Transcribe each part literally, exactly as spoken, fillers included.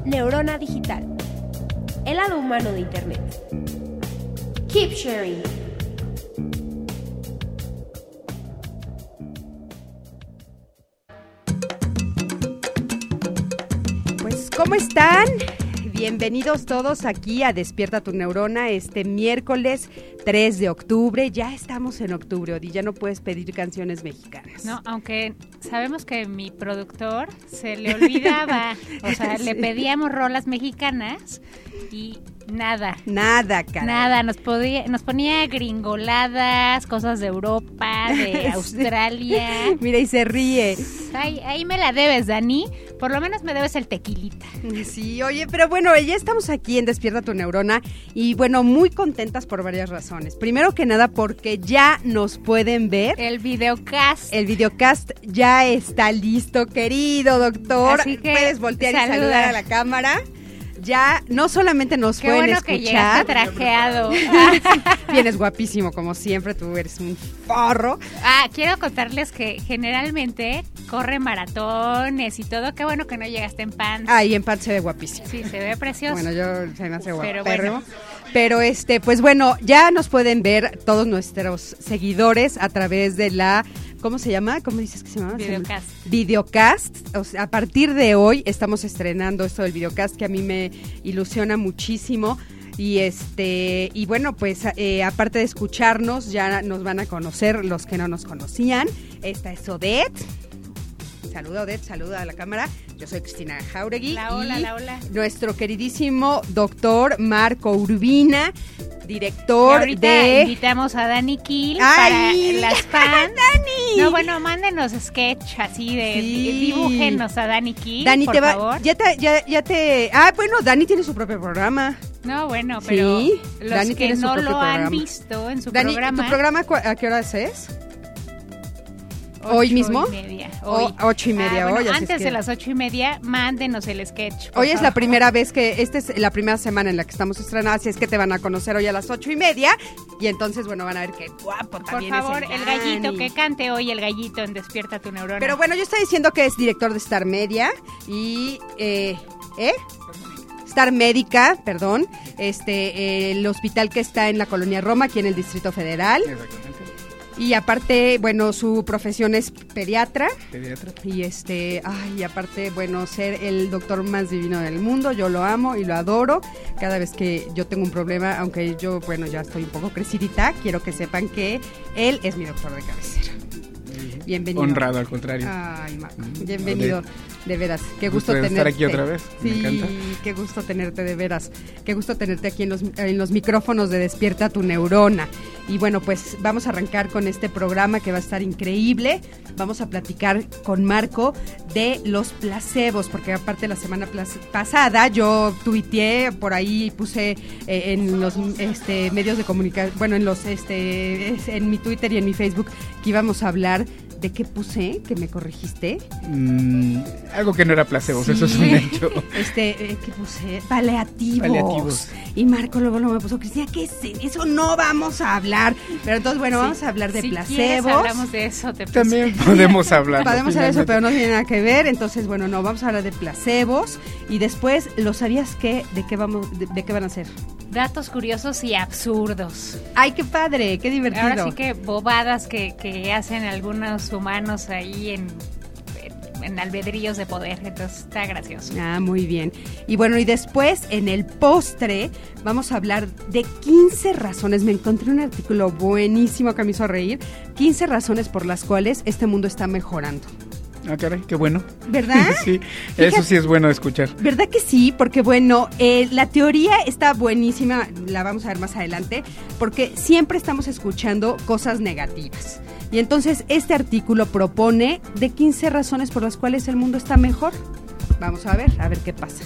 Neurona Digital, el lado humano de Internet. Keep sharing. Pues, ¿cómo están? Bienvenidos todos aquí a Despierta tu Neurona este miércoles tres de octubre. Ya estamos en octubre, Odi, ya no puedes pedir canciones mexicanas. No, aunque sabemos que mi productor se le olvidaba, o sea, sí. Le pedíamos rolas mexicanas y nada. Nada, caray. Nada, nos, podía, nos ponía gringoladas, cosas de Europa, de Australia. Mira, y se ríe. Ahí, ahí me la debes, Dani. Por lo menos me debes el tequilita. Sí, oye, pero bueno, ya estamos aquí en Despierta tu Neurona y bueno, muy contentas por varias razones. Primero que nada porque ya nos pueden ver. El videocast. El videocast ya está listo, querido doctor. Así que puedes voltear saluda. y saludar a la cámara. Ya no solamente nos Qué pueden bueno escuchar. Que llegaste trajeado. Vienes guapísimo, como siempre, tú eres un forro. Ah, quiero contarles que generalmente corre maratones y todo. Qué bueno que no llegaste en pants. Ah, y en pants se ve guapísimo. Sí, se ve precioso. Bueno, yo se me hace guapo. Pero bueno. Pero este, pues bueno, ya nos pueden ver todos nuestros seguidores a través de la... ¿Cómo se llama? ¿Cómo dices que se llama? Videocast. Videocast. O sea, a partir de hoy estamos estrenando esto del videocast que a mí me ilusiona muchísimo. Y este y bueno, pues eh, aparte de escucharnos, ya nos van a conocer los que no nos conocían. Esta es Odette. Saluda, Odette, saluda a la cámara. Yo soy Cristina Jauregui. La hola, y la hola. Nuestro queridísimo doctor Marco Urbina, director de... invitamos a Dani Kiel ¡Ay! Para las fans. ¡Dani! No, bueno, mándenos sketch así de... Sí. Dibújenos a Dani Kiel, Dani, por te va, favor. Ya te, ya, ya te... Ah, bueno, Dani tiene su propio programa. No, bueno, pero sí, los Dani que tiene su no propio lo programa. han visto en su Dani, programa... ¿tu programa a qué horas es? Ocho ¿Hoy mismo? Y media. Hoy. O, ocho y media ah, bueno, hoy. Así antes es que... de las ocho y media, mándenos el sketch. Hoy favor. es la primera vez que, esta es la primera semana en la que estamos estrenando, así es que te van a conocer hoy a las ocho y media, y entonces, bueno, van a ver qué guapo también Por favor, es el, el gallito, Dani. que cante hoy el gallito en Despierta tu Neurona. Pero bueno, yo estoy diciendo que es director de Star Media, y, eh, ¿eh? Star Médica, perdón, este, eh, el hospital que está en la Colonia Roma, aquí en el Distrito Federal. Exactamente. Y aparte, bueno, su profesión es pediatra. Pediatra. Y este, ay, y aparte, bueno, ser el doctor más divino del mundo, yo lo amo y lo adoro. Cada vez que yo tengo un problema, aunque yo, bueno, ya estoy un poco crecidita, quiero que sepan que él es mi doctor de cabecera. Bienvenido. Honrado, al contrario. Ay, Marco, bienvenido. De veras, qué gusto, gusto de tenerte. estar aquí otra vez, me sí, encanta. qué gusto tenerte de veras. Qué gusto tenerte aquí en los, en los micrófonos de Despierta tu Neurona. Y bueno, pues vamos a arrancar con este programa que va a estar increíble. Vamos a platicar con Marco de los placebos, porque aparte la semana pasada yo tuiteé, por ahí puse eh, en los este, medios de comunicación, bueno, en los este en mi Twitter y en mi Facebook que íbamos a hablar. ¿De qué puse? ¿Que me corregiste? Mm, algo que no era placebos, sí. Eso es un hecho. Este, eh, ¿qué puse? Paliativos. Paliativos. Y Marco luego lo me puso, Cristina, ¿qué es eso? No vamos a hablar. Pero entonces, bueno, sí. vamos a hablar de si placebos. Quieres, hablamos de eso. Te También podemos hablar. Podemos hablar de eso, pero no tiene nada que ver. Entonces, bueno, no, vamos a hablar de placebos. Y después, ¿lo sabías qué? ¿De qué vamos, de, de qué van a hacer? Datos curiosos y absurdos. ¡Ay, qué padre! ¡Qué divertido! Ahora sí que bobadas que, que hacen algunos humanos ahí en, en, en albedríos de poder. Entonces está gracioso. Ah, muy bien. Y bueno, y después, en el postre, vamos a hablar de quince razones. Me encontré un artículo buenísimo que me hizo reír. quince razones por las cuales este mundo está mejorando. Ah, caray, qué bueno. ¿Verdad? Sí, Fíjate, eso sí es bueno de escuchar. ¿Verdad que sí? Porque bueno, eh, la teoría está buenísima, la vamos a ver más adelante, porque siempre estamos escuchando cosas negativas. Y entonces este artículo propone de quince razones por las cuales el mundo está mejor. Vamos a ver, a ver qué pasa.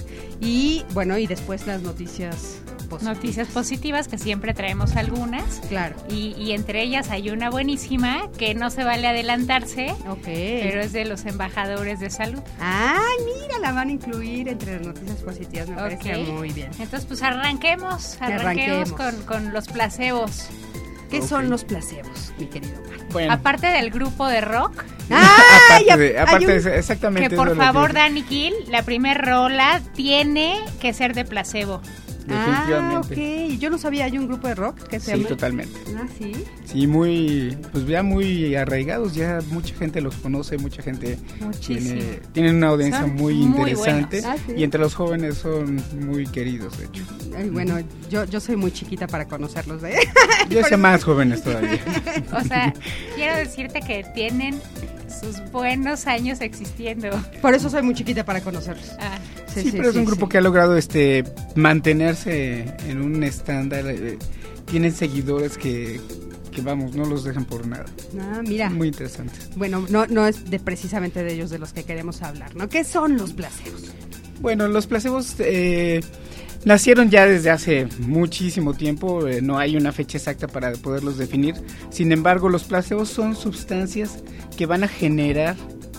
Y bueno, y después las noticias positivas. Noticias positivas, que siempre traemos algunas. Claro. Y, y entre ellas hay una buenísima, que no se vale adelantarse, Ok. pero es de los embajadores de salud. Ah, mira, la van a incluir entre las noticias positivas, me Ok. parece muy bien. Entonces, pues arranquemos, arranquemos, Arranquemos. Con, con los placebos. ¿Qué Okay. son los placebos, mi querido Marco? Bueno, Aparte del grupo de rock, ¡Ah! aparte, de, aparte un... de, exactamente. que eso por es lo favor, que- Dani Gil, la primer rola tiene que ser de placebo. Ah, Definitivamente. ok. Yo no sabía, hay un grupo de rock que se Sí, llama... totalmente. Ah, sí. Sí, muy, pues ya muy arraigados, ya mucha gente los conoce, mucha gente Muchísimo. tiene, tienen una audiencia Son muy muy interesante buenos. Ah, sí. y entre los jóvenes son muy queridos, de hecho. Ay, bueno, yo, yo soy muy chiquita para conocerlos, ¿eh? Yo sé más jóvenes todavía. O sea, quiero decirte que tienen sus buenos años existiendo. Por eso soy muy chiquita para conocerlos. Ah, Sí, pero es un grupo sí. que ha logrado este mantenerse en un estándar, eh, tienen seguidores que, que vamos, no los dejan por nada. Ah, mira. Muy interesante. Bueno, no, no es de precisamente de ellos de los que queremos hablar, ¿no? ¿Qué son los placebos? Bueno, los placebos eh, nacieron ya desde hace muchísimo tiempo, eh, no hay una fecha exacta para poderlos definir. Sin embargo, los placebos son sustancias que van a generar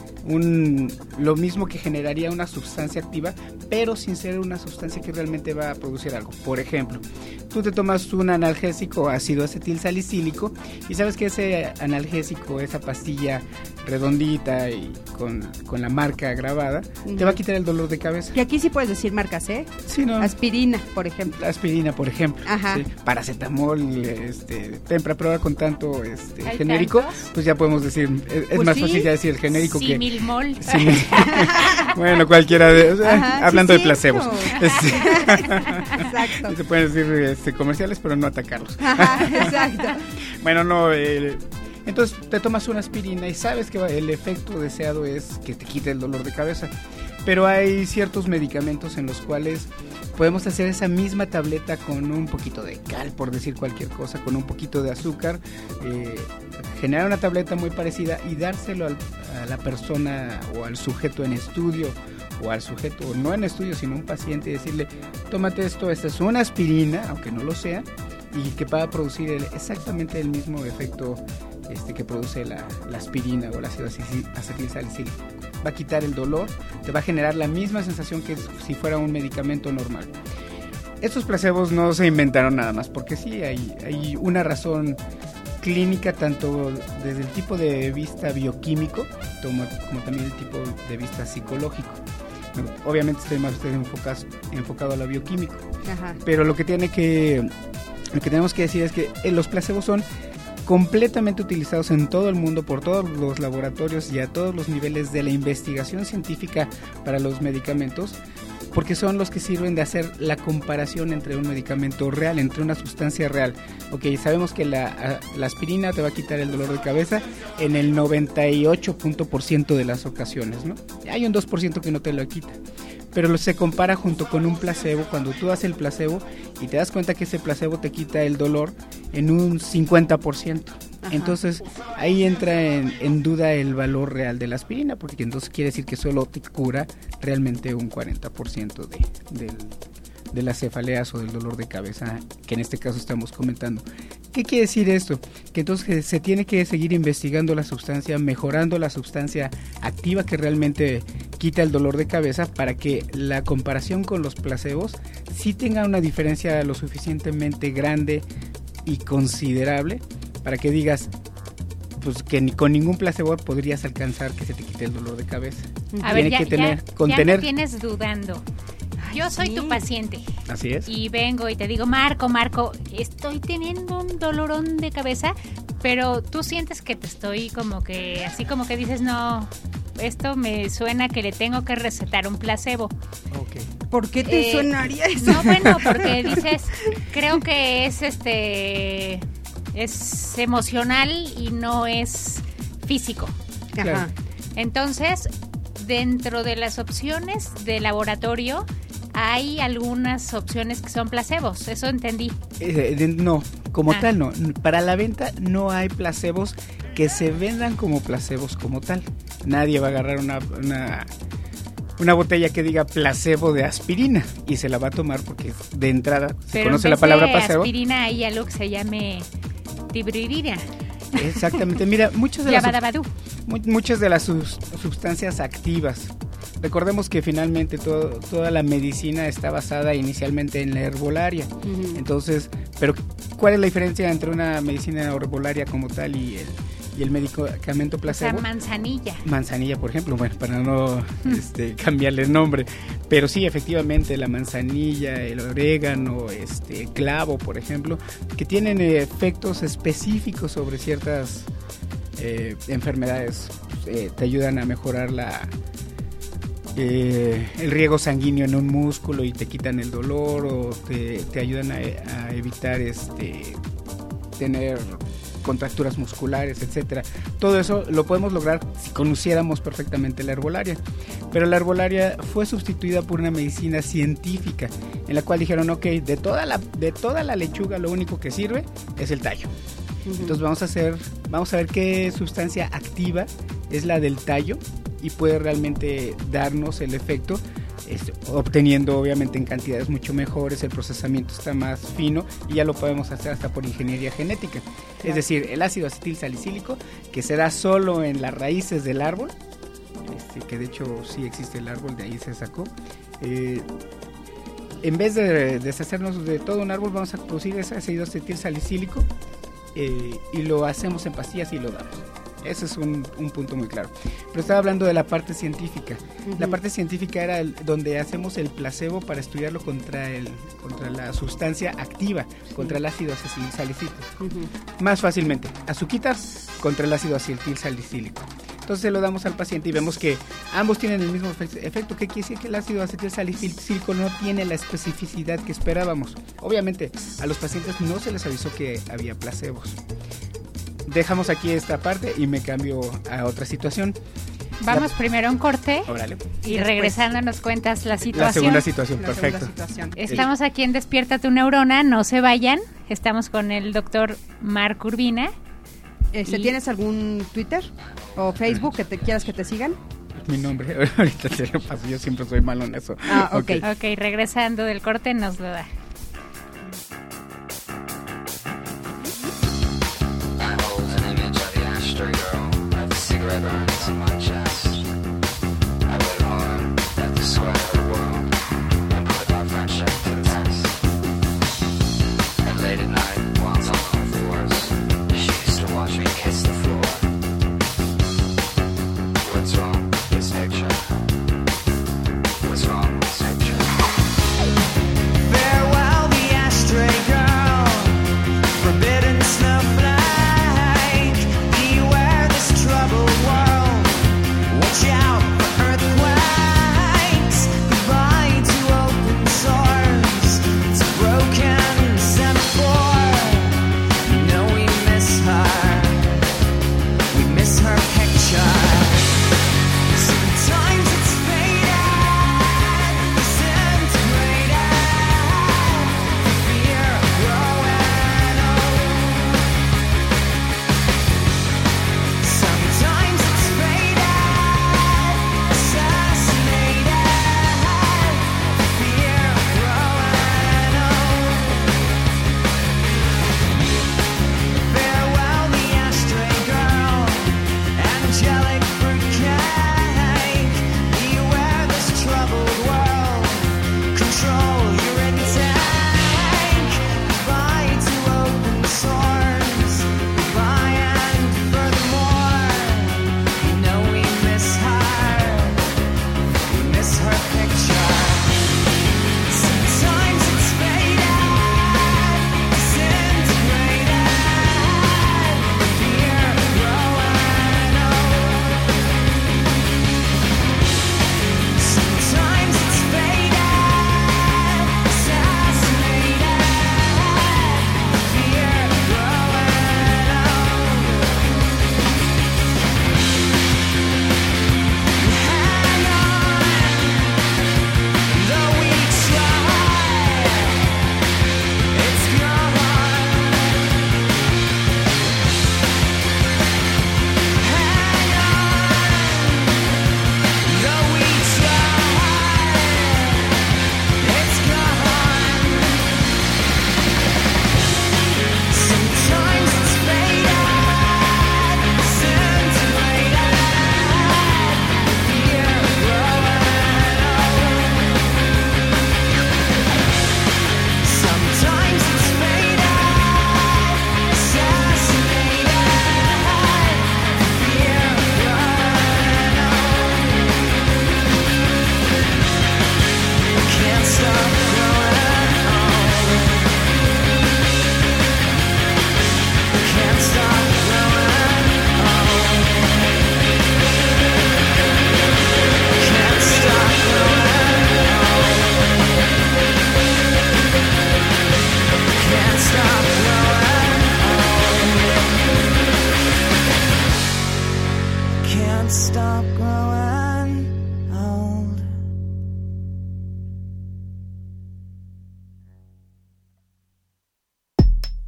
un lo mismo que generaría una sustancia activa, pero sin ser una sustancia que realmente va a producir algo. Por ejemplo, tú te tomas un analgésico ácido acetil salicílico y sabes que ese analgésico, esa pastilla redondita y con, con la marca grabada, Uh-huh. te va a quitar el dolor de cabeza. Y aquí sí puedes decir marcas, ¿eh? Sí, ¿no? Aspirina, por ejemplo. Aspirina, por ejemplo. Ajá. Sí. Paracetamol, este, Tempra-Prueba con tanto este, ¿Hay genérico, tantos? pues ya podemos decir, es, es Pues más sí. fácil ya decir el genérico que... Similmol. Sí. Bueno, cualquiera de... o sea, Ajá, hablando sí, de placebos. cierto. Este, Exacto. se pueden decir este, comerciales, pero no atacarlos. Ajá, exacto. Bueno, no... Eh, entonces te tomas una aspirina y sabes que el efecto deseado es que te quite el dolor de cabeza. Pero hay ciertos medicamentos en los cuales podemos hacer esa misma tableta con un poquito de cal, por decir cualquier cosa, con un poquito de azúcar, eh, generar una tableta muy parecida y dárselo al, a la persona o al sujeto en estudio o al sujeto, no en estudio, sino un paciente y decirle, tómate esto, esta es una aspirina, aunque no lo sea, y que va a producir el, exactamente el mismo efecto este, que produce la, la aspirina o el ácido acetil salicílico. Va a quitar el dolor, te va a generar la misma sensación que si fuera un medicamento normal. Estos placebos no se inventaron nada más, porque sí hay, hay una razón clínica, tanto desde el tipo de vista bioquímico como, como también el tipo de vista psicológico. Bueno, obviamente estoy más enfocado, enfocado a lo bioquímico, Ajá. pero lo que tiene que lo que tenemos que decir es que eh, los placebos son completamente utilizados en todo el mundo por todos los laboratorios y a todos los niveles de la investigación científica para los medicamentos, porque son los que sirven de hacer la comparación entre un medicamento real, entre una sustancia real. Ok, sabemos que la, la aspirina te va a quitar el dolor de cabeza en el noventa y ocho por ciento de las ocasiones, ¿no? Hay un dos por ciento que no te lo quita, pero se compara junto con un placebo. Cuando tú haces el placebo y te das cuenta que ese placebo te quita el dolor en un cincuenta por ciento. Ajá. Entonces ahí entra en, en duda el valor real de la aspirina, porque entonces quiere decir que solo te cura realmente un cuarenta por ciento de, del, de las cefaleas o del dolor de cabeza, que en este caso estamos comentando. ¿Qué quiere decir esto? Que entonces se tiene que seguir investigando la sustancia, mejorando la sustancia activa que realmente quita el dolor de cabeza, para que la comparación con los placebos sí tenga una diferencia lo suficientemente grande y considerable para que digas pues que ni con ningún placebo podrías alcanzar que se te quite el dolor de cabeza. A Tiene ver, ya, que tener, ya, contener. ya me tienes dudando. Yo soy sí. tu paciente Así es. y vengo y te digo, Marco, Marco, estoy teniendo un dolorón de cabeza, pero tú sientes que te estoy como que, así como que dices, no, esto me suena que le tengo que recetar un placebo. Okay. ¿Por qué te Eh, sonaría eso? No, bueno, porque dices, creo que es este, es emocional y no es físico. Ajá. Entonces, dentro de las opciones de laboratorio, hay algunas opciones que son placebos, eso entendí. Eh, de- no, como Ah. tal no. Para la venta no hay placebos que se vendan como placebos como tal. Nadie va a agarrar una, una, una botella que diga placebo de aspirina y se la va a tomar porque de entrada se Pero conoce en la vez palabra de placebo. aspirina hay algo que se llame tibririna, Exactamente. Mira, muchas de las sub- yabadabadú. mu- muchas de las sus- sustancias activas. Recordemos que finalmente todo, toda la medicina está basada inicialmente en la herbolaria. Ujú. Entonces, pero ¿cuál es la diferencia entre una medicina herbolaria como tal y el, y el medicamento placebo? O sea, manzanilla. Manzanilla, por ejemplo, bueno, para no este, cambiarle el nombre. Pero sí, efectivamente, la manzanilla, el orégano, este, clavo, por ejemplo, que tienen efectos específicos sobre ciertas eh, enfermedades. Eh, te ayudan a mejorar la... Eh, el riego sanguíneo en un músculo y te quitan el dolor, o te, te ayudan a, a evitar este tener contracturas musculares, etcétera. Todo eso lo podemos lograr si conociéramos perfectamente la herbolaria. Pero la herbolaria fue sustituida por una medicina científica, en la cual dijeron, ok, de toda la, de toda la lechuga lo único que sirve es el tallo. Uh-huh. Entonces vamos a hacer, vamos a ver qué sustancia activa es la del tallo y puede realmente darnos el efecto, este, obteniendo obviamente en cantidades mucho mejores, el procesamiento está más fino y ya lo podemos hacer hasta por ingeniería genética. Claro. Es decir, el ácido acetil salicílico, que se da solo en las raíces del árbol, este, que de hecho sí existe el árbol, de ahí se sacó. Eh, en vez de deshacernos de todo un árbol, vamos a producir ese ácido acetil salicílico eh, y lo hacemos en pastillas y lo damos. Ese es un, un punto muy claro. Pero estaba hablando de la parte científica. Uh-huh. La parte científica era el, donde hacemos el placebo para estudiarlo contra el contra la sustancia activa, contra el ácido acetil salicílico. Uh-huh. Más fácilmente, azuquita contra el ácido acetil salicílico. Entonces se lo damos al paciente y vemos que ambos tienen el mismo efecto. ¿Qué quiere decir? Que el ácido acetil salicílico no tiene la especificidad que esperábamos. Obviamente, a los pacientes no se les avisó que había placebos. Dejamos aquí esta parte y me cambio a otra situación. Vamos la... primero a un corte. Órale. Y regresando nos cuentas la situación. La segunda situación, la perfecto. Segunda situación. Estamos aquí en Despierta tu Neurona, no se vayan. Estamos con el doctor Marco Urbina. Este, y... ¿Tienes algún Twitter o Facebook que te quieras que te sigan? Mi nombre, ahorita te lo paso, yo siempre soy malo en eso. Ah, ok. Ok, regresando del corte nos lo da. Cigarette burns in my chest. I wait home at the square of the world and put our friendship to the test. And late at night, while on all fours, she used to watch me kiss the floor. What's wrong with this picture? What's wrong with this picture? Farewell, the ashtray girl. Forbidden snowflake. Troubled world, watch out for earthquakes.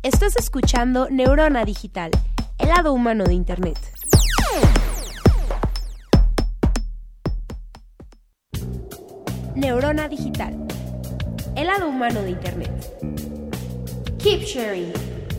Estás escuchando Neurona Digital, el lado humano de Internet. Neurona Digital, el lado humano de Internet. Keep sharing.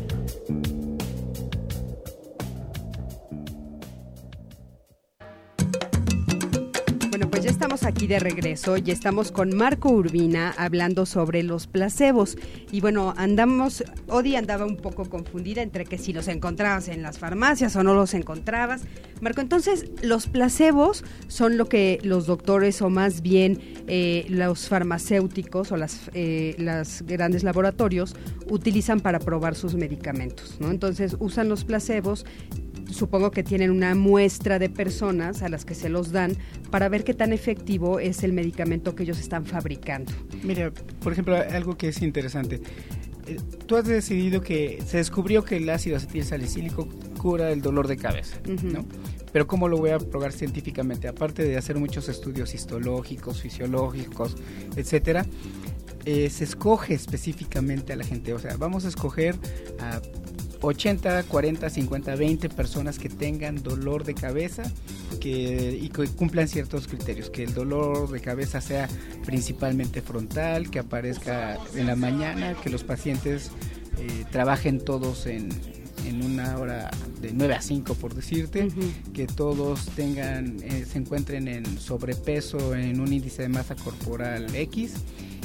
Bueno, pues ya estamos aquí de regreso, ya estamos con Marco Urbina hablando sobre los placebos. Y bueno, andamos, Odi andaba un poco confundida entre que si los encontrabas en las farmacias o no los encontrabas. Marco, entonces, los placebos son lo que los doctores o más bien eh, los farmacéuticos o las, eh, las grandes laboratorios utilizan para probar sus medicamentos, ¿no? Entonces, usan los placebos. Supongo que tienen una muestra de personas a las que se los dan para ver qué tan efectivo es el medicamento que ellos están fabricando. Mira, por ejemplo, algo que es interesante. Eh, tú has decidido que se descubrió que el ácido acetilsalicílico cura el dolor de cabeza, uh-huh. ¿no? Pero ¿cómo lo voy a probar científicamente? Aparte de hacer muchos estudios histológicos, fisiológicos, etcétera, eh, se escoge específicamente a la gente. O sea, vamos a escoger a ochenta, cuarenta, cincuenta, veinte personas que tengan dolor de cabeza que, y que cumplan ciertos criterios, que el dolor de cabeza sea principalmente frontal, que aparezca en la mañana, que los pacientes eh, trabajen todos en, en una hora de nueve a cinco, por decirte, uh-huh. que todos tengan, eh, se encuentren en sobrepeso, en un índice de masa corporal X,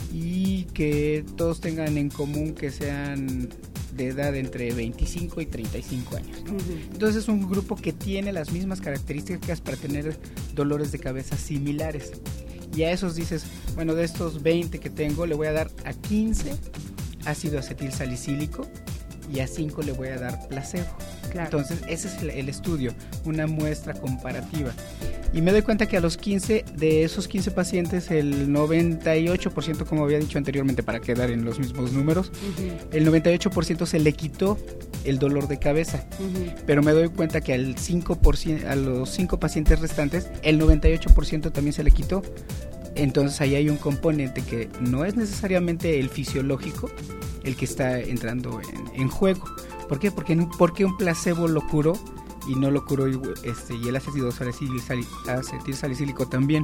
y que todos tengan en común que sean de edad entre veinticinco y treinta y cinco años, ¿no? Uh-huh. Entonces es un grupo que tiene las mismas características para tener dolores de cabeza similares. Y a esos dices, bueno, de estos veinte que tengo, le voy a dar a quince ácido acetilsalicílico y a cinco le voy a dar placebo. Claro. Entonces ese es el, el estudio, una muestra comparativa. Y me doy cuenta que a los quince, de esos quince pacientes, el noventa y ocho por ciento, como había dicho anteriormente, para quedar en los mismos números, uh-huh. el noventa y ocho por ciento se le quitó el dolor de cabeza. Uh-huh. Pero me doy cuenta que al cinco por ciento, a los cinco pacientes restantes, el noventa y ocho por ciento también se le quitó. Entonces ahí hay un componente que no es necesariamente el fisiológico el que está entrando en, en juego. ¿Por qué? Porque, porque un placebo lo curó y no lo curó este, y el ácido acetilsalicílico también.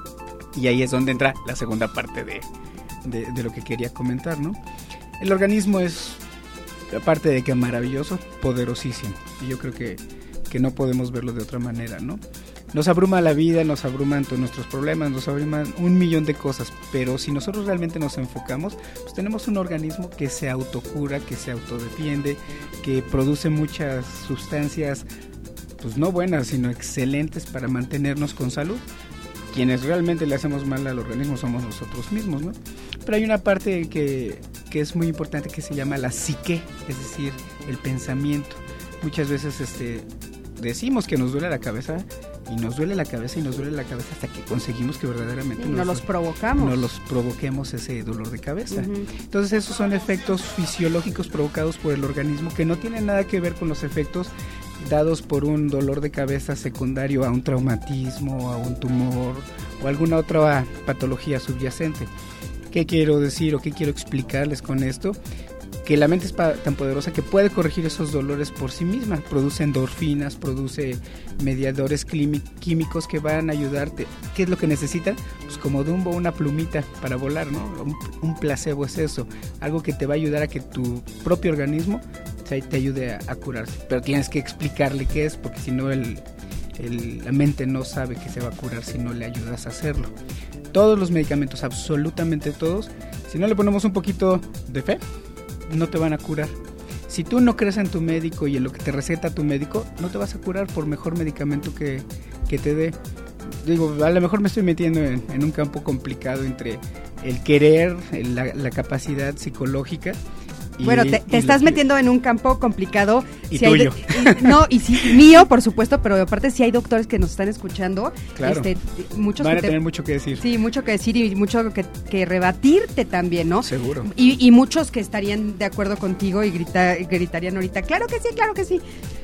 Y ahí es donde entra la segunda parte de, de, de lo que quería comentar, ¿no? El organismo es, aparte de que maravilloso, poderosísimo. Y yo creo que, que no podemos verlo de otra manera, ¿no? Nos abruma la vida, nos abruman todos nuestros problemas, nos abruman un millón de cosas, pero si nosotros realmente nos enfocamos, pues tenemos un organismo que se autocura, que se autodefiende, que produce muchas sustancias, pues no buenas, sino excelentes para mantenernos con salud. Quienes realmente le hacemos mal al organismo somos nosotros mismos, ¿no? Pero hay una parte que, que es muy importante que se llama la psique, es decir, el pensamiento. Muchas veces este, decimos que nos duele la cabeza, y nos duele la cabeza y nos duele la cabeza hasta que conseguimos que verdaderamente no nos los provocamos. No los provoquemos ese dolor de cabeza. Uh-huh. Entonces esos son efectos fisiológicos provocados por el organismo que no tienen nada que ver con los efectos dados por un dolor de cabeza secundario a un traumatismo, a un tumor o alguna otra patología subyacente. ¿Qué quiero decir o qué quiero explicarles con esto? Que la mente es pa- tan poderosa que puede corregir esos dolores por sí misma. Produce endorfinas, produce mediadores clími- químicos que van a ayudarte. ¿Qué es lo que necesitan? Pues como Dumbo, una plumita para volar, ¿no? Un, un placebo es eso, algo que te va a ayudar a que tu propio organismo te, te ayude a, a curarse. Pero tienes que explicarle qué es, porque si no el, el, la mente no sabe que se va a curar si no le ayudas a hacerlo. Todos los medicamentos, absolutamente todos, si no le ponemos un poquito de fe, no te van a curar. Si tú no crees en tu médico y en lo que te receta tu médico, no te vas a curar por mejor medicamento que, que te dé. Digo, a lo mejor me estoy metiendo en, en un campo complicado entre el querer, el, la, la capacidad psicológica. Y, bueno, te, te estás metiendo en un campo complicado. Y si tuyo. Hay, y, no, y sí, mío, por supuesto, pero aparte si hay doctores que nos están escuchando. Claro. Este, muchos van a que te, tener mucho que decir. Sí, mucho que decir y mucho que, que rebatirte también, ¿no? Seguro. Y, y muchos que estarían de acuerdo contigo y grita, gritarían ahorita, claro que sí, claro que sí.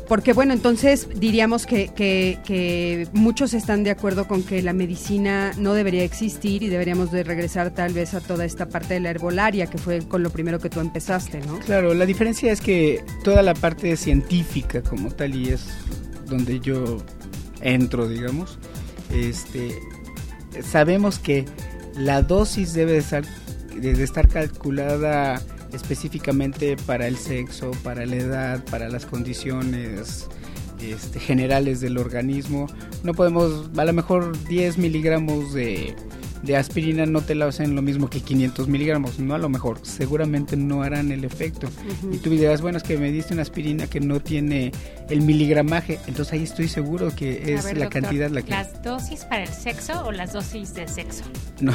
Porque bueno, entonces diríamos que, que, que muchos están de acuerdo con que la medicina no debería existir y deberíamos de regresar tal vez a toda esta parte de la herbolaria, que fue con lo primero que tú empezaste, ¿no? Claro, la diferencia es que toda la parte científica como tal, y es donde yo entro, digamos, este, sabemos que la dosis debe de estar, de estar calculada específicamente para el sexo, para la edad, para las condiciones este, generales del organismo. No podemos, a lo mejor diez miligramos de, de aspirina no te la hacen lo mismo que quinientos miligramos, no a lo mejor, seguramente no harán el efecto. Uh-huh. Y tú dirás, bueno, es que me diste una aspirina que no tiene el miligramaje, entonces ahí estoy seguro que es ver, la doctor, cantidad la que... ¿las dosis para el sexo o las dosis de sexo? No.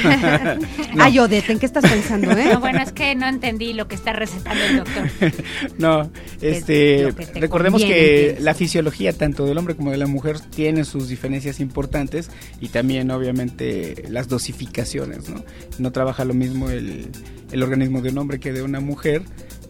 no. Ay, Odette, ¿en qué estás pensando, eh? No, bueno, es que no entendí lo que está recetando el doctor. No, este, recordemos que entiendes. La fisiología tanto del hombre como de la mujer tiene sus diferencias importantes y también obviamente las dosificaciones, ¿no? No trabaja lo mismo el, el organismo de un hombre que de una mujer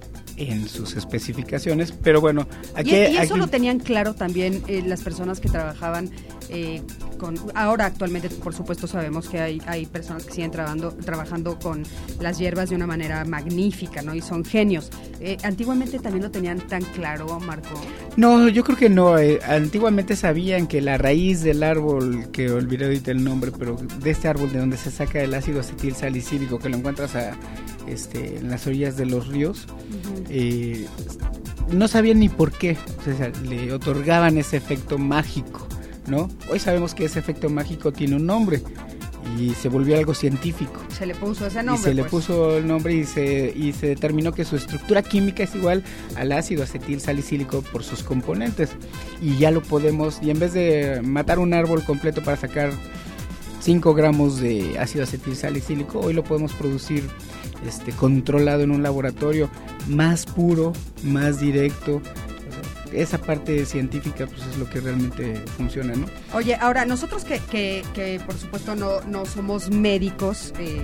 en sus especificaciones, pero bueno, aquí... Y, y eso aquí... lo tenían claro también eh, las personas que trabajaban eh, con... Ahora actualmente, por supuesto, sabemos que hay, hay personas que siguen trabajando, trabajando con las hierbas de una manera magnífica, ¿no? Y son genios. Eh, ¿Antiguamente también lo tenían tan claro, Marco? No, yo creo que no. Eh, antiguamente sabían que la raíz del árbol, que olvidé ahorita el nombre, pero de este árbol de donde se saca el ácido acetil salicílico, que lo encuentras a, este, en las orillas de los ríos, uh-huh. eh, no sabían ni por qué, o sea, le otorgaban ese efecto mágico, ¿no? Hoy sabemos que ese efecto mágico tiene un nombre y se volvió algo científico. Se le puso ese nombre. Y se pues. le puso el nombre y se, y se determinó que su estructura química es igual al ácido acetil salicílico por sus componentes. Y ya lo podemos, y en vez de matar un árbol completo para sacar cinco gramos de ácido acetil salicílico, hoy lo podemos producir este, controlado en un laboratorio más puro, más directo. Esa parte científica pues es lo que realmente funciona, ¿no? Oye, ahora nosotros que, que, que por supuesto no, no somos médicos, eh,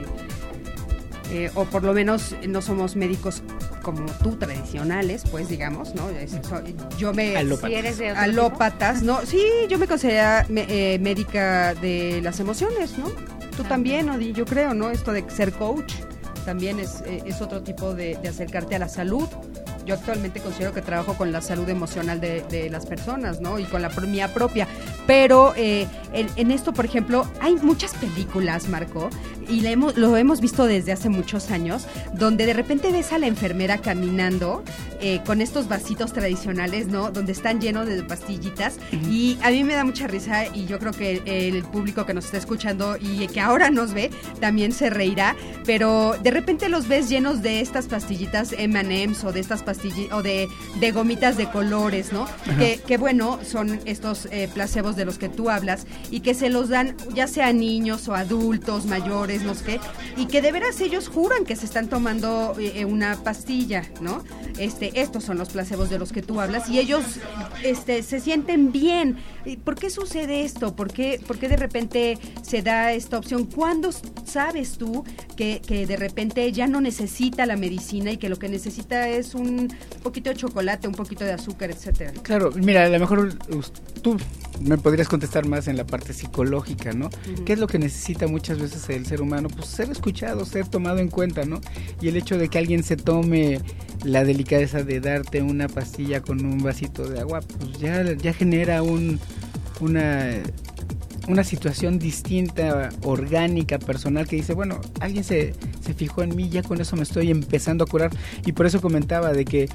eh, o por lo menos no somos médicos como tú, tradicionales, pues digamos, ¿no? Es, so, yo me... Alópatas. Si eres de otro Alópatas, ¿no? Sí, yo me considero me, eh, médica de las emociones, ¿no? Tú ah, también, Odi, yo creo, ¿no? Esto de ser coach también es, eh, es otro tipo de, de acercarte a la salud. Yo actualmente considero que trabajo con la salud emocional de, de las personas, ¿no? Y con la mía propia. Pero eh, en, en esto, por ejemplo, hay muchas películas, Marco, y le hemos, lo hemos visto desde hace muchos años, donde de repente ves a la enfermera caminando eh, con estos vasitos tradicionales, ¿no? Donde están llenos de pastillitas. Uh-huh. Y a mí me da mucha risa, y yo creo que el, el público que nos está escuchando y que ahora nos ve también se reirá. Pero de repente los ves llenos de estas pastillitas eme and eme's o de estas pastillitas o de, de gomitas de colores, ¿no? Que, que bueno, son estos eh, placebos de los que tú hablas y que se los dan ya sea niños o adultos, mayores, no sé qué, y que de veras ellos juran que se están tomando eh, una pastilla, ¿no? Este, estos son los placebos de los que tú hablas y ellos este, se sienten bien. ¿Por qué sucede esto? ¿Por qué, por qué de repente se da esta opción? ¿Cuándo sabes tú que, que de repente ya no necesita la medicina y que lo que necesita es un poquito de chocolate, un poquito de azúcar, etcétera? Claro, mira, a lo mejor tú me podrías contestar más en la parte psicológica, ¿no? Uh-huh. ¿Qué es lo que necesita muchas veces el ser humano? Pues ser escuchado, ser tomado en cuenta, ¿no? Y el hecho de que alguien se tome la delicadeza de darte una pastilla con un vasito de agua, pues ya, ya genera un una una situación distinta, orgánica, personal, que dice, bueno, alguien se, se fijó en mí, ya con eso me estoy empezando a curar. Y por eso comentaba de que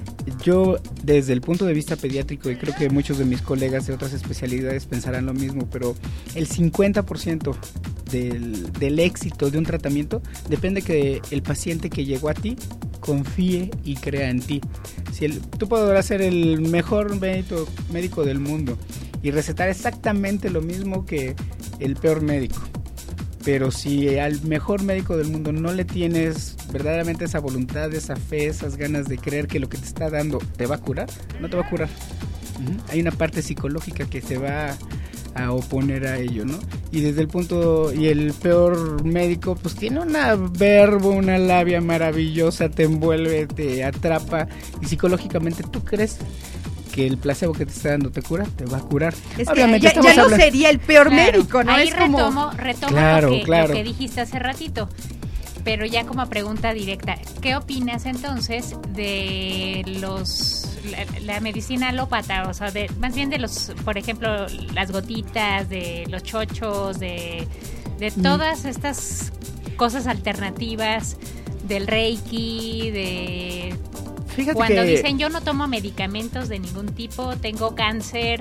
yo, desde el punto de vista pediátrico, y creo que muchos de mis colegas de otras especialidades pensarán lo mismo, pero el cincuenta por ciento del, del éxito de un tratamiento depende que el paciente que llegó a ti confíe y crea en ti. Si el, tú podrás ser el mejor médico, médico del mundo y recetar exactamente lo mismo que el peor médico, pero si al mejor médico del mundo no le tienes verdaderamente esa voluntad, esa fe, esas ganas de creer que lo que te está dando te va a curar, no te va a curar. Uh-huh. Hay una parte psicológica que se va a oponer a ello, ¿no? Y desde el punto, y el peor médico pues tiene una verbo, una labia maravillosa, te envuelve, te atrapa y psicológicamente tú crees que el placebo que te está dando te cura, te va a curar. Es Obviamente que ya, estamos ya no hablando- sería el peor Claro, médico, ¿no? ahí Es como... retomo, retomo Claro, lo, que, claro. lo que dijiste hace ratito. Pero ya como pregunta directa, ¿qué opinas entonces de los la, la medicina alópata? O sea, de, más bien de los, por ejemplo, las gotitas, de los chochos, de, de todas estas cosas alternativas, del Reiki, de... Fíjate Cuando que dicen yo no tomo medicamentos de ningún tipo, tengo cáncer,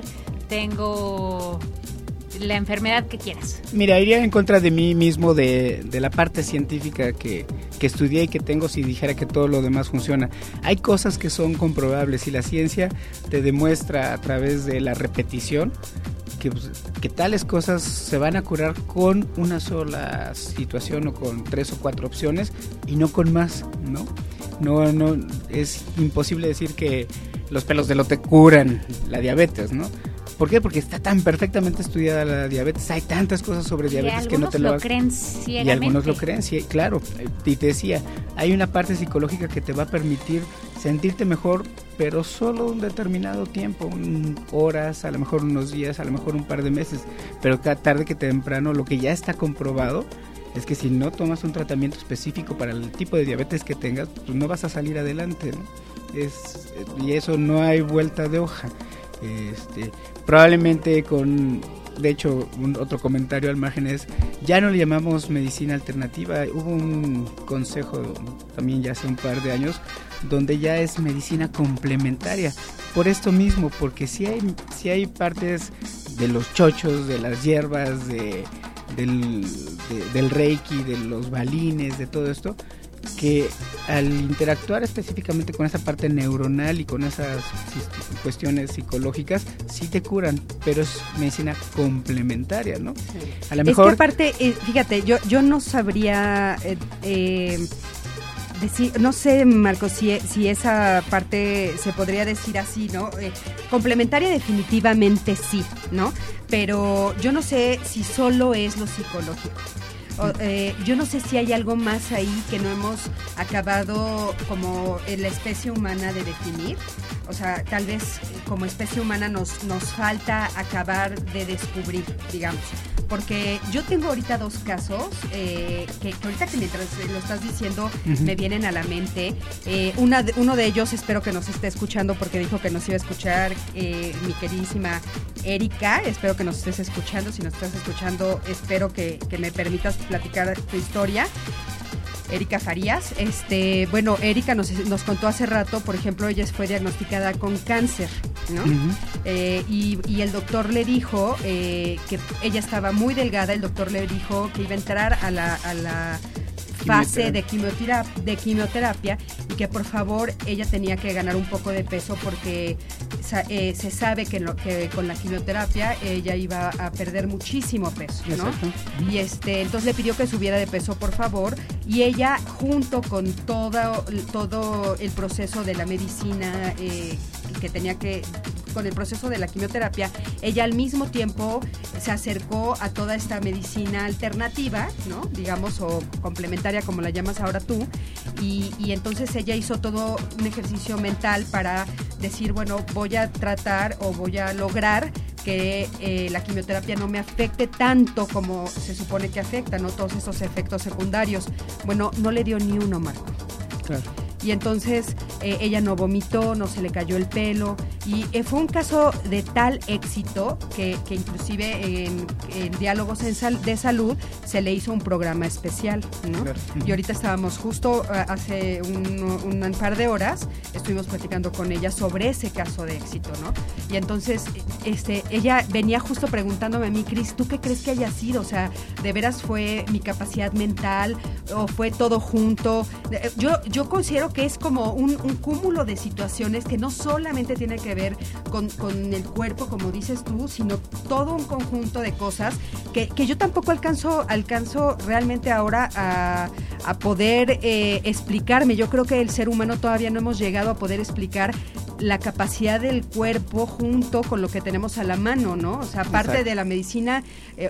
tengo la enfermedad que quieras. Mira, iría en contra de mí mismo de, de la parte científica que, que estudié y que tengo si dijera que todo lo demás funciona. Hay cosas que son comprobables y la ciencia te demuestra a través de la repetición que, pues, que tales cosas se van a curar con una sola situación o con tres o cuatro opciones y no con más, ¿no? No, no, es imposible decir que los pelos de elote curan la diabetes, ¿no? ¿Por qué? Porque está tan perfectamente estudiada la diabetes, hay tantas cosas sobre diabetes y que no te lo... lo creen ciegamente. Y algunos lo creen, sí, claro. Y te decía, hay una parte psicológica que te va a permitir sentirte mejor, pero solo un determinado tiempo, un, horas, a lo mejor unos días, a lo mejor un par de meses, pero cada tarde que temprano lo que ya está comprobado es que si no tomas un tratamiento específico para el tipo de diabetes que tengas, pues no vas a salir adelante, ¿no? Es, y eso no hay vuelta de hoja. Este, probablemente con, de hecho, un otro comentario al margen es, ya no le llamamos medicina alternativa, hubo un consejo también ya hace un par de años, donde ya es medicina complementaria, por esto mismo, porque si hay, si hay partes de los chochos, de las hierbas, de, del, de, del reiki, de los balines, de todo esto, que al interactuar específicamente con esa parte neuronal y con esas cuestiones psicológicas sí te curan, pero es medicina complementaria, ¿no? Sí. A lo mejor... Es que aparte, eh, fíjate, yo, yo no sabría eh, eh, decir, no sé, Marcos, si, si esa parte se podría decir así, ¿no? Eh, complementaria definitivamente sí, ¿no? Pero yo no sé si solo es lo psicológico. O, eh, yo no sé si hay algo más ahí que no hemos acabado como en la especie humana de definir. O sea, tal vez como especie humana nos, nos falta acabar de descubrir, digamos. Porque yo tengo ahorita dos casos eh, que, que ahorita que mientras lo estás diciendo uh-huh. me vienen a la mente. Eh, una de, uno de ellos espero que nos esté escuchando porque dijo que nos iba a escuchar eh, mi queridísima Erika. Espero que nos estés escuchando. Si nos estás escuchando, espero que, que me permitas platicar tu historia. Erika Farías, este, bueno, Erika nos, nos contó hace rato, por ejemplo, ella fue diagnosticada con cáncer, ¿no? Uh-huh. Eh, y, y el doctor le dijo eh, que ella estaba muy delgada, el doctor le dijo que iba a entrar a la, a la fase de quimioterapia, de quimioterapia y que por favor ella tenía que ganar un poco de peso porque eh, se sabe que, lo, que con la quimioterapia ella iba a perder muchísimo peso, ¿no? Exacto. Y este, entonces le pidió que subiera de peso por favor y ella junto con todo, todo el proceso de la medicina eh, que tenía que con el proceso de la quimioterapia, ella al mismo tiempo se acercó a toda esta medicina alternativa, ¿no? Digamos, o complementaria, como la llamas ahora tú, y, y entonces ella hizo todo un ejercicio mental para decir, bueno, voy a tratar o voy a lograr que eh, la quimioterapia no me afecte tanto como se supone que afecta, ¿no? Todos esos efectos secundarios. Bueno, no le dio ni uno, Marco. Claro. Y entonces eh, ella no vomitó, no se le cayó el pelo y eh, fue un caso de tal éxito que, que inclusive en, en Diálogos en Sal, de Salud se le hizo un programa especial, ¿no? Claro. Y ahorita estábamos justo uh, hace un, un par de horas, estuvimos platicando con ella sobre ese caso de éxito, ¿no? Y entonces este, ella venía justo preguntándome a mí, Cris, ¿tú qué crees que haya sido? O sea, ¿de veras fue mi capacidad mental o fue todo junto? Yo, yo considero que es como un, un cúmulo de situaciones que no solamente tiene que ver con, con el cuerpo, como dices tú, sino todo un conjunto de cosas que, que yo tampoco alcanzo, alcanzo realmente ahora a, a poder eh, explicarme. Yo creo que el ser humano todavía no hemos llegado a poder explicar la capacidad del cuerpo junto con lo que tenemos a la mano, ¿no? O sea, aparte Exacto. de la medicina eh,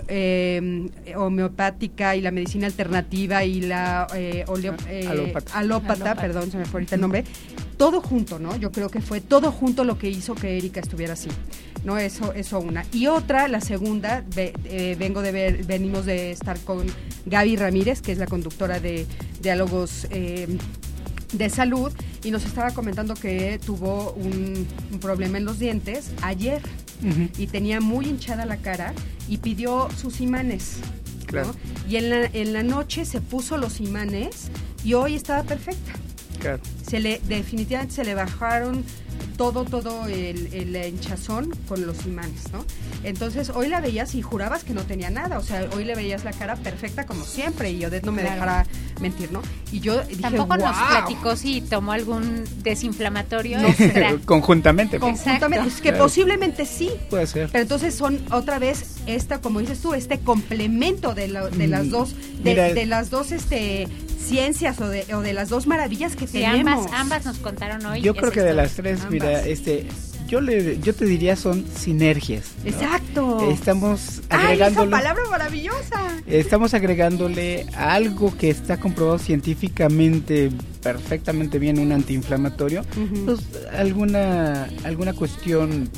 eh, homeopática y la medicina alternativa y la eh, oleo, eh, alópata. alópata, perdón, se me fue ahorita el nombre, todo junto, ¿no? Yo creo que fue todo junto lo que hizo que Erika estuviera así, ¿no? Eso, eso una. Y otra, la segunda, ve, eh, vengo de ver, venimos de estar con Gaby Ramírez, que es la conductora de Diálogos eh, de Salud, y nos estaba comentando que tuvo un, un problema en los dientes ayer, uh-huh. y tenía muy hinchada la cara y pidió sus imanes, claro. ¿no? Y en la, en la noche se puso los imanes y hoy estaba perfecta. Claro. Se le, definitivamente se le bajaron todo, todo el, el hinchazón con los imanes, ¿no? Entonces, hoy la veías y jurabas que no tenía nada, o sea, hoy le veías la cara perfecta como siempre, y Odette no me claro. dejará mentir, ¿no? Y yo dije, tampoco wow. nos platicó si tomó algún desinflamatorio. No sé, conjuntamente. Conjuntamente, es que claro. posiblemente sí. Puede ser. Pero entonces son otra vez esta, como dices tú, este complemento de, la, de las dos, de, Mira, de las dos, este... ciencias o de, o de las dos maravillas que sí, tenemos. Ambas, ambas nos contaron hoy. Yo creo que historia. de las tres, ambas. Mira, este, yo le, yo te diría son sinergias, ¿no? Exacto. Estamos agregándole. ¡Ay, esa palabra maravillosa! Estamos agregándole a algo que está comprobado científicamente perfectamente bien, un antiinflamatorio, uh-huh. pues alguna, alguna cuestión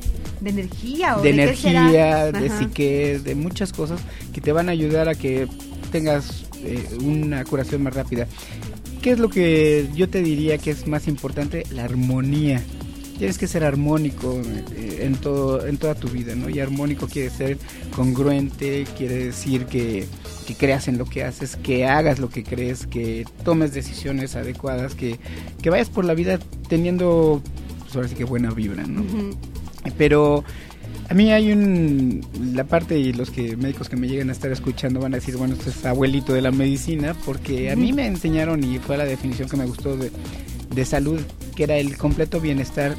de energía o de, de energía, de psique, de muchas cosas que te van a ayudar a que tengas eh, una curación más rápida. ¿Qué es lo que yo te diría que es más importante? La armonía. Tienes que ser armónico eh, en todo, en toda tu vida, ¿no? Y armónico quiere ser congruente, quiere decir que, que creas en lo que haces, que hagas lo que crees, que tomes decisiones adecuadas, que, que vayas por la vida teniendo, pues ahora sí que buena vibra, ¿no? Uh-huh. Pero a mí hay un, la parte, y los que médicos que me llegan a estar escuchando van a decir, bueno, esto es abuelito de la medicina, porque a mí me enseñaron, y fue la definición que me gustó de, de salud, que era el completo bienestar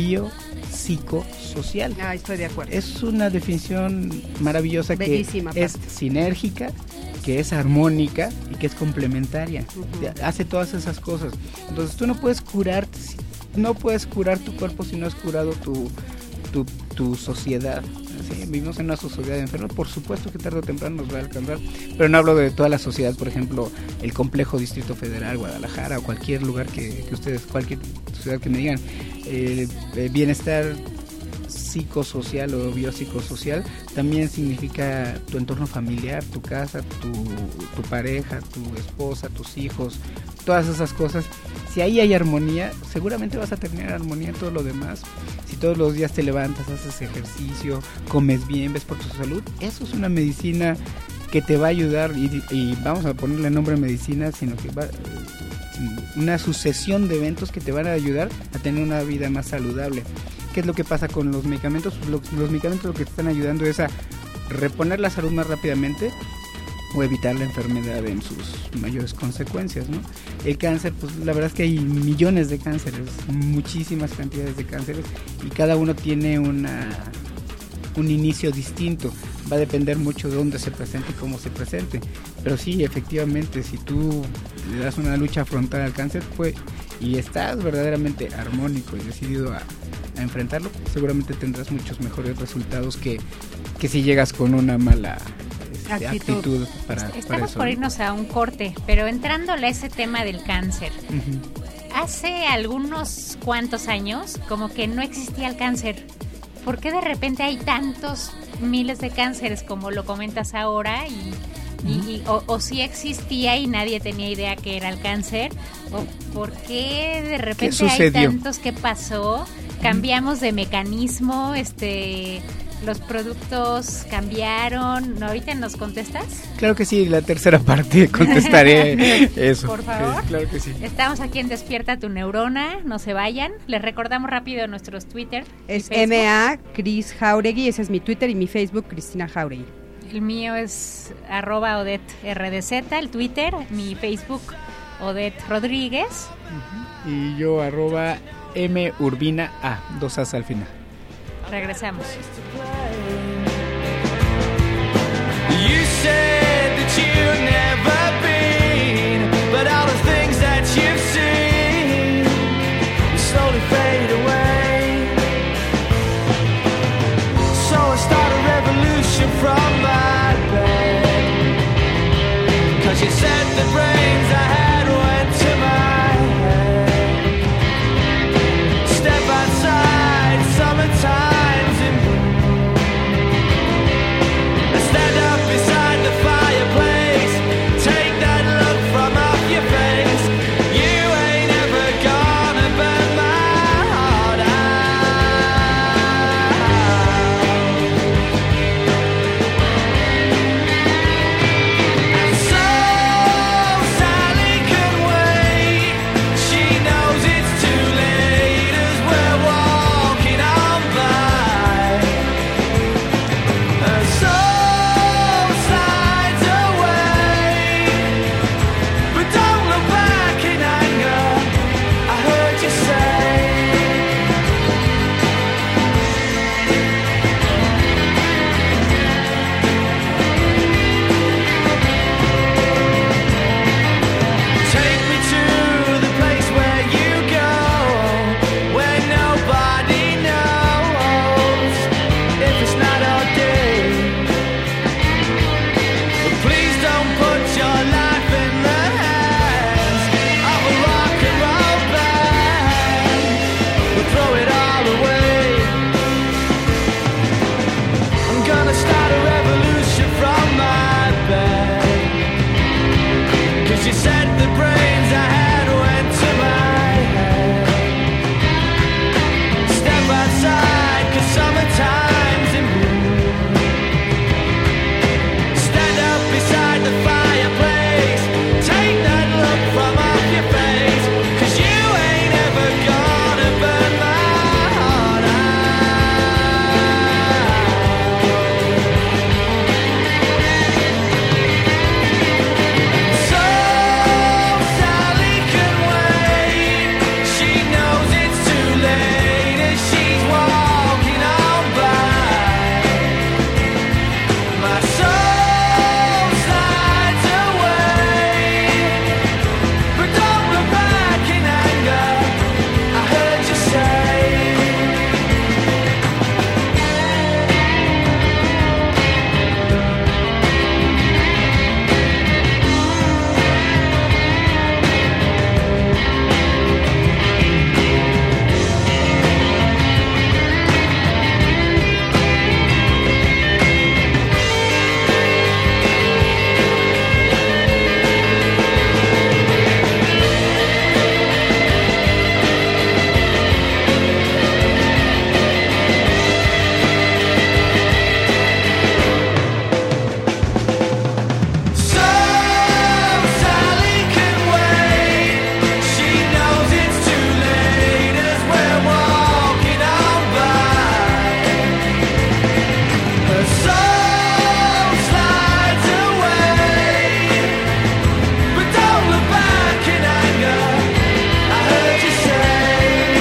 biopsicosocial. Ah, estoy de acuerdo. Es una definición maravillosa. Bellísima, que parte. Es sinérgica, que es armónica y que es complementaria. Uh-huh. Hace todas esas cosas. Entonces tú no puedes curar, no puedes curar tu cuerpo si no has curado tu Tu, tu sociedad. ¿Sí? Vivimos en una sociedad enferma, por supuesto que tarde o temprano nos va a alcanzar, pero no hablo de toda la sociedad, por ejemplo, el complejo Distrito Federal, Guadalajara, o cualquier lugar que, que ustedes, cualquier ciudad que me digan, eh, eh, bienestar psicosocial o biopsicosocial también significa tu entorno familiar, tu casa, tu, tu pareja, tu esposa, tus hijos, todas esas cosas. Si ahí hay armonía, seguramente vas a tener armonía en todo lo demás. Si todos los días te levantas, haces ejercicio, comes bien, ves por tu salud, eso es una medicina que te va a ayudar, y, y vamos a ponerle nombre medicina, sino que va una sucesión de eventos que te van a ayudar a tener una vida más saludable. ¿Qué es lo que pasa con los medicamentos? Pues los, los medicamentos lo que te están ayudando es a reponer la salud más rápidamente o evitar la enfermedad en sus mayores consecuencias, ¿no? El cáncer, pues la verdad es que hay millones de cánceres, muchísimas cantidades de cánceres, y cada uno tiene una un inicio distinto. Va a depender mucho de dónde se presente y cómo se presente. Pero sí, efectivamente, si tú le das una lucha frontal al cáncer, pues, y estás verdaderamente armónico y decidido a, a enfrentarlo, seguramente tendrás muchos mejores resultados que, que si llegas con una mala este, actitud. actitud para, Estamos para eso, por ¿no? irnos a un corte, pero entrándole a ese tema del cáncer. Uh-huh. Hace algunos cuantos años, como que no existía el cáncer. ¿Por qué de repente hay tantos miles de cánceres como lo comentas ahora? Y, uh-huh. y, y o, o si existía y nadie tenía idea que era el cáncer, o por qué de repente ¿Qué hay tantos? ¿Qué pasó? Cambiamos de mecanismo, este, los productos cambiaron. ¿No? ¿Ahorita nos contestas? Claro que sí, la tercera parte contestaré eso. Por favor. Eh, claro que sí. Estamos aquí en Despierta tu Neurona, no se vayan. Les recordamos rápido nuestros Twitter. Es M A Cris Jauregui, ese es mi Twitter, y mi Facebook, Cristina Jauregui. El mío es arroba Odette R D Z, el Twitter, mi Facebook, Odette Rodríguez. Uh-huh. Y yo arroba M Urbina A, dos A's al final. Regresamos. You said that you've never been, but all the things that you've seen slowly fade away. So I start a revolution from my bed, 'cause you said the brains I had went to my head. 'cause you said the brains I had went to my head. Step outside 'cause summertime's in bloom. Stand up beside the fireplace, take that look from off your face, 'cause you ain't ever gonna burn my heart out. So Sally can wait, she knows it's too late as she's walking on by. My soul slides away, but don't look back in anger, I heard you say. So Sally can wait, she knows it's too late as we're walking on by. Her soul slides away, but don't look back in anger, I heard you say.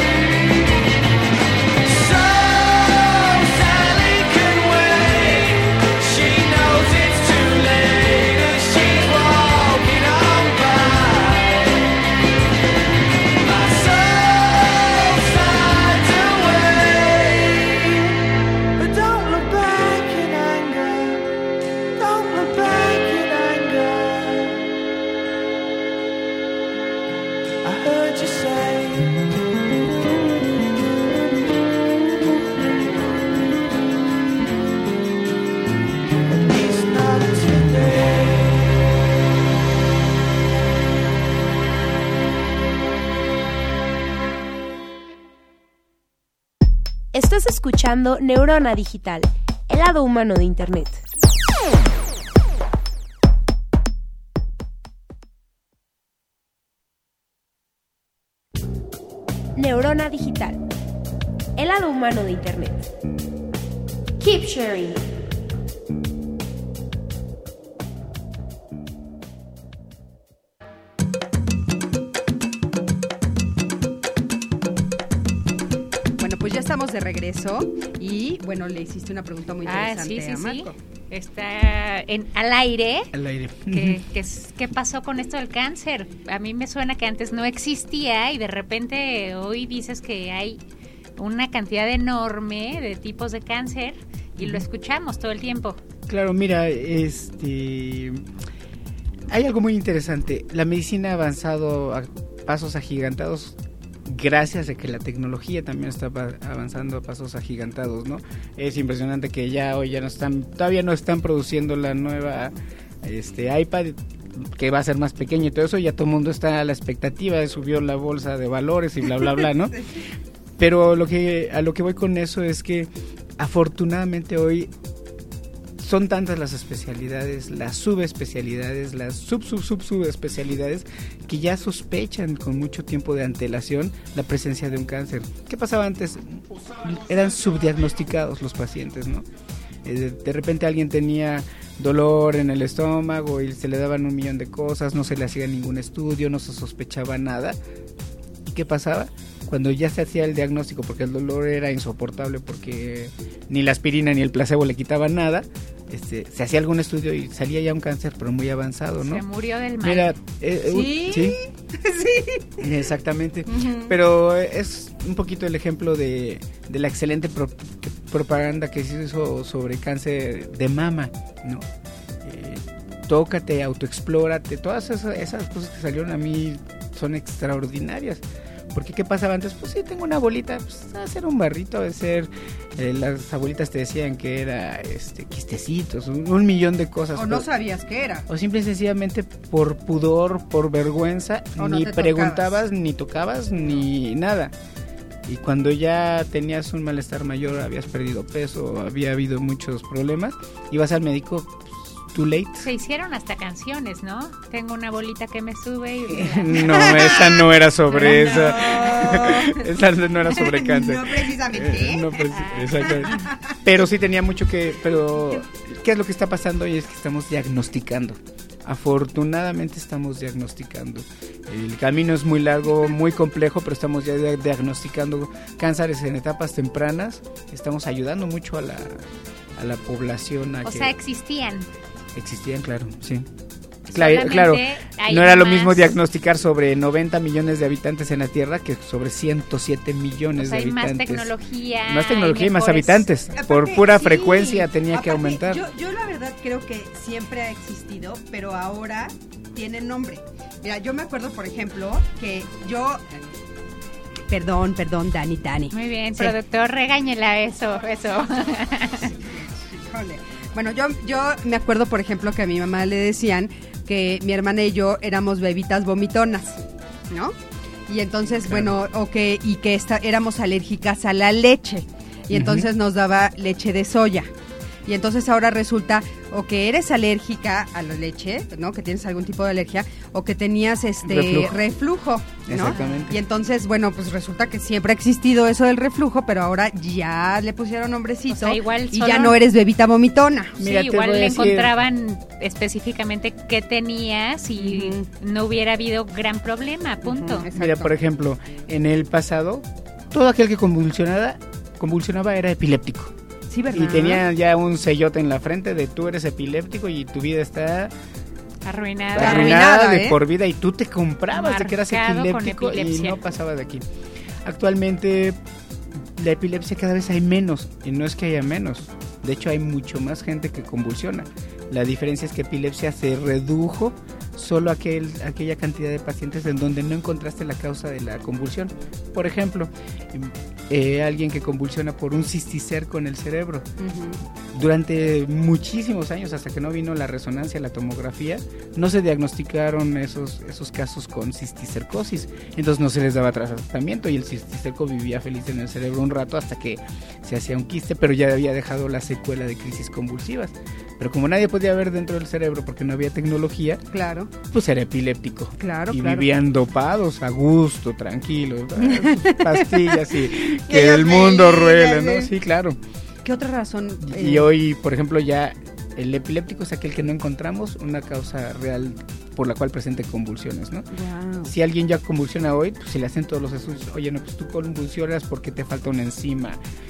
So Sally can wait, she knows it's too late as she's walking on by. My soul slides away, but don't look back in anger, don't look back in anger, I heard you say. At least not today. Estás escuchando Neurona Digital, el lado humano de Internet. Neurona Digital, el lado humano de Internet. Keep sharing. Bueno, pues ya estamos de regreso y bueno, le hiciste una pregunta muy Ah, interesante sí, sí, a sí. Marco. Está en, al aire. Al aire. ¿Qué, qué, es- ¿Qué pasó con esto del cáncer? A mí me suena que antes no existía y de repente hoy dices que hay una cantidad enorme de tipos de cáncer y lo escuchamos todo el tiempo. Claro, mira, este hay algo muy interesante. La medicina ha avanzado a pasos agigantados gracias a que la tecnología también está pa- avanzando a pasos agigantados, ¿no? Es impresionante que ya hoy ya no están, todavía no están produciendo la nueva este iPad que va a ser más pequeño y todo eso, ya todo el mundo está a la expectativa, subió la bolsa de valores y bla bla bla, ¿no? Pero lo que a lo que voy con eso es que afortunadamente hoy son tantas las especialidades, las subespecialidades, las sub sub sub subespecialidades que ya sospechan con mucho tiempo de antelación la presencia de un cáncer. ¿Qué pasaba antes? Eran subdiagnosticados los pacientes, ¿no? Eh, de, de repente alguien tenía dolor en el estómago y se le daban un millón de cosas, no se le hacía ningún estudio, no se sospechaba nada. ¿Y qué pasaba? Cuando ya se hacía el diagnóstico, porque el dolor era insoportable, porque ni la aspirina ni el placebo le quitaban nada, este, se hacía algún estudio y salía ya un cáncer, pero muy avanzado, ¿no? Se murió del mal. Mira, eh, un- ¿Sí? sí, Sí. exactamente. Ujú. Pero es un poquito el ejemplo de, de la excelente pro- propaganda que se hizo sobre cáncer de mama, ¿no? Eh, tócate, autoexplórate, todas esas, esas cosas que salieron a mí son extraordinarias. Porque ¿qué pasaba antes? Pues sí, tengo una bolita, pues hacer un barrito, hacer, eh, las abuelitas te decían que era este quistecitos, un, un millón de cosas. O no pero, sabías qué era. o simple y sencillamente por pudor, por vergüenza, O no ni te preguntabas, tocabas. ni tocabas, ni nada. Y cuando ya tenías un malestar mayor, habías perdido peso, había habido muchos problemas, ibas al médico, pues, too late. Se hicieron hasta canciones, ¿no? Tengo una bolita que me sube y... No, esa no era sobre No. esa. Esa no era sobre cáncer. No precisamente. Eh, no, pues, exactamente. Pero sí tenía mucho que... Pero, ¿qué es lo que está pasando? Y es que estamos diagnosticando. Afortunadamente estamos diagnosticando. El camino es muy largo, muy complejo, pero estamos ya diagnosticando cánceres en etapas tempranas. Estamos ayudando mucho a la, a la población a O que sea, existían. existían, claro, sí. Claro, Solamente claro. hay No era lo más- mismo diagnosticar sobre noventa millones de habitantes en la Tierra que sobre ciento siete millones O sea, de hay más habitantes. tecnología. Más tecnología y más mejores- habitantes. Por Aparte, pura sí, frecuencia tenía que aparte, aumentar. Yo, yo la verdad creo que siempre ha existido, pero ahora tiene nombre. Mira, yo me acuerdo, por ejemplo, que yo... Perdón, perdón, Dani, Dani. Muy bien, Sí. productor, regáñela eso, eso. Híjole. Bueno, yo, yo me acuerdo, por ejemplo, que a mi mamá le decían que mi hermana y yo éramos bebitas vomitonas, ¿no? Y entonces, bueno, o que, y que esta, éramos alérgicas a la leche. Y entonces Ujú. nos daba leche de soya. Y entonces ahora resulta o que eres alérgica a la leche, ¿no? Que tienes algún tipo de alergia, o que tenías este Reflujo. reflujo, ¿no? Exactamente. Y entonces, bueno, pues resulta que siempre ha existido eso del reflujo, pero ahora ya le pusieron nombrecito O sea, igual y solo- ya no eres bebita vomitona. Mira, Sí, te igual voy a le decir- encontraban específicamente qué tenías y Ujú. no hubiera habido gran problema, punto. Ujú, Mira, exacto. por ejemplo, en el pasado, todo aquel que convulsionaba, convulsionaba era epiléptico. Sí, ¿verdad? Y tenía ya un sellote en la frente de tú eres epiléptico y tu vida está Arruinada. Arruinada, arruinada de ¿eh? por vida y tú te comprabas de que eras Marcado con epiléptico y epilepsia. no pasaba de aquí. Actualmente la epilepsia cada vez hay menos y no es que haya menos. De hecho hay mucho más gente que convulsiona. La diferencia es que epilepsia se redujo solo a aquel, aquella cantidad de pacientes en donde no encontraste la causa de la convulsión. Por ejemplo, eh, alguien que convulsiona por un cisticerco en el cerebro. Ujú. Durante muchísimos años, hasta que no vino la resonancia, la tomografía, no se diagnosticaron esos, esos casos con cisticercosis. Entonces no se les daba tratamiento y el cisticerco vivía feliz en el cerebro un rato hasta que se hacía un quiste, pero ya había dejado la secuela de crisis convulsivas. Pero como nadie podía ver dentro del cerebro porque no había tecnología, Claro, pues era epiléptico. claro, Y claro. vivían dopados, a gusto, tranquilos, ah, sus pastillas y que Ellos el mundo felices, ruele, ¿no? ¿eh? Sí, claro. ¿Qué otra razón? Y eh, hoy, por ejemplo, ya el epiléptico es aquel que no encontramos una causa real por la cual presente convulsiones, ¿no? Guau. Si alguien ya convulsiona hoy, pues se le hacen todos los estudios. Oye, no, pues tú convulsionas porque te falta una enzima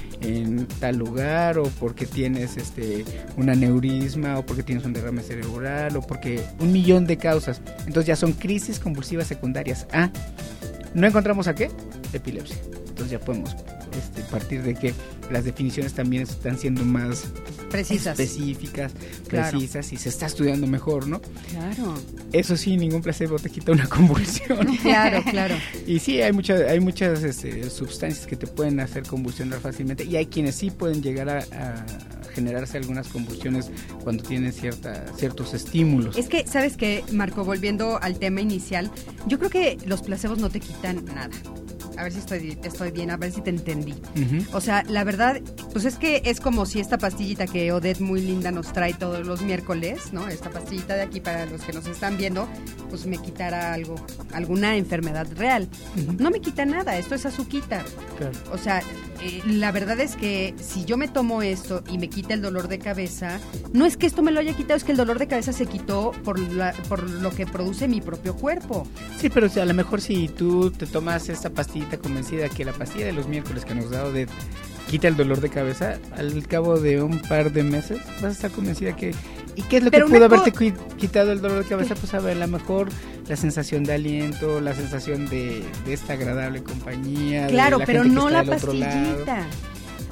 en tal lugar, o porque tienes este un aneurisma, o porque tienes un derrame cerebral, o porque un millón de causas. Entonces ya son crisis convulsivas secundarias. Ah, ¿no encontramos a qué? Epilepsia. Entonces ya podemos este, partir de que las definiciones también están siendo más Precisas. específicas, Claro. precisas, y se está estudiando mejor, ¿no? Claro, Eso sí, ningún placebo te quita una convulsión. claro, claro. Y sí, hay muchas hay muchas este, sustancias que te pueden hacer convulsionar fácilmente, y hay quienes sí pueden llegar a, a generarse algunas convulsiones cuando tienen cierta, ciertos estímulos. Es que, ¿sabes qué, Marco? Volviendo al tema inicial, yo creo que los placebos no te quitan nada. A ver si estoy, estoy bien, a ver si te entendí. Ujú. O sea, la verdad, pues es que es como si esta pastillita que Odette muy linda nos trae todos los miércoles, ¿no? Esta pastillita de aquí para los que nos están viendo, pues me quitara algo, alguna enfermedad real. Ujú. No me quita nada, esto es azuquita. Claro. O sea, eh, la verdad es que si yo me tomo esto y me quita el dolor de cabeza, no es que esto me lo haya quitado, es que el dolor de cabeza se quitó por, la, por lo que produce mi propio cuerpo. Sí, pero o sea, a lo mejor si tú te tomas esta pastillita convencida que la pastilla de los miércoles que nos da Odette quita el dolor de cabeza, al cabo de un par de meses vas a estar convencida que... ¿Y qué es lo Pero que pudo una co- haberte qui- quitado el dolor de cabeza? Pues a ver, a lo mejor la sensación de aliento, la sensación de, de esta agradable compañía. de Claro, la pero gente que no está la del otro lado. pastillita.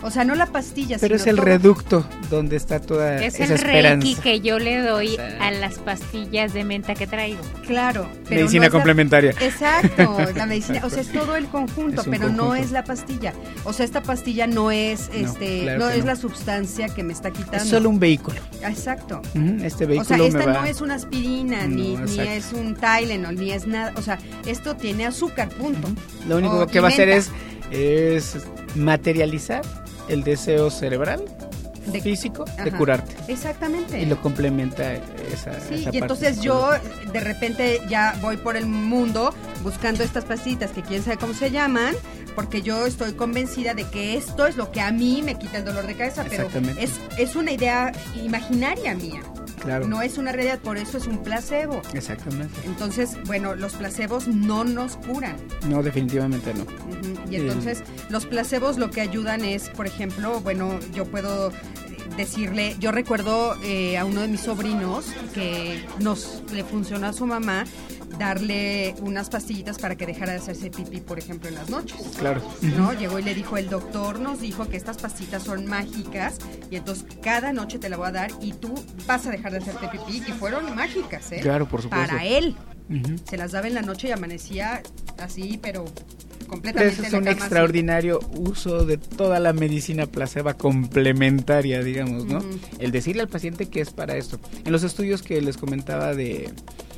O sea, no la pastilla, Pero sino es el todo. reducto donde está toda Es esa el esperanza. reiki que yo le doy O sea. a las pastillas de menta que traigo. Claro. Pero Medicina no es la- complementaria. Exacto, la medicina, o sea, es todo el conjunto, Es un pero no conjunto. es la pastilla. O sea, esta pastilla no es, No, este, claro no que es no. la sustancia que me está quitando. Es solo un vehículo. Exacto. Ujú, Este O vehículo sea, me esta va... no es una aspirina, No, ni, ni exacto. es un Tylenol, ni es nada. O sea, esto tiene azúcar, punto. Lo único O que va a hacer es, menta. es materializar el deseo cerebral, De- físico, de Ajá. curarte. Exactamente. Y lo complementa esa, Sí, esa y parte entonces yo psicológica. de repente ya voy por el mundo buscando estas pastillitas que quién sabe cómo se llaman, porque yo estoy convencida de que esto es lo que a mí me quita el dolor de cabeza, pero Exactamente. es, es una idea imaginaria mía, Claro. no es una realidad, por eso es un placebo. Exactamente. Entonces, bueno, los placebos no nos curan. No, definitivamente no. Ujú. Y Sí. entonces los placebos lo que ayudan es, por ejemplo, bueno, yo puedo eh, decirle, yo recuerdo eh, a uno de mis sobrinos que nos le funcionó a su mamá darle unas pastillitas para que dejara de hacerse pipí, por ejemplo, en las noches. Claro. ¿No? Llegó y le dijo, el doctor nos dijo que estas pastillitas son mágicas y entonces cada noche te la voy a dar y tú vas a dejar de hacerte pipí, y fueron mágicas, ¿eh? Claro, por supuesto. Para él. Ujú. Se las daba en la noche y amanecía así, pero Pero completamente ese es en un la cama, así. extraordinario uso de toda la medicina placebo complementaria, digamos, ¿no? Ujú. El decirle al paciente que es para esto. En los estudios que les comentaba de,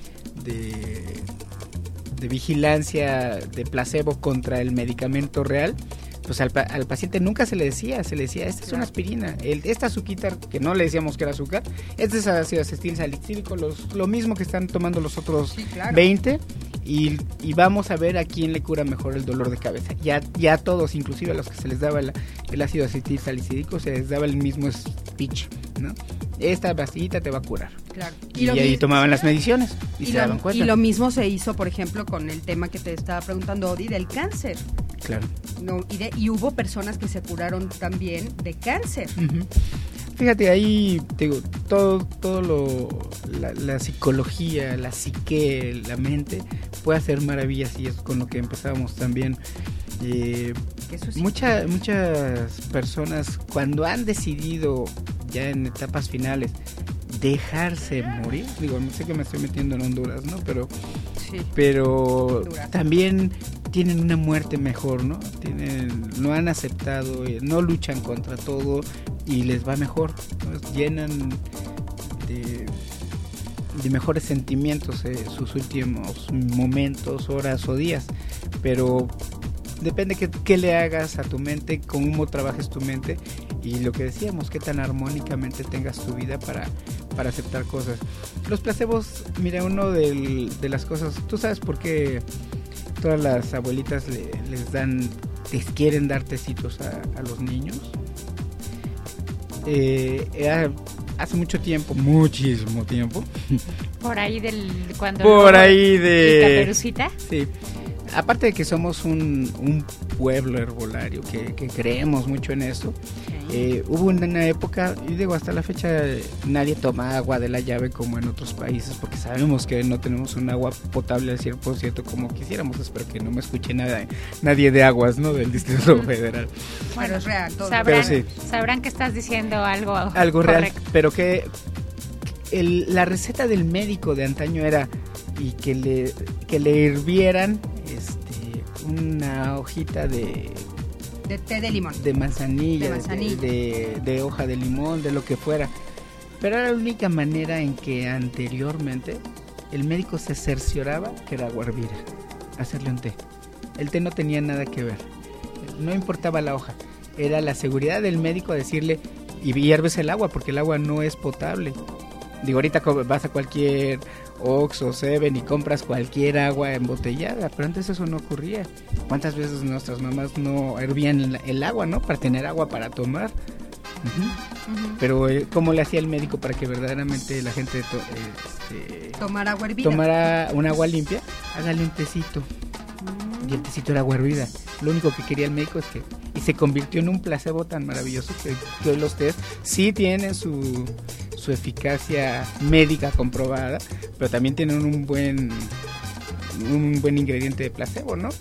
de, de vigilancia de placebo contra el medicamento real, pues al, pa- al paciente nunca se le decía, se le decía, esta es una aspirina, el, esta azuquita, que no le decíamos que era azúcar, este es ácido acetil salicílico, los, lo mismo que están tomando los otros Sí, claro. veinte, y, y vamos a ver a quién le cura mejor el dolor de cabeza. Ya, ya a todos, inclusive a los que se les daba el, el ácido acetil salicílico, se les daba el mismo speech, ¿no? Esta pastillita te va a curar. Claro. Y, lo ahí mi- tomaban las mediciones y, y se lo, daban cuenta. y lo mismo se hizo, por ejemplo, con el tema que te estaba preguntando, Odi, del cáncer. Claro. No, y, de- y hubo personas que se curaron también de cáncer. Ujú. Fíjate, ahí te digo, todo, todo lo, la, la psicología, la psique, la mente, puede hacer maravillas, y es con lo que empezábamos también. Eh, Que eso sí. mucha- muchas personas, cuando han decidido ya en etapas finales dejarse morir, digo, no sé que me estoy metiendo en Honduras, ¿no? Pero Sí. pero Honduras. también tienen una muerte mejor, ¿no? Tienen, lo han aceptado, eh, no luchan contra todo y les va mejor, ¿no? Llenan de, de mejores sentimientos eh, sus últimos momentos, horas o días, pero depende que, qué le hagas a tu mente, cómo trabajes tu mente y lo que decíamos, qué tan armónicamente tengas tu vida para, para aceptar cosas. Los placebos, mira, uno del- de las cosas, ¿tú sabes por qué todas las abuelitas le- les dan, les quieren dar tecitos a, a los niños? Eh, era hace mucho tiempo, muchísimo tiempo, Por ahí del cuando por luego- ahí y de... Caperucita. Sí, aparte de que somos un, un pueblo herbolario, que, que creemos mucho en esto, eh, hubo una época, y digo, hasta la fecha nadie toma agua de la llave como en otros países, porque sabemos que no tenemos un agua potable al cien por ciento como quisiéramos. Espero que no me escuche nada, nadie de aguas, ¿no? Del Distrito Federal. Pero es real todo. Sabrán, Pero sí. sabrán que estás diciendo algo Algo real, correcto. pero que el- la receta del médico de antaño era y que le, que le hirvieran este, una hojita de, De té de limón. de manzanilla, De de, manzanilla. de- de hoja de limón, de lo que fuera. Pero era la única manera en que anteriormente el médico se cercioraba que era agua hervida, hacerle un té. El té no tenía nada que ver, no importaba la hoja, era la seguridad del médico decirle, y hierves el agua, porque el agua no es potable. Digo, ahorita co- vas a cualquier Oxxo, Seven y compras cualquier agua embotellada, pero antes eso no ocurría. ¿Cuántas veces nuestras mamás no hervían el, el agua, no? Para tener agua para tomar. Ujú. Ujú. Pero eh, ¿cómo le hacía el médico para que verdaderamente la gente to- este, Tomar agua hervida. tomara un agua limpia? Hágale un tecito. Mm. Y el tecito era agua hervida. Lo único que quería el médico es que... Y se convirtió en un placebo tan maravilloso que, que hoy los test sí tienen su, su eficacia médica comprobada, pero también tienen un buen un buen ingrediente de placebo, ¿no?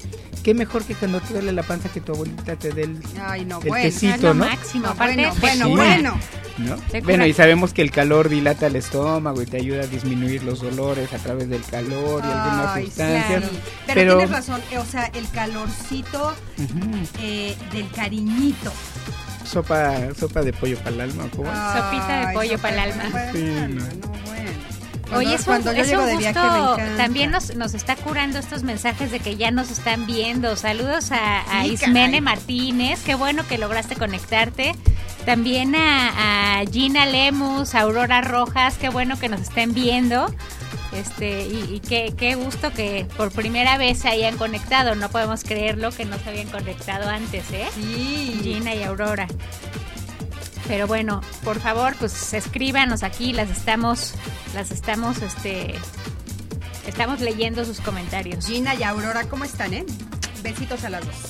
qué mejor que cuando te duele la panza que tu abuelita te dé el, Ay, no, el bueno. tecito, es lo ¿no? máximo. No, Aparte, bueno, te bueno, cura. bueno. ¿No? Te cura. Bueno, y sabemos que el calor dilata el estómago y te ayuda a disminuir los dolores a través del calor y algunas Ay, sustancias. claro. Pero, Pero- tienes razón, eh, o sea, el calorcito Ujú. eh, del cariñito. Sopa, sopa de pollo para el alma, ¿cómo? Sopita de Ay, pollo sopa pa'l de alma. pollo pa'l Sí, alma, no. no, bueno. Cuando, Oye, es un, cuando yo es llego un de gusto, viaje me encanta. también nos, nos está curando estos mensajes de que ya nos están viendo. Saludos a, a Sí, Ismene caray. Martínez, qué bueno que lograste conectarte. También a, a Gina Lemus, a Aurora Rojas, qué bueno que nos estén viendo. Este, y, y qué, qué gusto que por primera vez se hayan conectado. No podemos creerlo que no se habían conectado antes, ¿eh? Sí. Gina y Aurora. Pero bueno, por favor, pues escríbanos aquí, las estamos, las estamos, este, estamos leyendo sus comentarios. Gina y Aurora, ¿cómo están, eh? Besitos a las dos.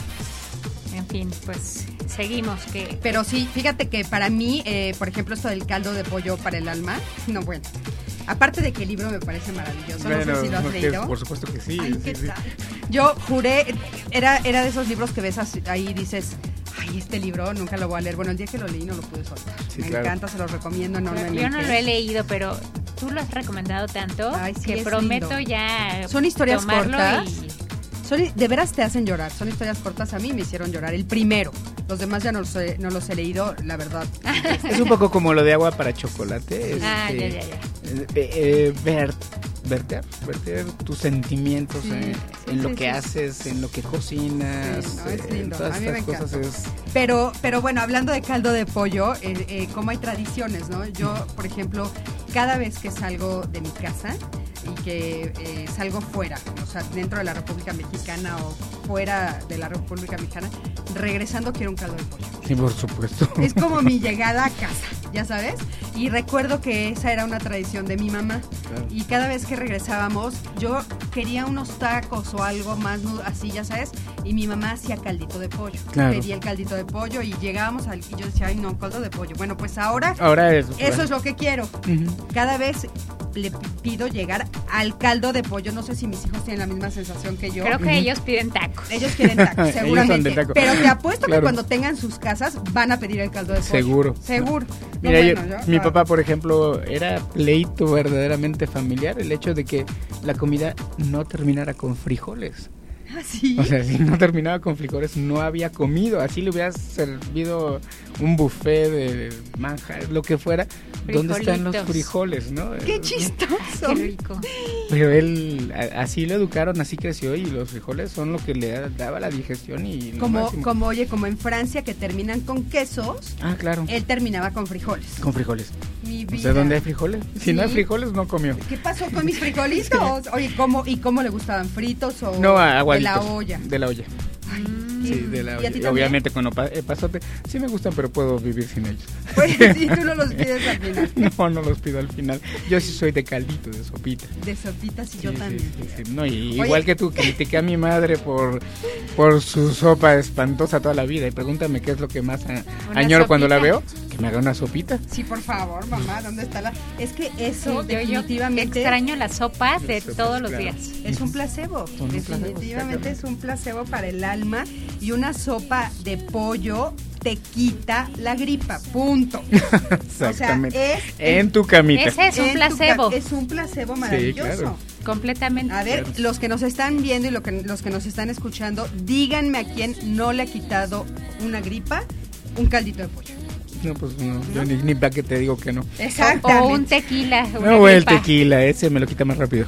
En fin, pues seguimos. Que Pero sí, fíjate que para mí, eh, por ejemplo, esto del caldo de pollo para el alma, no, bueno. Aparte de que el libro me parece maravilloso, no sé si lo has porque- leído. por supuesto que sí. Ay, sí, ¿qué sí. tal? Yo juré, era, era de esos libros que ves así- ahí y dices, ay, este libro nunca lo voy a leer. Bueno, el día que lo leí no lo pude soltar. Sí, me claro. encanta, se los recomiendo enormemente. yo no lo he leído, pero tú lo has recomendado tanto Ay, sí, que es prometo lindo. ya Son historias tomarlo cortas. y- Son, de veras te hacen llorar, son historias cortas, a mí me hicieron llorar. El primero, los demás ya no los he, no los he leído, la verdad. Es un poco como lo de agua para chocolate. este, Ah, ya, ya, ya. eh, eh, ver, verter, verter tus sentimientos Sí, eh, sí, en lo sí, que sí. haces, en lo que cocinas, Sí, no, es eh, lindo, todas a mí me estas cosas encanta. es... Pero, pero bueno, hablando de caldo de pollo, eh, eh, como hay tradiciones, ¿no? Yo, por ejemplo, cada vez que salgo de mi casa y que eh, salgo fuera, o sea, dentro de la República Mexicana o fuera de la República Mexicana, regresando quiero un caldo de pollo. Sí, por supuesto. Es como mi llegada a casa, ya sabes. Y recuerdo que esa era una tradición de mi mamá. Claro. Y cada vez que regresábamos, yo quería unos tacos o algo más nu- así, ya sabes. Y mi mamá hacía caldito de pollo. Claro. Pedía el caldito de pollo y llegábamos al, y yo decía, ay no, caldo de pollo. Bueno, pues ahora Ahora es... eso es lo que quiero. Ujú. Cada vez le pido llegar al caldo de pollo. No sé si mis hijos tienen la misma sensación que yo. creo que ellos piden tacos. Ellos quieren tacos, Ellos son seguramente. de taco. Pero te apuesto Claro. que cuando tengan sus casas van a pedir el caldo de pollo. Seguro. Seguro. No, Mira, yo- bueno, yo- mi ah, papá, por ejemplo, era pleito verdaderamente familiar el hecho de que la comida no terminara con frijoles. ¿Ah, sí? O sea, si no terminaba con frijoles, no había comido. Así le hubieras servido un buffet de manjar, lo que fuera. ¿Dónde están los Frijolitos. frijoles, no? ¡Qué Eh, chistoso! Qué rico. Pero él, a- así lo educaron, así creció y los frijoles son lo que le da- daba la digestión y lo Como, máximo. como, oye, como en Francia que terminan con quesos, Ah, claro. él terminaba con frijoles. Con frijoles. Mi O vida. sea, ¿dónde hay frijoles? Si no hay Sí. frijoles, no comió. ¿Qué pasó con mis frijolitos? Oye, ¿cómo, ¿y cómo le gustaban? ¿Fritos o No, de aguaditos. la olla? De la olla. Sí, ¿Y- de la y a olla. ti Y también? obviamente con opa- eh, pasote. Sí me gustan, pero puedo vivir sin ellos. Pues sí, tú no los pides al final. No, no los pido al final. Yo sí soy de caldito, de sopita. De sopitas y yo Sí, sí, también. sí, sí. No, y Oye. igual que tú, critiqué a mi madre por, por su sopa espantosa toda la vida. Y pregúntame qué es lo que más a- Una añoro cuando la sopita. veo. Que me haga una sopita. Sí, por favor, mamá, ¿dónde está la...? Es que eso Sí, yo, yo definitivamente extraño las sopas de Las sopas, todos los claro. días. es un placebo. Son un placebo, Definitivamente exactamente. es un placebo para el alma y una sopa de pollo te quita la gripa, punto. Exactamente. es- en tu camita. Ese es un En tu placebo. ca- Es un placebo maravilloso. claro. Completamente. A ver, Claro. los que nos están viendo y lo que, los que nos están escuchando, díganme a quién no le ha quitado una gripa un caldito de pollo. No, pues no, yo ni, ni para que te digo que no. Exactamente. O un tequila. una No, güey, el gripa. tequila, ese me lo quita más rápido.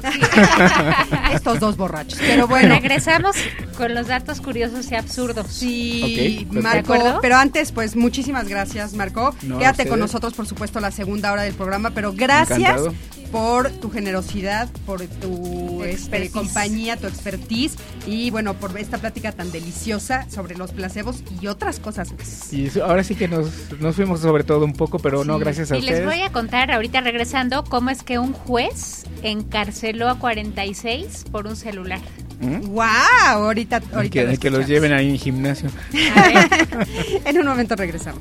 Estos dos borrachos. Pero bueno. Regresamos con los datos curiosos y absurdos. Sí, Ok, perfecto. Marco, ¿De acuerdo? pero antes, pues muchísimas gracias, Marco. No, a Quédate ustedes. con nosotros, por supuesto, la segunda hora del programa, pero gracias Encantado. por tu generosidad, por tu este, Expertise. compañía, tu expertise y bueno, por esta plática tan deliciosa sobre los placebos y otras cosas más. Y eso- ahora sí que nos, nos fuimos sobre todo un poco, pero no, Sí. gracias a Y les ustedes. voy a contar ahorita regresando cómo es que un juez encarceló a cuarenta y seis por un celular. ¿Mm? ¡Wow! Ahorita, ahorita Hay que, lo hay que los escuchamos. lleven ahí en gimnasio. A ver, En un momento regresamos.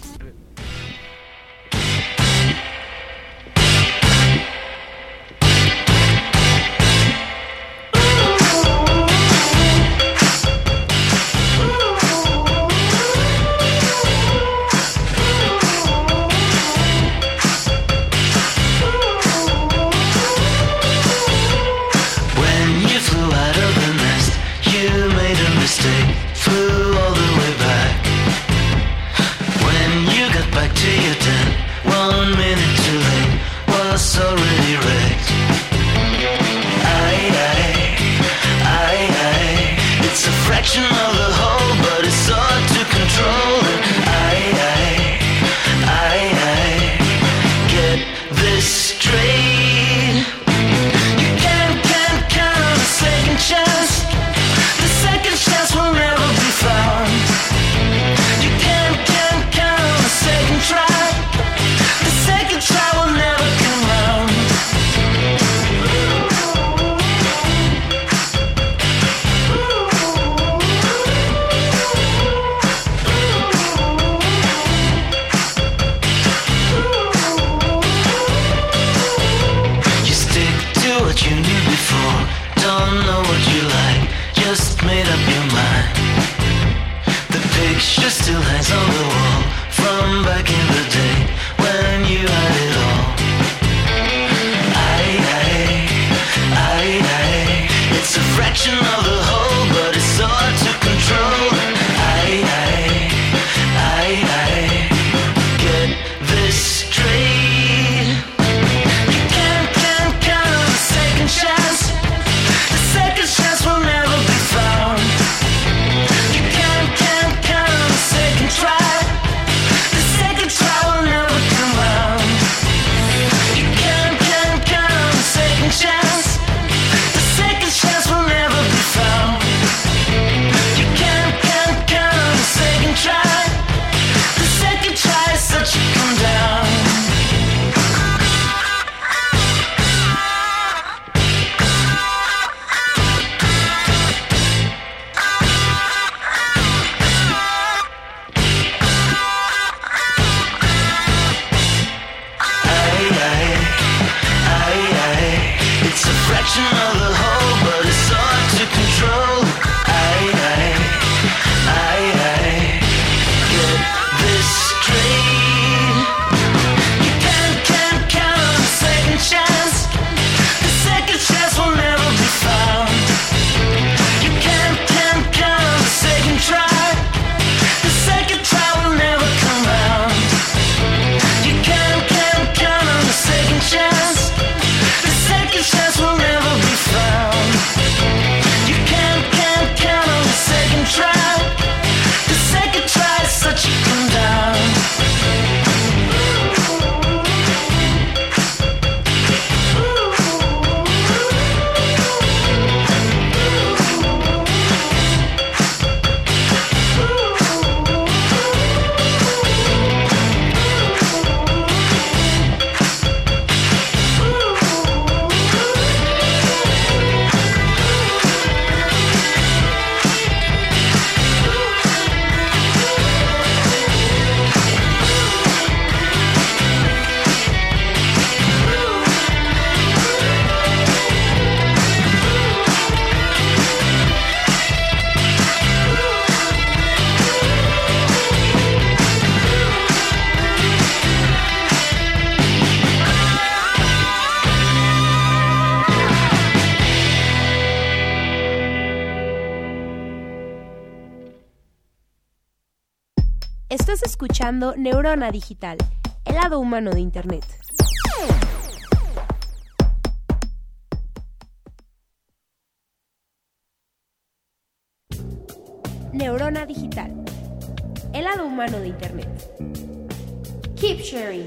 don't know what you like, just made up your mind. The picture still hangs on the wall from back in the day when you had it all. Aye, aye, aye, aye. It's a fraction of the whole, but it's so hard to control. Aye, aye, aye, aye. Get this straight. You can't, can't count on a second chance. The second chance will never be found. You can't, can't count on a second try. The second try will never come round. You can't, can't count on a second chance. The second chance will never be found. You can't, can't count on a second try. The second try is such a come down. Aye, aye, aye, aye. It's a fraction of the whole, but it's hard to control. Aye, aye, aye, aye. Get this straight. You can't, can't count on a second chance. The second chance will never be found. You can't, can't count on a second try. The second try will never come round. You can't, can't count on a second chance. The second chance will never be found. You can't, can't count on a second try. The second try is such a come down. Estás escuchando Neurona Digital, el lado humano de Internet. Neurona Digital, el lado humano de Internet. Keep sharing.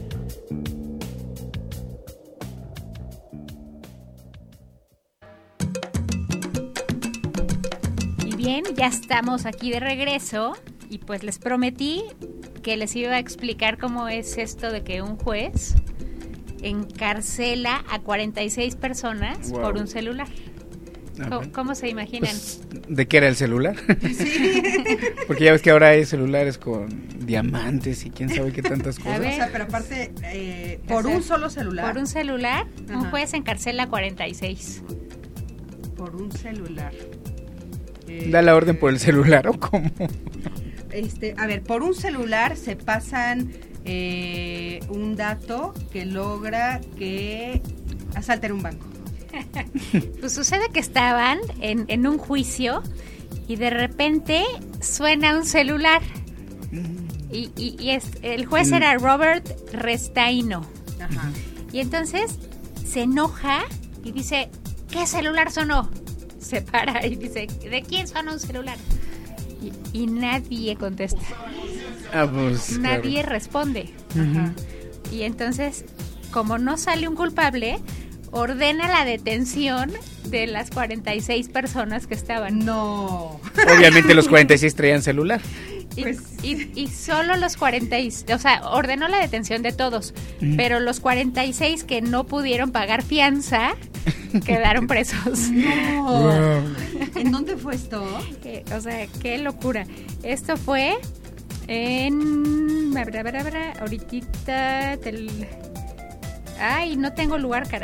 Y bien, ya estamos aquí de regreso y pues les prometí que les iba a explicar cómo es esto de que un juez encarcela a cuarenta y seis personas Wow. por un celular. Ah, ¿Cómo, bueno. cómo se imaginan? Pues, ¿de qué era el celular? Porque ya ves que ahora hay celulares con diamantes y quién sabe qué tantas cosas. A ver. O sea, pero aparte, eh, por O sea, un solo celular. Por un celular, un Ajá. juez encarcela a cuarenta y seis. Por un celular. Eh, ¿Da la orden por el celular o cómo? Este, a ver, por un celular se pasan eh, un dato que logra que asalten un banco. Pues sucede que estaban en, en un juicio y de repente suena un celular. Y, y, y es, el juez era Robert Restaino. Ajá. Y entonces se enoja y dice, ¿qué celular sonó? Se para y dice, ¿de quién sonó un celular? Y, y nadie contesta. Ah, pues, Nadie claro. responde. Ujú. Y entonces, como no sale un culpable, ordena la detención de las cuarenta y seis personas que estaban. No. Obviamente los cuarenta y seis traían celular. Y, Pues, y, y solo los cuarenta y seis, o sea, ordenó la detención de todos, Mm. pero los cuarenta y seis que no pudieron pagar fianza quedaron presos. No. ¿En dónde fue esto? Eh, o sea, qué locura. Esto fue en... Ahorita... Del... Ay, no tengo lugar, caray.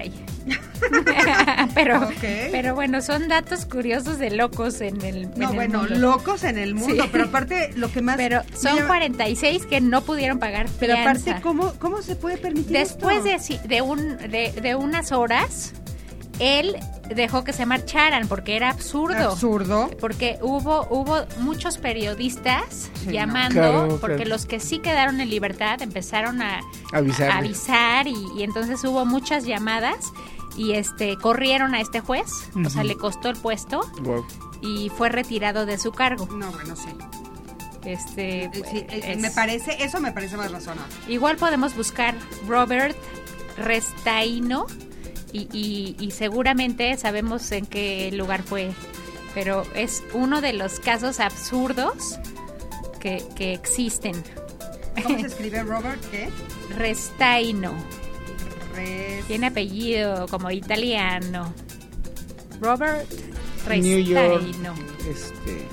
pero, Ok. pero bueno, son datos curiosos de locos en el, No, en el bueno, mundo. locos en el mundo, Sí. pero aparte lo que más... Pero me son llama- cuarenta y seis que no pudieron pagar Pero fianza. aparte, ¿cómo, cómo se puede permitir Después esto? de, si- de, un, de, de unas horas, él dejó que se marcharan porque era absurdo. Absurdo. Porque hubo hubo muchos periodistas Sí, llamando, no. Claro, porque claro. los que sí quedaron en libertad empezaron a, Avisarle. a avisar y, y entonces hubo muchas llamadas y este corrieron a este juez, o sea, Ujú. le costó el puesto Wow. y fue retirado de su cargo. No, bueno, sí. Este Eh, sí, eh, es- me parece, eso me parece más razonable. Igual podemos buscar Robert Restaino y, y, y seguramente sabemos en qué lugar fue, pero es uno de los casos absurdos que, que existen. ¿Cómo se escribe Robert? ¿Qué? Restaino, Res- tiene apellido como italiano. Robert New York. Restaino. Este.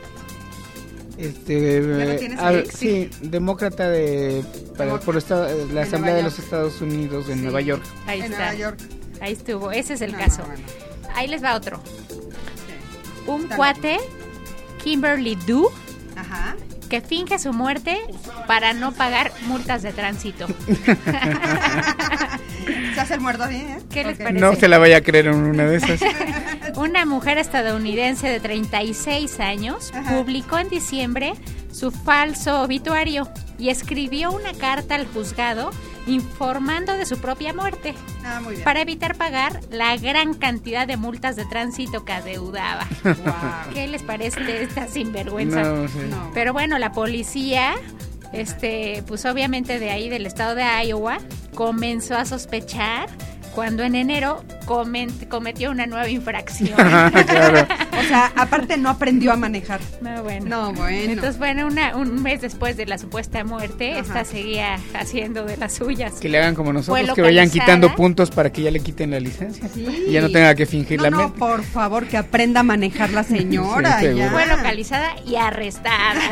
Este. ¿Ya lo eh, tienes ah, ahí? sí, demócrata de. Para, por estado, eh, la De Asamblea Nueva de los York. Estados Unidos en Sí. Nueva York. Ahí en está. Nueva York. Ahí estuvo. Ese es el No, caso. no, bueno. Ahí les va otro. Sí. Un Dale. cuate, Kimberly Doo, Ajá. que finge su muerte para no pagar multas de tránsito. Se hace el muerto bien, ¿eh? ¿Qué les Ok. parece? No se la vaya a creer en una de esas. Una mujer estadounidense de treinta y seis años Ajá. publicó en diciembre su falso obituario y escribió una carta al juzgado informando de su propia muerte Ah, muy bien. para evitar pagar la gran cantidad de multas de tránsito que adeudaba. Wow. ¿Qué les parece esta sinvergüenza? No, sí. No. Pero bueno, la policía, este, pues obviamente de ahí del estado de Iowa, comenzó a sospechar cuando en enero comen- cometió una nueva infracción. Claro. O sea, aparte no aprendió a manejar. No, bueno. No, bueno. Entonces, bueno, una, un mes después de la supuesta muerte, Ajá. esta seguía haciendo de las suyas. Que le hagan como nosotros, Fue que vayan localizada. quitando puntos para que ya le quiten la licencia. Sí. Y ya no tenga que fingir No, la no, mente. por favor, que aprenda a manejar la señora. Sí, seguro. ya. Fue localizada y arrestada.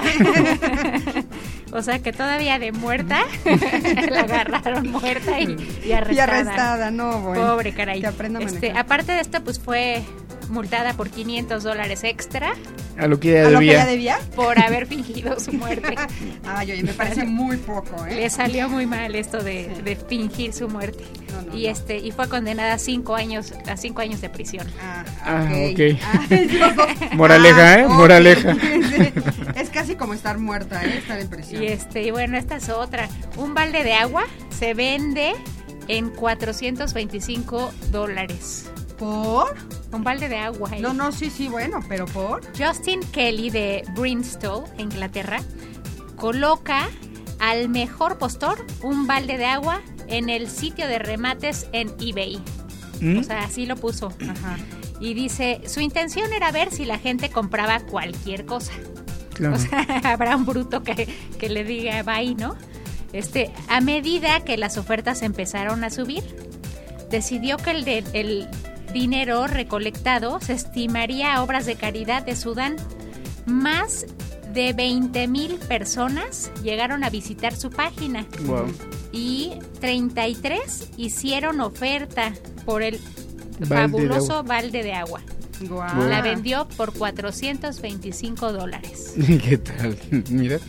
O sea que todavía de muerta la agarraron muerta y, y arrestada. Y arrestada, no, bueno. Pobre caray. Que aprenda a Este, manejar. aparte de esto, pues fue multada por quinientos dólares extra A lo que ella ¿A lo que debía. ella debía? por haber fingido su muerte. Ay, oye, me parece muy poco, ¿eh? Le salió muy mal esto de, Sí. de fingir su muerte. No, no, y no. este y fue condenada a cinco años a cinco años de prisión. Ah, Ah, ok. ok. Ay, Dios. Moraleja, ¿eh? ok. Moraleja. Sí. Es casi como estar muerta, ¿eh? Estar en prisión. Y este y bueno, esta es otra. Un balde de agua se vende en cuatrocientos veinticinco dólares. ¿Por? Un balde de agua. ¿eh? No, no, sí, sí, bueno, pero ¿por? Justin Kelly de Bristol, Inglaterra, coloca al mejor postor un balde de agua en el sitio de remates en eBay. ¿Mm? O sea, así lo puso. Ajá. Y dice, su intención era ver si la gente compraba cualquier cosa. Claro. O sea, habrá un bruto que, que le diga bye, ¿no? Este, a medida que las ofertas empezaron a subir, decidió que el, de- el dinero recolectado se estimaría a obras de caridad de Sudán. Más de veinte mil personas llegaron a visitar su página Wow. y treinta y tres hicieron oferta por el Balde de fabuloso agua. balde de agua. Guau. La vendió por cuatrocientos veinticinco dólares. ¿Qué tal? Mira.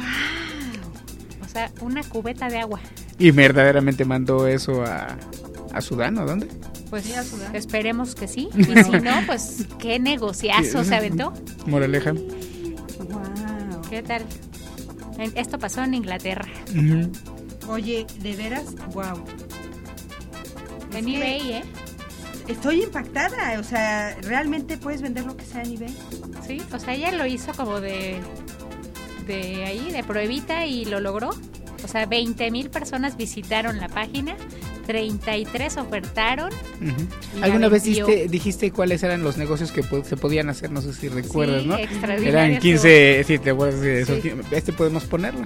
O sea, una cubeta de agua. ¿Y verdaderamente mandó eso a, a Sudán o dónde? Pues Sí, a Sudán. esperemos que sí. Y si no, pues qué negociazo se aventó. Moraleja. Guau. ¿Qué tal? En- Esto pasó en Inglaterra. Ujú. Oye, de veras, wow. En que- eBay, ¿eh? Estoy impactada, o sea, ¿realmente puedes vender lo que sea en eBay? Sí, o sea, ella lo hizo como de, de ahí, de pruebita y lo logró. O sea, veinte mil personas visitaron la página, treinta y tres ofertaron. Ujú. Y la ¿Alguna vez vendió. diste- dijiste cuáles eran los negocios que po- se podían hacer? No sé si recuerdas, Sí, ¿no? extraordinario Eran estuvo. quince, sí, te acuerdas de eso. Sí. Este podemos ponerlo.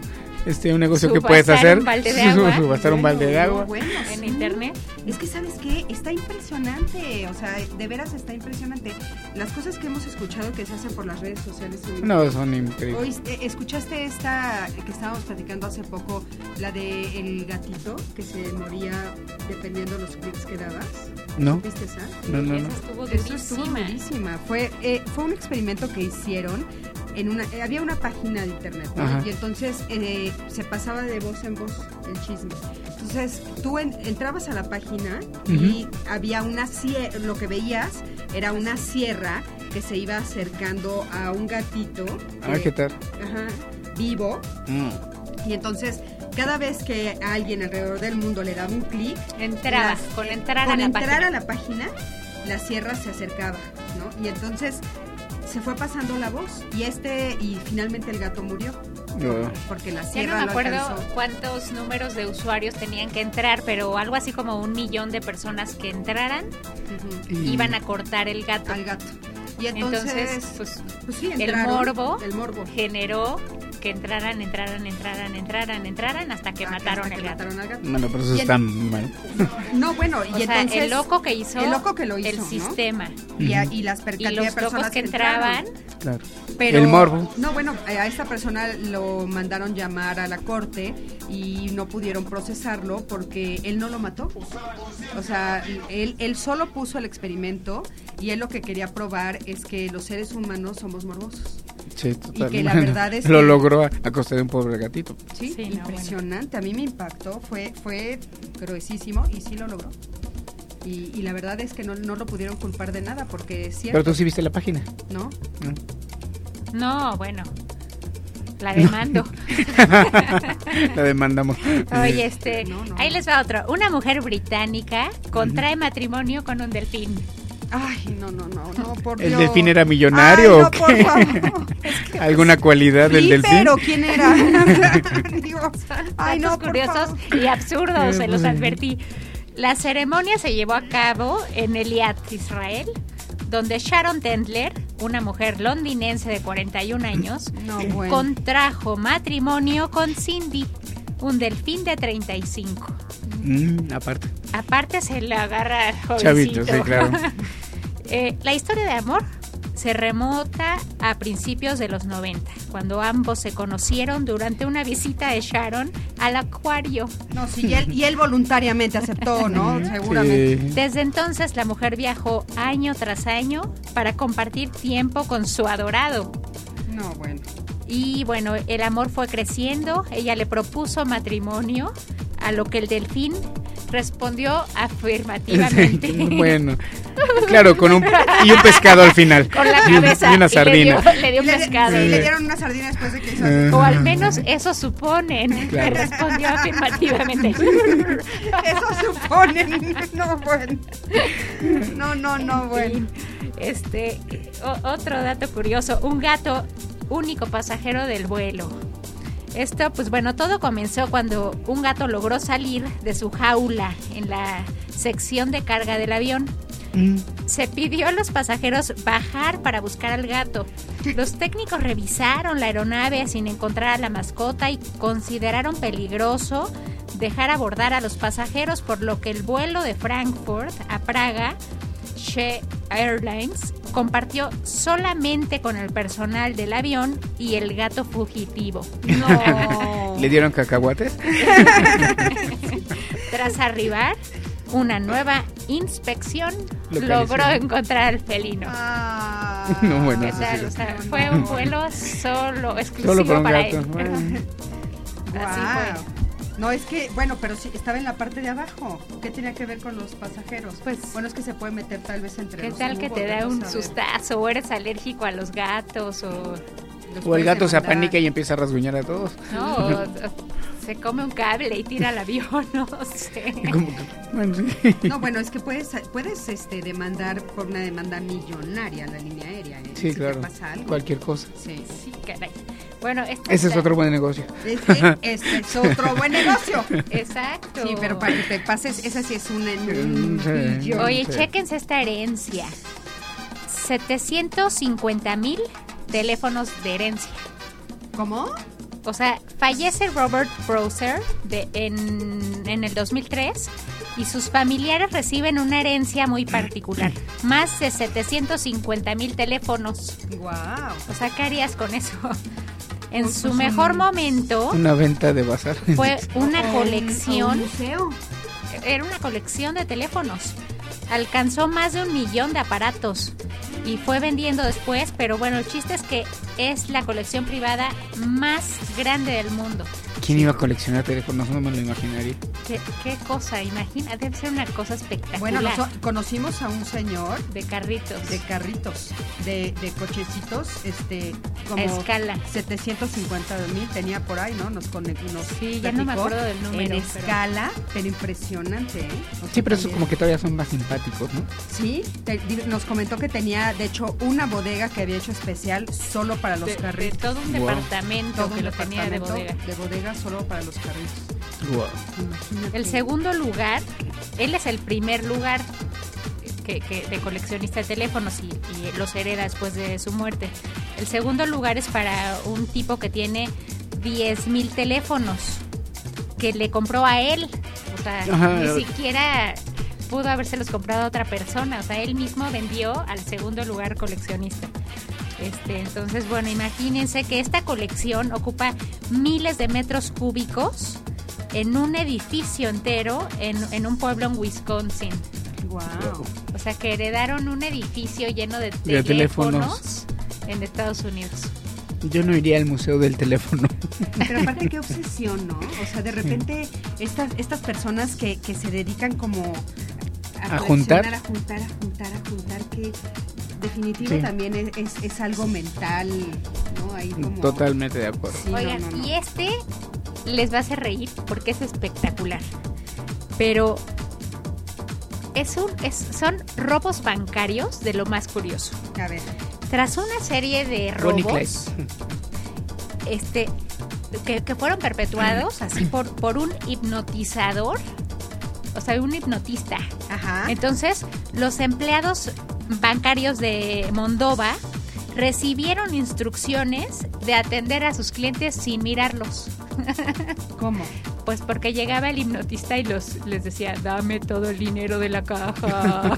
este un negocio que Subastar puedes hacer. un balde de agua. Subastar un balde de Bueno, agua. no, bueno, en sí. internet. Es que, ¿sabes qué? Está impresionante, o sea, de veras está impresionante. Las cosas que hemos escuchado que se hacen por las redes sociales. son- No, son increíbles. Oíste- eh, ¿Escuchaste esta que estábamos platicando hace poco, la de el gatito que se moría dependiendo de los clics que dabas? ¿No? ¿Viste esa? No, no, Esa no. estuvo Eso estuvo durísima. durísima. Fue, eh, fue un experimento que hicieron en una, eh, había una página de internet, ¿no? Ajá. Y entonces eh, se pasaba de voz en voz el chisme. Entonces tú en- entrabas a la página y había una sierra, lo que veías era una sierra que se iba acercando a un gatito. Ah, eh, ¿qué tal? Ajá, vivo. Mm. Y entonces cada vez que alguien alrededor del mundo le daba un clic, Entraba, las- con entrar con a la entrar página. a la página, la sierra se acercaba, ¿no? Y entonces se fue pasando la voz y este y finalmente el gato murió No. porque la Ya sierra no me lo acuerdo alcanzó. cuántos números de usuarios tenían que entrar, pero algo así como un millón de personas que entraran Ujú, Y- iban a cortar el gato. al gato. Y entonces, Entonces, pues pues sí, el entraron, morbo, el morbo generó que entraran, entraran, entraran, entraran, entraran hasta que hasta mataron que el gato. mataron al gato. Bueno, pero eso Y está en- mal. No, bueno, y O sea, entonces el loco que hizo el loco que lo hizo, el ¿no? sistema. y, a- Ujú. y las per- Y cantidad de los personas locos que entraban, Claro. Pero, El morbo. No, bueno, a esta persona lo mandaron llamar a la corte y no pudieron procesarlo porque él no lo mató. O sea, él, él solo puso el experimento y él lo que quería probar es que los seres humanos somos morbosos. Sí, total. que la verdad es Lo que- logró a, a costa de un pobre gatito. Sí, Sí, no, impresionante. A mí me impactó, fue fue gruesísimo y sí lo logró. Y, y la verdad es que no, no lo pudieron culpar de nada porque es Pero cierto, tú sí viste la página. ¿no? ¿no? no, bueno, la demando. La demandamos. Oye, este, No, no. ahí les va otro. Una mujer británica contrae matrimonio con un delfín. Ay, no, no, no, no, por ¿El Dios. delfín era millonario Ay, o no, por qué? favor. Es que, ¿Alguna cualidad del sí, delfín? pero ¿quién era? Digo, ay, no, Datos por curiosos favor. y absurdos, se los advertí. La ceremonia se llevó a cabo en Eliat, Israel, donde Sharon Tendler, una mujer londinense de cuarenta y un años, No, bueno. contrajo matrimonio con Cindy, un delfín de treinta y cinco. Mm, aparte. Aparte se le agarra jovencito. Chavito, sí, claro. Eh, la historia de amor se remota a principios de los noventa, cuando ambos se conocieron durante una visita de Sharon al acuario. No, sí, y él, y él voluntariamente aceptó, ¿no? Seguramente. Sí. Desde entonces la mujer viajó año tras año para compartir tiempo con su adorado. No, bueno. Y bueno, el amor fue creciendo, ella le propuso matrimonio, a lo que el delfín respondió afirmativamente. Sí, bueno, claro, con un y un pescado al final. Con la Y un- cabeza. y una y sardina. le dio, le dio Y le, pescado. sí, le dieron una sardina después de que hizo así. Eh. O al menos eso suponen. Claro. Que respondió afirmativamente. Eso suponen. No, bueno. No, no, no, bueno. Este, o- otro dato curioso, un gato único pasajero del vuelo. Esto, pues bueno, todo comenzó cuando un gato logró salir de su jaula en la sección de carga del avión. Mm. Se pidió a los pasajeros bajar para buscar al gato. Los técnicos revisaron la aeronave sin encontrar a la mascota y consideraron peligroso dejar abordar a los pasajeros, por lo que el vuelo de Frankfurt a Praga, She Airlines, compartió solamente con el personal del avión y el gato fugitivo. No. ¿Le dieron cacahuates? Tras arribar, una nueva inspección Localización. logró encontrar al felino. Ah, No, bueno, ¿Qué eso tal? sí. O sea, fue un vuelo solo, exclusivo Solo para un para gato. él. Bueno. Así Guau. fue. No, es que, bueno, pero sí, estaba en la parte de abajo. ¿Qué tenía que ver con los pasajeros? Pues, bueno, es que se puede meter tal vez entre ¿Qué los tal que jugos, te da vamos un a ver. sustazo o eres alérgico a los gatos o, Los O el puedes gato se demandar. apanica y empieza a rasguñar a todos. no, o- o se come un cable y tira al avión, no sé. Y como que, bueno, sí. No, bueno, es que puedes puedes este demandar por una demanda millonaria a la línea aérea. ¿eh? Sí, si claro. te pasa algo. Cualquier cosa. Sí. Sí, caray. Bueno, esta Ese es está- otro buen negocio. Este, este es otro buen negocio. Exacto. Sí, pero para que te pases, esa sí es una en un Sí. billón. Oye, Sí. chéquense esta herencia. setecientos cincuenta mil teléfonos de herencia. ¿Cómo? O sea, fallece Robert Browser de, en, en el dos mil tres y sus familiares reciben una herencia muy particular. Más de setecientos cincuenta mil teléfonos. Wow. O sea, ¿qué harías con eso? En Pues su un- mejor momento Una venta de bazar. fue una O un- colección, o un museo. era una colección de teléfonos. Alcanzó más de un millón de aparatos y fue vendiendo después, pero bueno, el chiste es que es la colección privada más grande del mundo. ¿Quién iba a coleccionar teléfonos? No me lo imaginaría. ¿Qué, qué cosa? Imagina, debe ser una cosa espectacular. Bueno, noso- conocimos a un señor de carritos. de carritos, de, de cochecitos, este, como A escala. setecientos cincuenta mil tenía por ahí, ¿no? Nos, conect- nos Sí, ya no me platicó acuerdo del número, En pero- escala, pero impresionante, ¿eh? O sea, Sí, pero eso también- como que todavía son más simpáticos, ¿no? Sí, te- di- nos comentó que tenía, de hecho, una bodega que había hecho especial solo para los de, de carritos. todo un Wow. departamento Todo que un lo tenía de departamento bodega. de bodega solo para los carritos. Wow. Imagínate. El segundo lugar, él es el primer lugar que, que- de coleccionista de teléfonos y, y los hereda después de su muerte. El segundo lugar es para un tipo que tiene diez mil teléfonos que le compró a él. O sea, Ajá. ni siquiera pudo habérselos comprado a otra persona. O sea, él mismo vendió al segundo lugar coleccionista. Este, entonces, bueno, imagínense que esta colección ocupa miles de metros cúbicos en un edificio entero en, en un pueblo en Wisconsin. Wow. O sea, que heredaron un edificio lleno de De teléfonos en Estados Unidos. Yo no iría al museo del teléfono. Pero aparte qué obsesión, ¿no? O sea, de repente estas estas personas que, que se dedican como ¿A juntar? coleccionar, a juntar, a juntar, a juntar, que definitivo Sí. también es, es, es algo mental, ¿no? Ahí como... Totalmente de acuerdo. Sí, no, Oigan, no, no. y este les va a hacer reír porque es espectacular. Pero es un, es, son robos bancarios de lo más curioso. A ver, Tras una serie de Bonnie robos, este, que, que fueron perpetuados así por, por un hipnotizador, o sea, un hipnotista. ajá. Entonces, los empleados bancarios de Moldova recibieron instrucciones de atender a sus clientes sin mirarlos. ¿Cómo? Pues porque llegaba el hipnotista y los les decía, dame todo el dinero de la caja.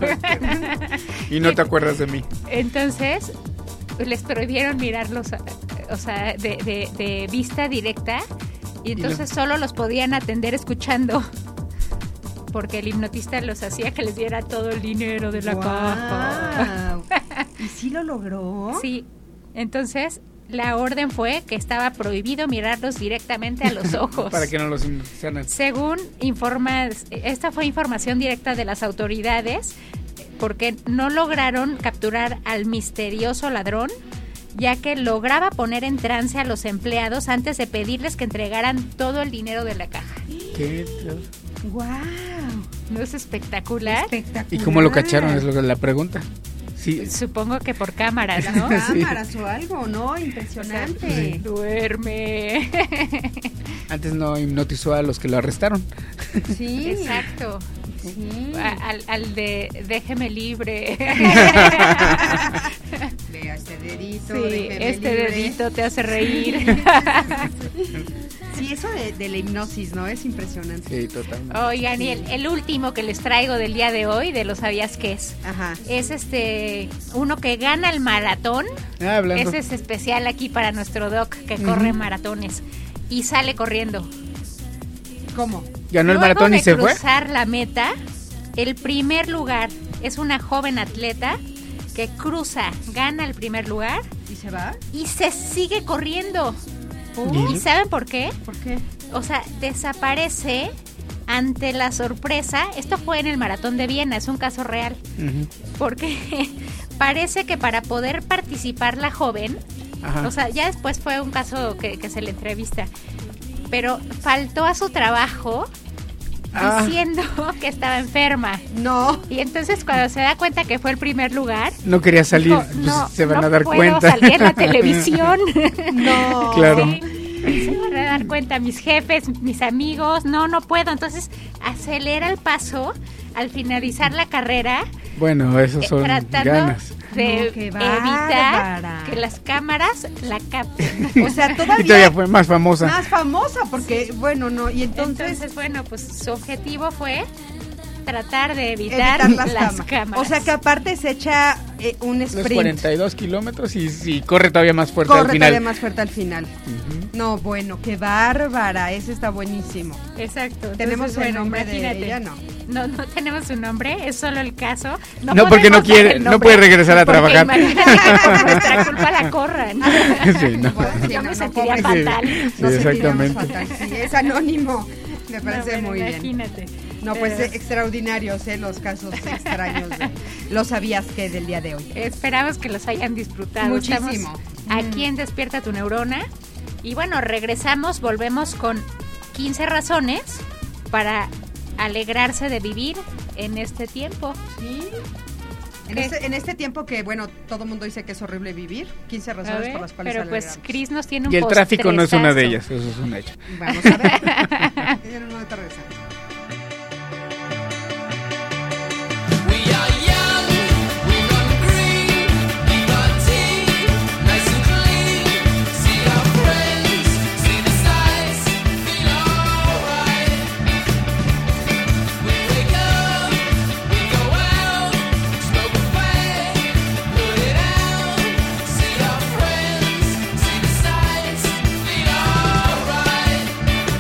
Y no te acuerdas de mí. Entonces, les prohibieron mirarlos, o sea, de, de, de vista directa, y entonces solo los podían atender escuchando. Porque el hipnotista los hacía que les diera todo el dinero de la caja. Guau. ¿Y sí lo logró? Sí, entonces la orden fue que estaba prohibido mirarlos directamente a los ojos. Para que no los hipnotizaran. Según informa, esta fue información directa de las autoridades, porque no lograron capturar al misterioso ladrón, ya que lograba poner en trance a los empleados antes de pedirles que entregaran todo el dinero de la caja. ¿Qué? ¡Guau! ¿No es espectacular? Espectacular. ¿Y cómo lo cacharon? Es lo que la pregunta. Sí. Supongo que por cámaras, Las ¿no? Sí. cámaras o algo, ¿no? Impresionante. Duerme. Antes no hipnotizó a los que lo arrestaron. Sí. Exacto. Sí. A- Al, al de déjeme libre. Vea este dedito. Sí, déjeme este libre. dedito te hace reír. Sí, eso de, de la hipnosis, ¿no? Es impresionante. Sí, totalmente. Oigan, y el, el último que les traigo del día de hoy, de los sabías qué es, Ajá. es este uno que gana el maratón. Ah, hablando. Ese es especial aquí para nuestro doc que corre maratones y sale corriendo. ¿Cómo? Ganó el Luego maratón de y se fue. cruzar la meta, el primer lugar es una joven atleta que cruza, gana el primer lugar ¿Y se va? y se sigue corriendo. ¿Y? ¿Y saben por qué? ¿Por qué? O sea, desaparece ante la sorpresa. Esto fue en el Maratón de Viena, es un caso real. Ujú. Porque parece que para poder participar la joven, Ajá. o sea, ya después fue un caso que, que se le entrevista, pero faltó a su trabajo Ah. diciendo que estaba enferma. No. Y entonces cuando se da cuenta que fue el primer lugar, No quería salir, dijo, pues, no, se van no a dar puedo cuenta. salir en la televisión. No. Claro. Sí, se van a dar cuenta mis jefes, mis amigos, no, no puedo. Entonces acelera el paso al finalizar la carrera, Bueno, esos eh, son tratando ganas. de No, qué evitar bárbara. que las cámaras la capten. O sea, Y todavía, todavía fue más famosa. más famosa porque, bueno, no, y entonces... Entonces, bueno, pues su objetivo fue tratar de evitar, evitar las, las camas. cámaras. O sea que aparte se echa eh, un Los sprint. cuarenta y dos kilómetros y, y corre todavía más fuerte Corre al final. todavía más fuerte al final. Ujú. No, bueno, qué bárbara, ese está buenísimo. Exacto. ¿Tenemos Entonces, el bueno, nombre de imagínate. ella? No. No, no tenemos su nombre, es solo el caso. No, porque no podemos quiere- dar el no nombre, puede regresar a porque trabajar. imagínate que por nuestra culpa la corran. Sí, no. Bueno, sí, Yo no, me no, sentiría pobre- fatal. Sí, Nos sentíamos exactamente. fatal, sí, es anónimo. Me parece No, bueno, muy bien. imagínate. No, pues Pero eh, extraordinarios, ¿eh? Los casos extraños. de- Lo sabías que del día de hoy. Esperamos que los hayan disfrutado. Muchísimo. Estamos aquí en Despierta tu Neurona. Y bueno, regresamos, volvemos con quince razones para alegrarse de vivir en este tiempo. Sí. En ¿Qué? este, en este tiempo que, bueno, todo el mundo dice que es horrible vivir, quince A razones ver, por las cuales pero pues alegrarnos. Cris nos tiene un Y el tráfico no es una de postrezazo. ellas, eso es un hecho. Vamos a ver. En un momento regresamos. We are young, we run green, keep our teeth nice and clean. See our friends, see the sights, feel alright. We wake up, we go out, smoke a fag, put it out. See our friends, see the sights, feel alright.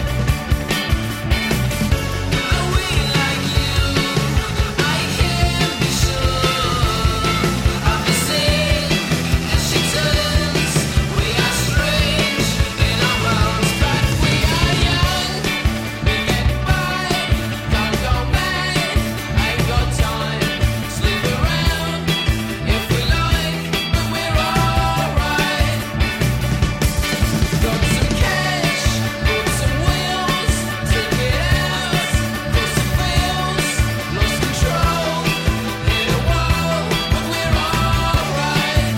Are we like you? I can't be sure. I've been seeing as she turns. We are strange in our worlds, but we are young. We get by, can't go back. Ain't got time, sleep around if we like, but we're alright. Got some cash, put some wheels, took it out, put some feels, lost control, hit a wall, but we're alright.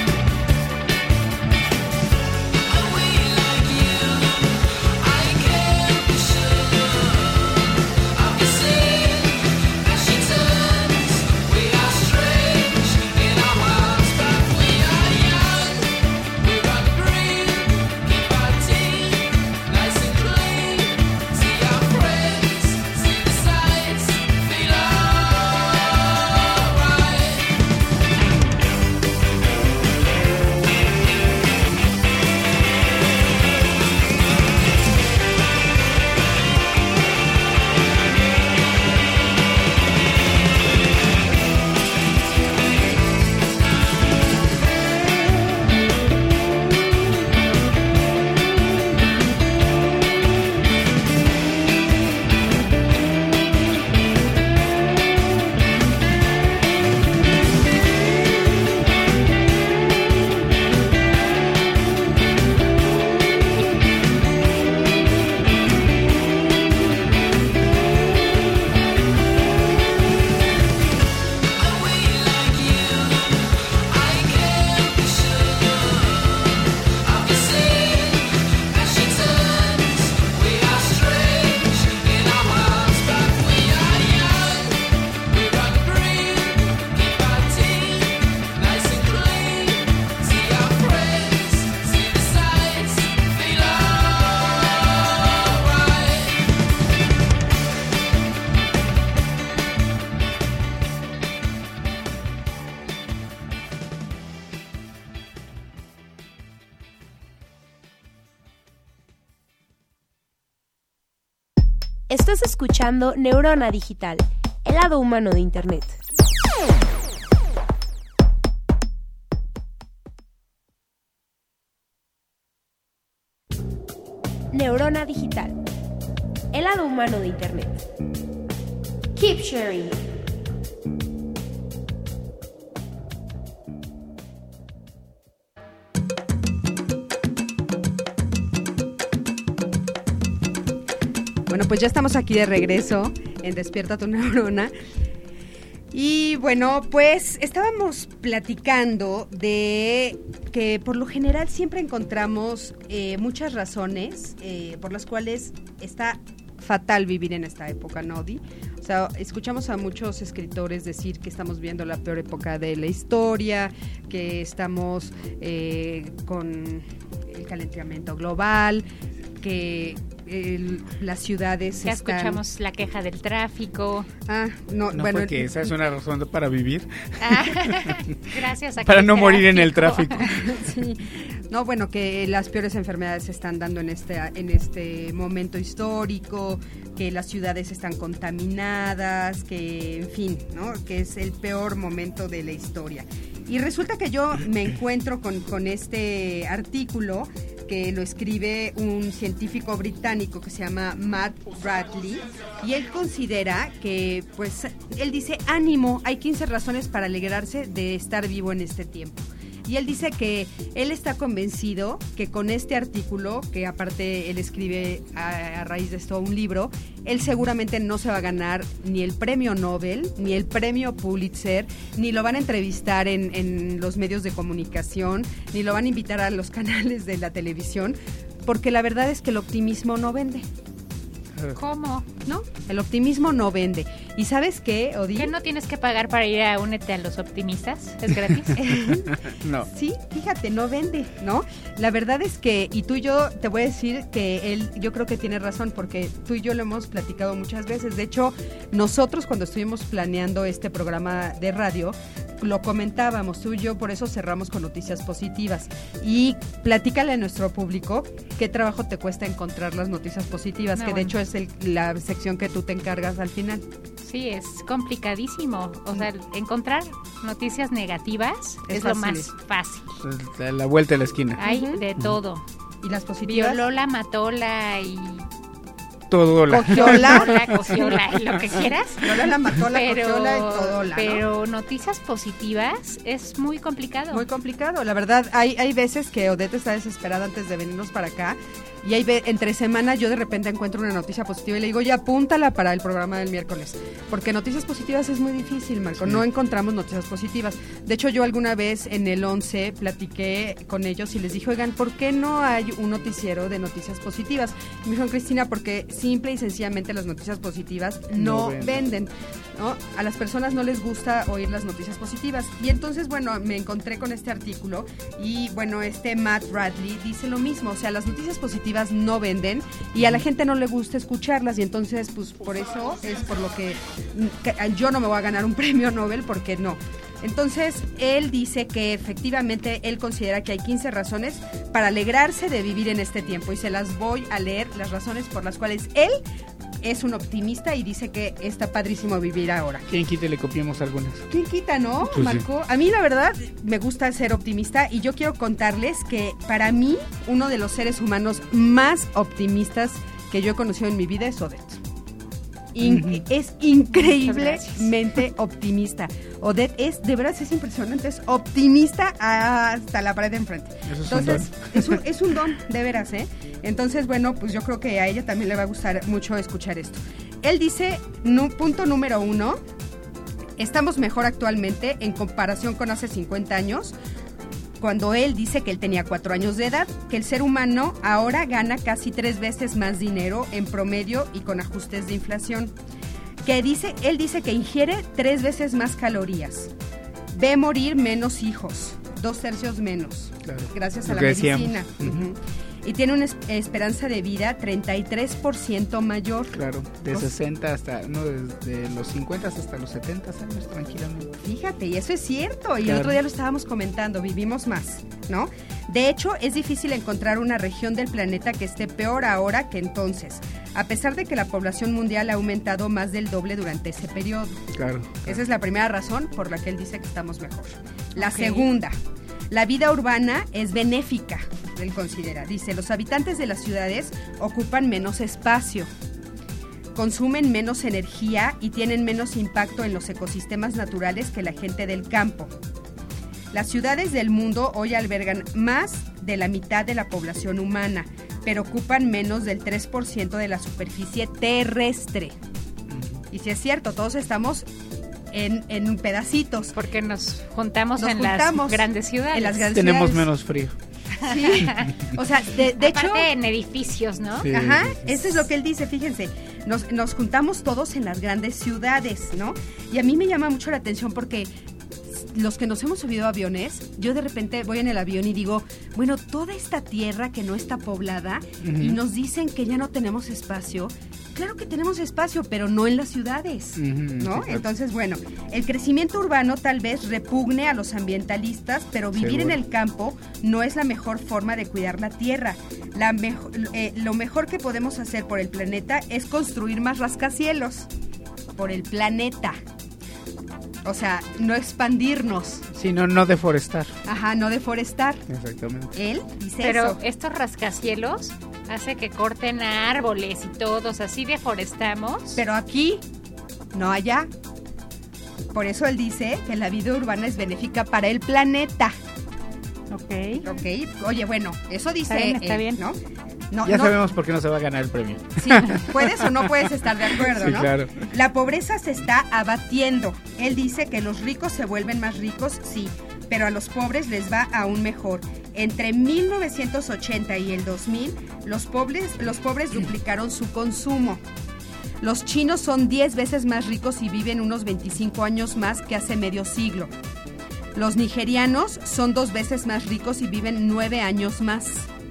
Are we like you? I can't be sure. I've been seeing as she turns. We are strange in our worlds, but we are young. We run green, keep our teeth nice and clean. See our friends, see the sights, feel alright. Are we like you? I can't be sure. I've been seeing as she turns. We are strange in our worlds, but we are young. We run green, keep our teeth nice and clean. See our friends, see the sights, feel alright. Estás escuchando Neurona Digital, el lado humano de Internet. Neurona Digital, el lado humano de Internet. Keep sharing. Bueno, pues ya estamos aquí de regreso en Despierta tu Neurona. Y bueno, pues estábamos platicando de que por lo general siempre encontramos eh, muchas razones eh, por las cuales está fatal vivir en esta época, ¿no, Di? O sea, escuchamos a muchos escritores decir que estamos viendo la peor época de la historia, que estamos eh, con el calentamiento global, que el, las ciudades Ya están... escuchamos la queja del tráfico. Ah, no, No bueno, fue que esa es una razón para vivir, Ah, gracias a para que no el morir en el tráfico. sí. No, bueno, que las peores enfermedades se están dando en este en este momento histórico, que las ciudades están contaminadas, que en fin, ¿no? Que es el peor momento de la historia. Y resulta que yo me encuentro con, con este artículo que lo escribe un científico británico que se llama Matt Bradley, y él considera que, pues, él dice, ánimo, hay quince razones para alegrarse de estar vivo en este tiempo. Y él dice que él está convencido que con este artículo, que aparte él escribe a, a raíz de esto un libro, él seguramente no se va a ganar ni el premio Nobel, ni el premio Pulitzer, ni lo van a entrevistar en, en los medios de comunicación, ni lo van a invitar a los canales de la televisión, porque la verdad es que el optimismo no vende. ¿Cómo? ¿No? El optimismo no vende. ¿Y sabes qué, Odín? ¿Que no tienes que pagar para ir a Únete a los Optimistas? ¿Es gratis? No. Sí, fíjate, no vende, ¿no? La verdad es que, y tú y yo te voy a decir que él, yo creo que tiene razón, porque tú y yo lo hemos platicado muchas veces. De hecho, nosotros cuando estuvimos planeando este programa de radio, lo comentábamos, tú y yo, por eso cerramos con noticias positivas. Y platícale a nuestro público qué trabajo te cuesta encontrar las noticias positivas, No, que de bueno. hecho es el, la sección que tú te encargas al final. Sí, es complicadísimo. O sea, encontrar noticias negativas Es es, lo fácil. más fácil. La, la vuelta de la esquina. Hay Ujú. de todo. Y las positivas. Violóla, matóla y... Todo la... Cogiola. Cogiola, cogiola y lo que quieras. Viola la mató, la Pero, cogiola y todo la, ¿no? pero noticias positivas es muy complicado. Muy complicado, la verdad, hay hay veces que Odette está desesperada antes de venirnos para acá, y hay ve- entre semana yo de repente encuentro una noticia positiva y le digo, ya apúntala para el programa del miércoles, porque noticias positivas es muy difícil, Marco, Sí. no encontramos noticias positivas. De hecho, yo alguna vez en el once platiqué con ellos y les dije, oigan, ¿por qué no hay un noticiero de noticias positivas? Y me dijeron, Cristina, porque simple y sencillamente las noticias positivas no, No venden. venden, ¿no? A las personas no les gusta oír las noticias positivas. Y entonces, bueno, me encontré con este artículo y, bueno, este Matt Bradley dice lo mismo, o sea, las noticias positivas no venden y a la gente no le gusta escucharlas, y entonces, pues, por eso es por lo que, que yo no me voy a ganar un premio Nobel, porque no. Entonces, él dice que efectivamente él considera que hay quince razones para alegrarse de vivir en este tiempo, y se las voy a leer, las razones por las cuales él es un optimista y dice que está padrísimo vivir ahora. ¿Quién quite le copiemos algunas? ¿Quién quita, no, Pues sí. Marco? A mí la verdad me gusta ser optimista, y yo quiero contarles que para mí uno de los seres humanos más optimistas que yo he conocido en mi vida es Odette. In- Ujú. Es increíblemente optimista. Odette es, de verdad, es impresionante, es optimista hasta la pared de enfrente. Eso es un Entonces, es un, es un don, de veras, ¿eh? Entonces, bueno, pues yo creo que a ella también le va a gustar mucho escuchar esto. Él dice, nu- punto número uno, estamos mejor actualmente en comparación con hace cincuenta años, cuando él dice que él tenía cuatro años de edad, que el ser humano ahora gana casi tres veces más dinero en promedio y con ajustes de inflación. Que dice, él dice que ingiere tres veces más calorías, ve morir menos hijos, dos tercios menos, Claro. gracias Lo a la que decíamos. medicina. Ujú. Ujú. Y tiene una es- esperanza de vida treinta y tres por ciento mayor. Claro, de Pues- sesenta hasta, no, desde los cincuenta hasta los setenta años tranquilamente. Fíjate, y eso es cierto, y el Claro. otro día lo estábamos comentando, vivimos más, ¿no? De hecho, es difícil encontrar una región del planeta que esté peor ahora que entonces, a pesar de que la población mundial ha aumentado más del doble durante ese periodo. Claro. Esa es la primera razón por la que él dice que estamos mejor. La Ok. segunda, la vida urbana es benéfica, él considera. Dice, los habitantes de las ciudades ocupan menos espacio, consumen menos energía y tienen menos impacto en los ecosistemas naturales que la gente del campo. Las ciudades del mundo hoy albergan más de la mitad de la población humana, pero ocupan menos del tres por ciento de la superficie terrestre. Y si es cierto, todos estamos en, en pedacitos. Porque nos juntamos Nos en juntamos las grandes ciudades. en las grandes Tenemos ciudades. menos frío. Sí. O sea, de, de hecho, Aparte en edificios, ¿no? Sí. ajá, sí, sí. eso es lo que él dice, fíjense. nos, nos juntamos todos en las grandes ciudades, ¿no? Y a mí me llama mucho la atención porque los que nos hemos subido a aviones, yo de repente voy en el avión y digo, bueno, toda esta tierra que no está poblada, uh-huh. y nos dicen que ya no tenemos espacio. Claro que tenemos espacio, pero no en las ciudades, uh-huh, ¿no? Sí, entonces, bueno, el crecimiento urbano tal vez repugne a los ambientalistas, pero vivir Seguro. en el campo no es la mejor forma de cuidar la tierra. La mejo- eh, lo mejor que podemos hacer por el planeta es construir más rascacielos. Por el planeta. O sea, no expandirnos. Sí, no, no deforestar. Ajá, no deforestar. Exactamente. Él dice Pero eso. estos rascacielos hace que corten árboles y todos, así deforestamos. Pero aquí, no allá. Por eso él dice que la vida urbana es benéfica para el planeta. Ok. Ok, oye, bueno, eso dice Está bien, está él, bien. ¿no? No, ya no, sabemos por qué no se va a ganar el premio. Sí, puedes o no puedes estar de acuerdo, sí, ¿no? Claro. La pobreza se está abatiendo. Él dice que los ricos se vuelven más ricos, sí, pero a los pobres les va aún mejor. Entre mil novecientos ochenta y el dos mil, los pobres, los pobres duplicaron su consumo. Los chinos son diez veces más ricos y viven unos veinticinco años más que hace medio siglo. Los nigerianos son dos veces más ricos y viven nueve años más.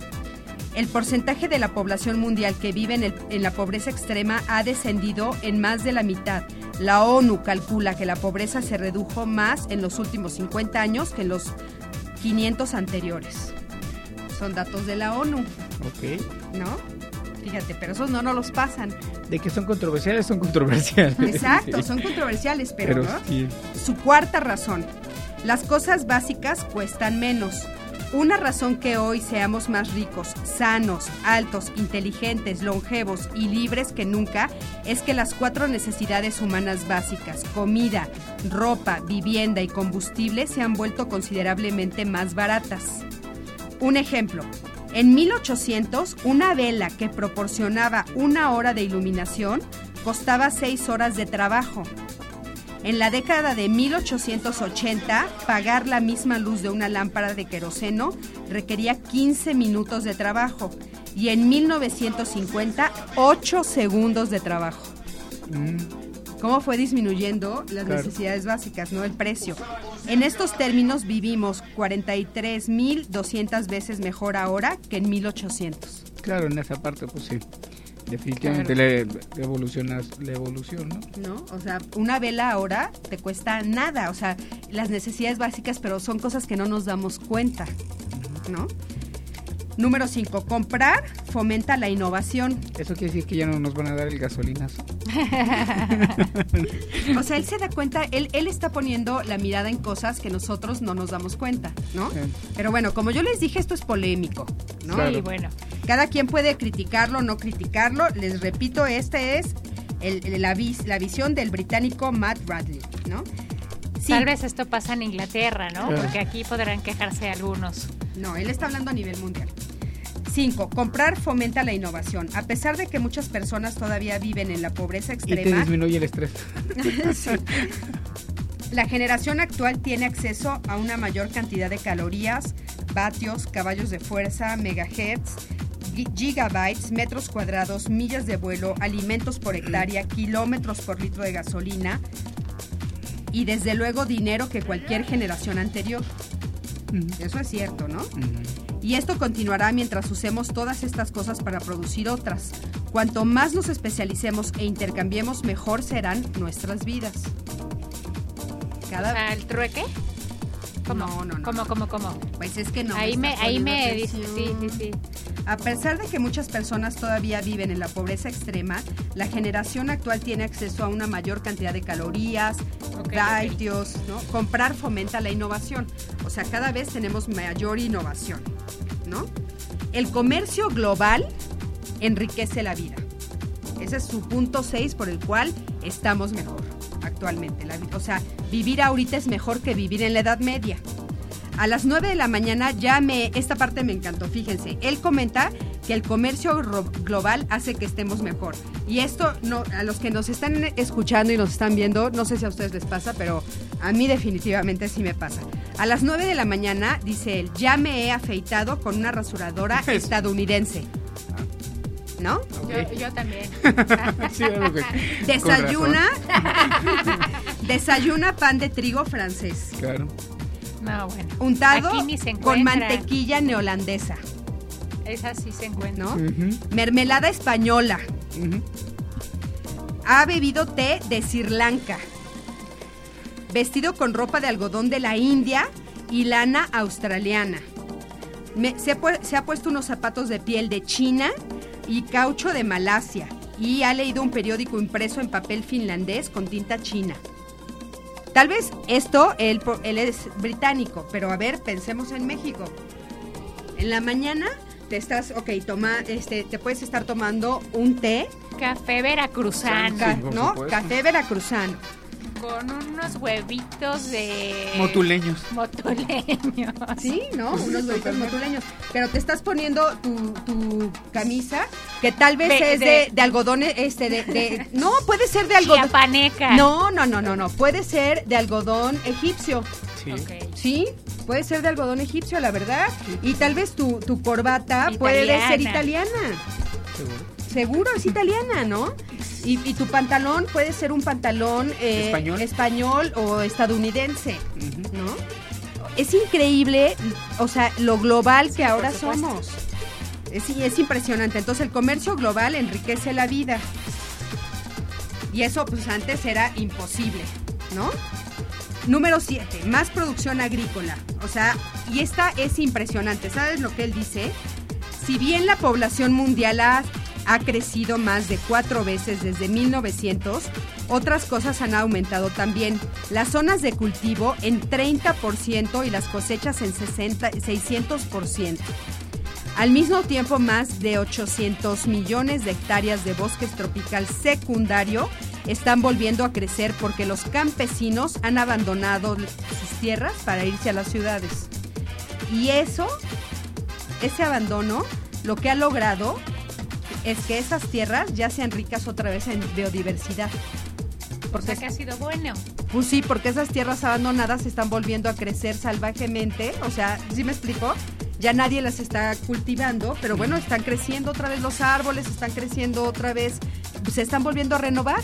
El porcentaje de la población mundial que vive en, el, en la pobreza extrema ha descendido en más de la mitad. La ONU calcula que la pobreza se redujo más en los últimos cincuenta años que en los quinientos anteriores. Son datos de la ONU. Ok. ¿No? Fíjate, pero esos no nos los pasan. De que son controversiales, son controversiales. Exacto, Sí. son controversiales, pero, Pero ¿no? sí. Su cuarta razón. Las cosas básicas cuestan menos. Una razón que hoy seamos más ricos, sanos, altos, inteligentes, longevos y libres que nunca es que las cuatro necesidades humanas básicas, comida, ropa, vivienda y combustible, se han vuelto considerablemente más baratas. Un ejemplo, en mil ochocientos, una vela que proporcionaba una hora de iluminación costaba seis horas de trabajo. En la década de mil ochocientos ochenta, pagar la misma luz de una lámpara de queroseno requería quince minutos de trabajo y en mil novecientos cincuenta, ocho segundos de trabajo. Mm. ¿Cómo fue disminuyendo las Claro. necesidades básicas, no el precio? En estos términos vivimos cuarenta y tres mil doscientas veces mejor ahora que en mil ochocientos. Claro, en esa parte, pues sí. Definitivamente Claro. la, evoluciona, la evolución, ¿no? ¿No? O sea, una vela ahora te cuesta nada, o sea, las necesidades básicas, pero son cosas que no nos damos cuenta, ¿no? Número cinco, comprar fomenta la innovación. Eso quiere decir que ya no nos van a dar el gasolinazo. O sea, él se da cuenta, él, él está poniendo la mirada en cosas que nosotros no nos damos cuenta, ¿no? Sí. Pero bueno, como yo les dije, esto es polémico, ¿no? Claro. Sí, bueno. Cada quien puede criticarlo o no criticarlo. Les repito, este es el, el- la, vis- la visión del británico Matt Bradley, ¿no? Sí. Tal vez esto pasa en Inglaterra, ¿no? Claro. Porque aquí podrán quejarse algunos. No, él está hablando a nivel mundial. Cinco, comprar fomenta la innovación. A pesar de que muchas personas todavía viven en la pobreza Y te extrema, disminuye el estrés. sí, la generación actual tiene acceso a una mayor cantidad de calorías, vatios, caballos de fuerza, megahertz, gi- gigabytes, metros cuadrados, millas de vuelo, alimentos por hectárea, kilómetros por litro de gasolina y desde luego dinero que cualquier generación anterior. Eso es cierto, ¿no? Y esto continuará mientras usemos todas estas cosas para producir otras. Cuanto más nos especialicemos e intercambiemos, mejor serán nuestras vidas. Cada O sea, ¿el trueque? ¿Cómo? No, no, no. ¿Cómo, cómo, cómo? Pues es que no. ahí me, estás ahí poniendo me dice, sí, atención. sí, sí. A pesar de que muchas personas todavía viven en la pobreza extrema, la generación actual tiene acceso a una mayor cantidad de calorías, Ok, lácteos, ¿no? Comprar fomenta la innovación. O sea, cada vez tenemos mayor innovación, ¿no? El comercio global enriquece la vida. Ese es su punto seis por el cual estamos mejor actualmente. La vi- o sea, vivir ahorita es mejor que vivir en la Edad Media. A las nueve de la mañana ya me... Esta parte me encantó, fíjense. Él comenta que el comercio ro- global hace que estemos mejor. Y esto, no, a los que nos están escuchando y nos están viendo, no sé si a ustedes les pasa, pero a mí definitivamente sí me pasa. A las nueve de la mañana, dice él, ya me he afeitado con una rasuradora estadounidense. ¿no? Ok. Yo, yo también. Sí, bueno, pues, Desayuna, desayuna pan de trigo francés, con razón, Claro. No, bueno. untado Aquí ni se con encuentra. mantequilla neolandesa, Esa sí se encuentra. ¿no? Ujú, Mermelada española. ujú. Ha bebido té de Sri Lanka. Vestido con ropa de algodón de la India y lana australiana. Me- se, ha pu- se ha puesto unos zapatos de piel de China y caucho de Malasia. Y ha leído un periódico impreso en papel finlandés con tinta china. Tal vez esto, él, po- él es británico, pero a ver, pensemos en México. En la mañana te estás, ok, toma, este, te puedes estar tomando un té, Café veracruzano. ca- por ¿no? supuesto. Café veracruzano. Con unos huevitos de... Motuleños. Motuleños. Sí, ¿no? Unos huevitos motuleños. Pero te estás poniendo tu, tu camisa, que tal vez De- es de, de- de algodón, este, de, de- no, puede ser de algodón. Chiapaneca. No, no, no, no, no, puede ser de algodón egipcio. Sí. Ok. Sí, puede ser de algodón egipcio, la verdad. Y tal vez tu, tu corbata puede ser Italiana. italiana. Seguro. Seguro, es italiana, ¿no? Y, y tu pantalón puede ser un pantalón eh, ¿Español? español o estadounidense, Ujú. ¿no? Es increíble, o sea, lo global que ahora por supuesto. somos. Es, es impresionante. Entonces, el comercio global enriquece la vida. Y eso, pues, antes era imposible, ¿no? Número siete, más producción agrícola. O sea, y esta es impresionante. ¿Sabes lo que él dice? Si bien la población mundial ha, ha crecido más de cuatro veces desde mil novecientos, otras cosas han aumentado también. Las zonas de cultivo en treinta por ciento y las cosechas en sesenta, seiscientos por ciento. Al mismo tiempo, más de ochocientos millones de hectáreas de bosques tropical secundario están volviendo a crecer porque los campesinos han abandonado sus tierras para irse a las ciudades. Y eso, ese abandono, lo que ha logrado es que esas tierras ya sean ricas otra vez en biodiversidad. O Porque sea que ha sido bueno. Pues sí, porque esas tierras abandonadas se están volviendo a crecer salvajemente, o sea, ¿sí me explico? Ya nadie las está cultivando, pero bueno, están creciendo otra vez los árboles, están creciendo otra vez, se están volviendo a renovar.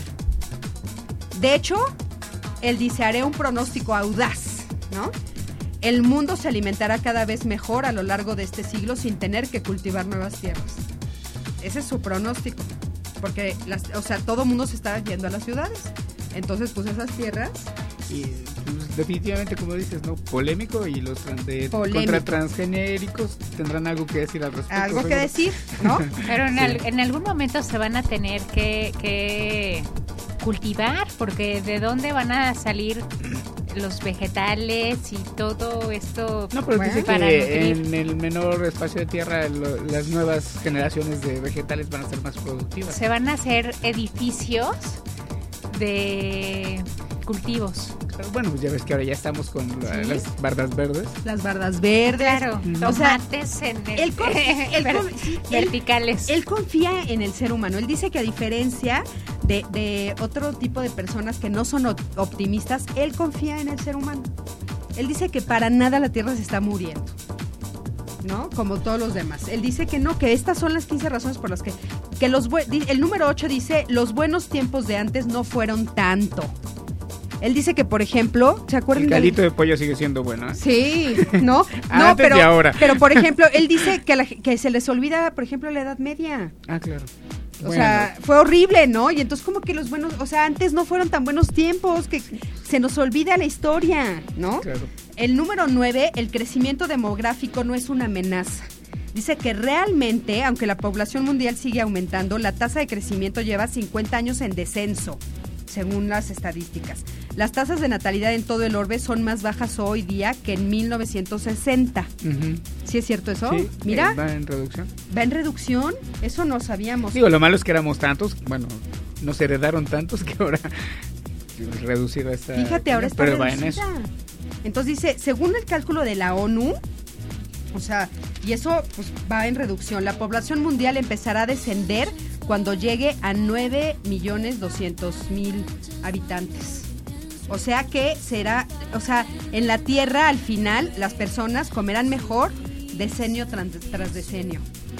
De hecho, él dice, haré un pronóstico audaz, ¿no? El mundo se alimentará cada vez mejor a lo largo de este siglo sin tener que cultivar nuevas tierras. Ese es su pronóstico, porque, las, o sea, todo mundo se está yendo a las ciudades. Entonces, pues esas tierras... Y pues, definitivamente, como dices, ¿no? Polémico, y los trans de, Polémico. contra transgenéricos tendrán algo que decir al respecto. algo que seguro. decir, ¿no? Pero en, Sí. al- en algún momento se van a tener que, que cultivar, porque ¿de dónde van a salir los vegetales y todo esto? No, pero Bueno, dice para que nutrir? en el menor espacio de tierra lo- las nuevas generaciones de vegetales van a ser más productivas. Se van a hacer edificios de cultivos. Bueno, pues ya ves que ahora ya estamos con la- Sí. las bardas verdes. Las bardas verdes. Claro, Ujú. O sea, tomates en el, él, confi- él ver- con- sí, él- verticales. él confía en el ser humano. Él dice que a diferencia de, de otro tipo de personas que no son op- optimistas, él confía en el ser humano. Él dice que para nada la Tierra se está muriendo, ¿no? Como todos los demás. Él dice que no, que estas son las quince razones por las que... que los bue- di- el número ocho dice, los buenos tiempos de antes no fueron tanto. Él dice que, por ejemplo, ¿se acuerdan El del- caldito de pollo sigue siendo bueno, ¿eh? Sí, ¿no? No, Antes pero, y ahora. pero por ejemplo, él dice que, la- que se les olvida, por ejemplo, la Edad Media. Ah, claro. O Bueno, sea, fue horrible, ¿no? Y entonces como que los buenos, o sea, antes no fueron tan buenos tiempos, que se nos olvida la historia, ¿no? claro. El número nueve, el crecimiento demográfico no es una amenaza. Dice que realmente, aunque la población mundial sigue aumentando, la tasa de crecimiento lleva cincuenta años en descenso, según las estadísticas. Las tasas de natalidad en todo el orbe son más bajas hoy día que en mil novecientos sesenta. Ujú. ¿Sí es cierto eso? Sí, Mira, eh, va en reducción. va en reducción, eso no sabíamos. Digo, lo malo es que éramos tantos, bueno, nos heredaron tantos que ahora reducir esta... Fíjate, ahora está Pero va reducida. en eso. Entonces dice, según el cálculo de la ONU, o sea, y eso pues va en reducción, la población mundial empezará a descender cuando llegue a nueve millones doscientos mil habitantes. O sea que será, o sea, en la Tierra al final las personas comerán mejor decenio tras, tras decenio.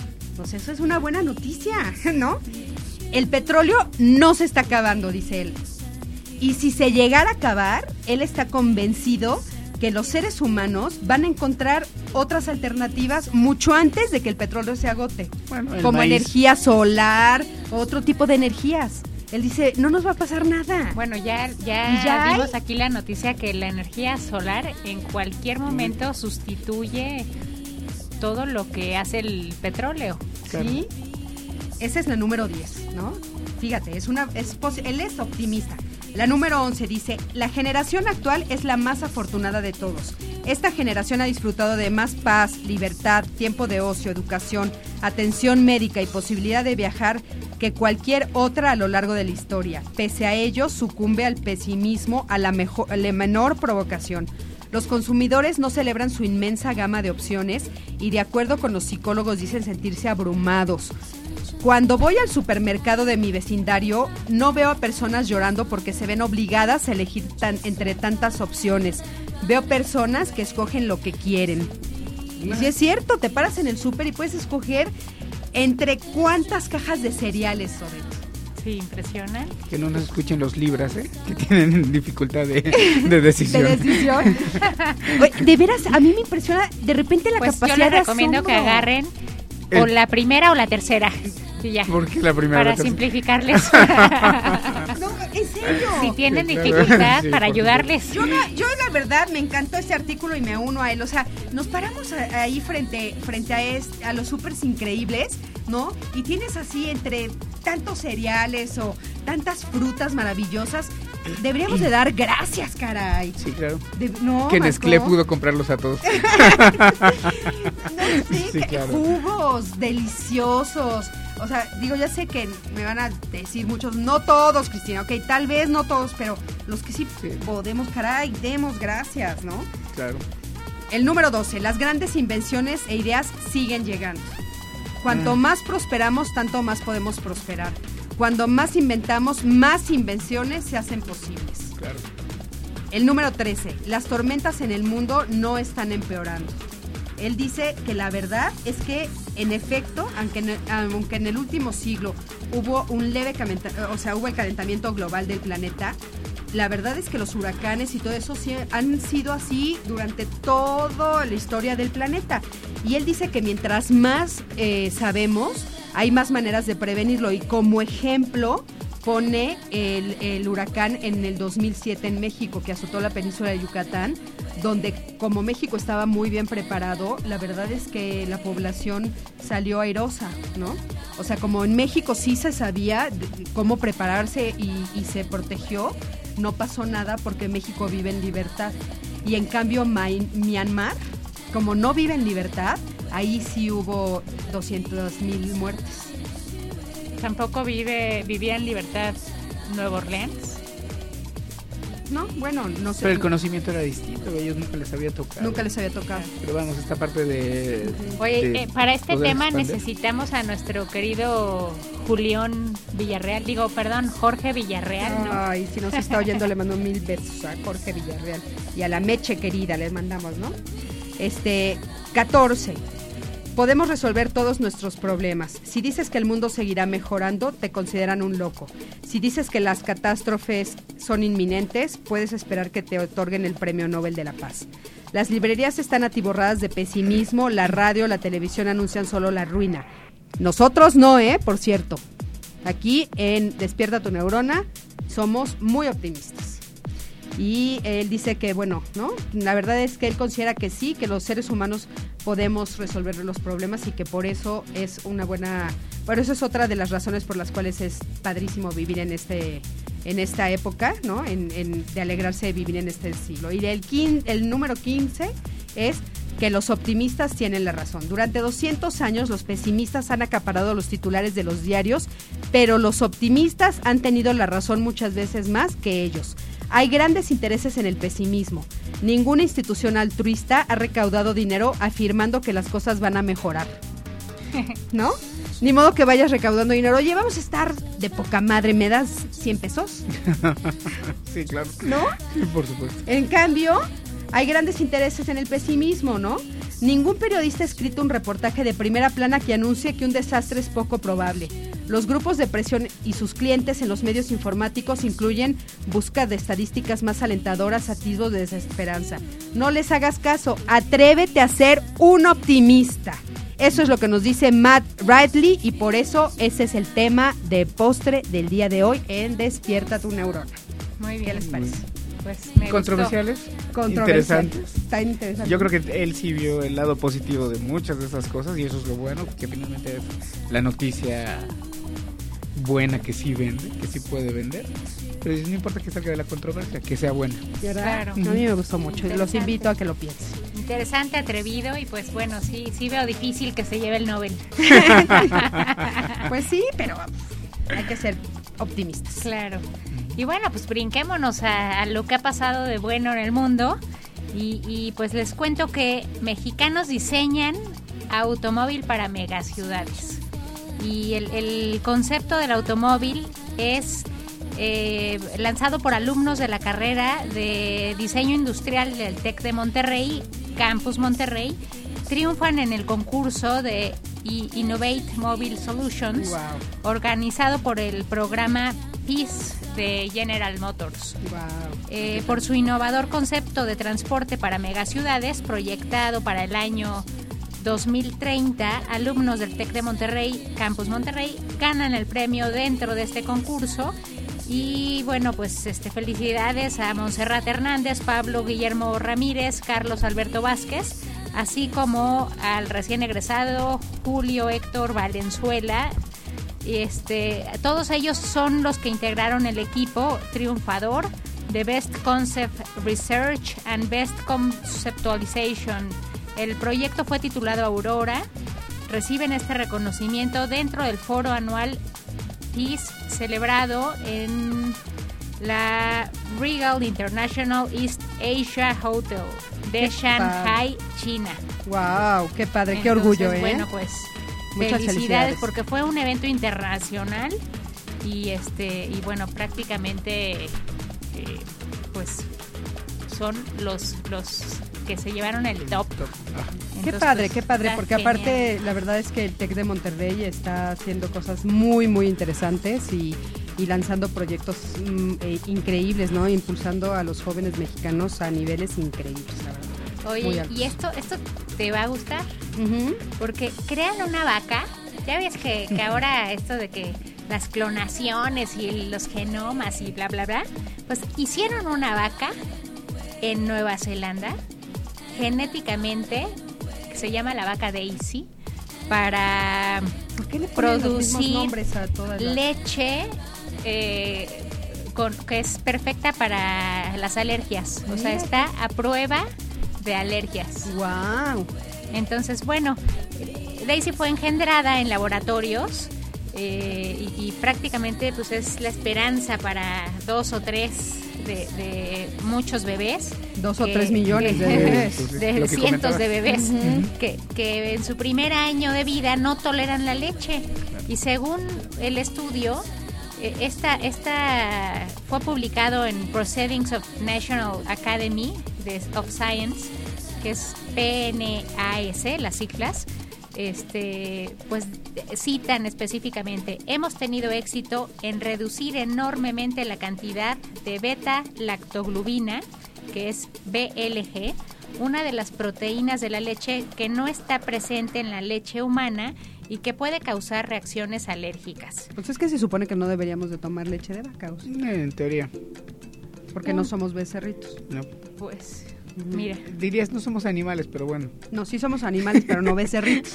pues eso es una buena noticia, ¿no? El petróleo no se está acabando, dice él. Y si se llegara a acabar, él está convencido que los seres humanos van a encontrar otras alternativas mucho antes de que el petróleo se agote. Bueno, el como maíz. energía solar, otro tipo de energías. Él dice, no nos va a pasar nada. Bueno, ya, ¿Y ya, ya hay? vimos aquí la noticia que la energía solar en cualquier momento sustituye todo lo que hace el petróleo. Claro. Sí, esa es la número diez, ¿no? Fíjate, es una, es posi- él es optimista. La número once dice, la generación actual es la más afortunada de todos. Esta generación ha disfrutado de más paz, libertad, tiempo de ocio, educación, atención médica y posibilidad de viajar que cualquier otra a lo largo de la historia. Pese a ello, sucumbe al pesimismo a la, mejor, a la menor provocación. Los consumidores no celebran su inmensa gama de opciones y, de acuerdo con los psicólogos, dicen sentirse abrumados. Cuando voy al supermercado de mi vecindario, no veo a personas llorando porque se ven obligadas a elegir tan, entre tantas opciones. Veo personas que escogen lo que quieren. Y si es cierto, te paras en el súper y puedes escoger entre cuántas cajas de cereales, sobre. Sí, impresiona. Que no nos escuchen los libras, ¿eh? Que tienen dificultad de, de decisión. De decisión. Oye, de veras, a mí me impresiona de repente la Pues yo capacidad les recomiendo de que asombro. agarren El- o la primera o la tercera. Y ya. ¿Por qué la primera? Para la tercera? simplificarles. No, en serio. Si tienen Sí, claro. dificultad, Sí, para por ayudarles. Yo, la- yo la verdad me encantó este artículo y me uno a él. O sea, nos paramos a- ahí frente, frente a, es- a los supers increíbles, ¿no? Y tienes así entre tantos cereales o tantas frutas maravillosas. Deberíamos de dar gracias, caray. Sí, claro. De- no, Que Nestlé Marco. pudo comprarlos a todos. No sé, Sí, que- claro. jugos deliciosos. O sea, digo, ya sé que me van a decir muchos, no todos, Cristina, ok, tal vez no todos, pero los que sí, Sí. podemos, caray, demos gracias, ¿no? Claro. El número doce, las grandes invenciones e ideas siguen llegando. Cuanto Mm. más prosperamos, tanto más podemos prosperar. Cuando más inventamos, más invenciones se hacen posibles. Claro. El número trece, las tormentas en el mundo no están empeorando. Él dice que la verdad es que, en efecto, aunque en el, aunque en el último siglo hubo un leve calenta- o sea, hubo el calentamiento global del planeta, la verdad es que los huracanes y todo eso sí han sido así durante toda la historia del planeta. Y él dice que mientras más eh, sabemos, hay más maneras de prevenirlo. Y como ejemplo pone el, el huracán en el dos mil siete en México, que azotó la península de Yucatán, donde como México estaba muy bien preparado, la verdad es que la población salió airosa, ¿no? O sea, como en México sí se sabía de- cómo prepararse y, y se protegió, no pasó nada porque México vive en libertad. Y en cambio Mai- Myanmar, como no vive en libertad, ahí sí hubo doscientas mil muertes. Tampoco vive vivía en libertad Nueva Orleans. No, bueno, no sé. Pero el conocimiento era distinto, a ellos nunca les había tocado. Nunca les había tocado. Pero vamos, esta parte de... Oye, de eh, para este poder tema expandir. necesitamos a nuestro querido Julián Villarreal, digo, perdón, Jorge Villarreal, ¿no? Ay, si nos está oyendo, le mando mil besos a Jorge Villarreal y a la Meche querida, les mandamos, ¿no? Este, catorce. Podemos resolver todos nuestros problemas. Si dices que el mundo seguirá mejorando, te consideran un loco. Si dices que las catástrofes son inminentes, puedes esperar que te otorguen el Premio Nobel de la Paz. Las librerías están atiborradas de pesimismo, la radio, la televisión anuncian solo la ruina. Nosotros no, ¿eh? Por cierto. Aquí en Despierta tu Neurona somos muy optimistas. Y él dice que, bueno, ¿no? La verdad es que él considera que sí, que los seres humanos podemos resolver los problemas y que por eso es una buena... Por eso es otra de las razones por las cuales es padrísimo vivir en este en esta época, ¿no? En, en, de alegrarse de vivir en este siglo. Y el, quin, el número quince es que los optimistas tienen la razón. Durante doscientos años los pesimistas han acaparado los titulares de los diarios, pero los optimistas han tenido la razón muchas veces más que ellos. Hay grandes intereses en el pesimismo. Ninguna institución altruista ha recaudado dinero afirmando que las cosas van a mejorar. ¿No? Ni modo que vayas recaudando dinero. Oye, vamos a estar de poca madre, ¿me das cien pesos? Sí, claro. ¿No? Sí, por supuesto. En cambio, Hay grandes intereses en el pesimismo, ¿no? Ningún periodista ha escrito un reportaje de primera plana que anuncie que un desastre es poco probable. Los grupos de presión y sus clientes en los medios informáticos incluyen busca de estadísticas más alentadoras, atisbos de desesperanza. No les hagas caso, atrévete a ser un optimista. Eso es lo que nos dice Matt Ridley y por eso ese es el tema de postre del día de hoy en Despierta tu Neurona. Muy bien. ¿Qué les parece? Pues me Controversiales, Controversial. interesantes. Está interesante. Yo creo que él sí vio el lado positivo de muchas de esas cosas y eso es lo bueno, que finalmente es la noticia buena que sí vende, que sí puede vender. Pero no importa que salga de la controversia, que sea buena. ¿Verdad? Claro. A mí me gustó mucho y los Interesante. invito a que lo piensen. Interesante, atrevido y pues bueno, sí, sí veo difícil que se lleve el Nobel. Pues sí, pero hay que ser optimistas. Claro. Y bueno, pues brinquémonos a, a lo que ha pasado de bueno en el mundo y, y pues les cuento que mexicanos diseñan automóvil para megaciudades. Y el, el concepto del automóvil es eh, lanzado por alumnos de la carrera de diseño industrial del TEC de Monterrey, Campus Monterrey. Triunfan en el concurso de Innovate Mobile Solutions, Wow. organizado por el programa Peace de General Motors. Wow. Eh, por su innovador concepto de transporte para megaciudades, proyectado para el año dos mil treinta, alumnos del TEC de Monterrey, Campus Monterrey, ganan el premio dentro de este concurso. Y bueno, pues este felicidades a Montserrat Hernández, Pablo Guillermo Ramírez, Carlos Alberto Vázquez, así como al recién egresado Julio Héctor Valenzuela. Este, todos ellos son los que integraron el equipo triunfador de Best Concept Research and Best Conceptualization. El proyecto fue titulado Aurora. Reciben este reconocimiento dentro del foro anual Peace celebrado en la Regal International East Asia Hotel de Qué Shanghai, China. Wow, qué padre, qué Entonces, orgullo, ¿eh? Bueno, pues Muchas felicidades, felicidades. porque fue un evento internacional y este y bueno, prácticamente eh, pues son los los que se llevaron el top. Qué Entonces, padre, pues, qué padre, está porque genial. aparte la verdad es que el TEC de Monterrey está haciendo cosas muy, muy interesantes y, y lanzando proyectos mm, eh, increíbles, ¿no? Impulsando a los jóvenes mexicanos a niveles increíbles, la verdad. Muy Oye, altos. y esto esto te va a gustar Ujú. porque crean una vaca. Ya ves que, que ahora esto de que las clonaciones y los genomas y bla bla bla, pues hicieron una vaca en Nueva Zelanda genéticamente, que se llama la vaca Daisy, para ¿Por qué le ponen los mismos producir nombres a todas las... leche eh, con, que es perfecta para las alergias. O sea, Mira. está a prueba de alergias. Wow. Entonces, bueno, Daisy fue engendrada en laboratorios eh, y, y prácticamente pues es la esperanza para dos o tres de, de muchos bebés. Dos o que- tres millones de que- bebés. de Lo que cientos comentabas. de bebés Ujú. que, que en su primer año de vida no toleran la leche. Y según el estudio, eh, esta, esta fue publicado en Proceedings of National Academy of Science, que es P N A S, las siglas. Este, pues citan específicamente: hemos tenido éxito en reducir enormemente la cantidad de beta-lactoglubina, que es B L G, una de las proteínas de la leche que no está presente en la leche humana y que puede causar reacciones alérgicas. Pues es que se supone que no deberíamos de tomar leche de vaca, ¿o sí? En teoría, Porque no somos becerritos. no. Pues, mira. Dirías, no somos animales, pero bueno. No, sí somos animales, pero no becerritos.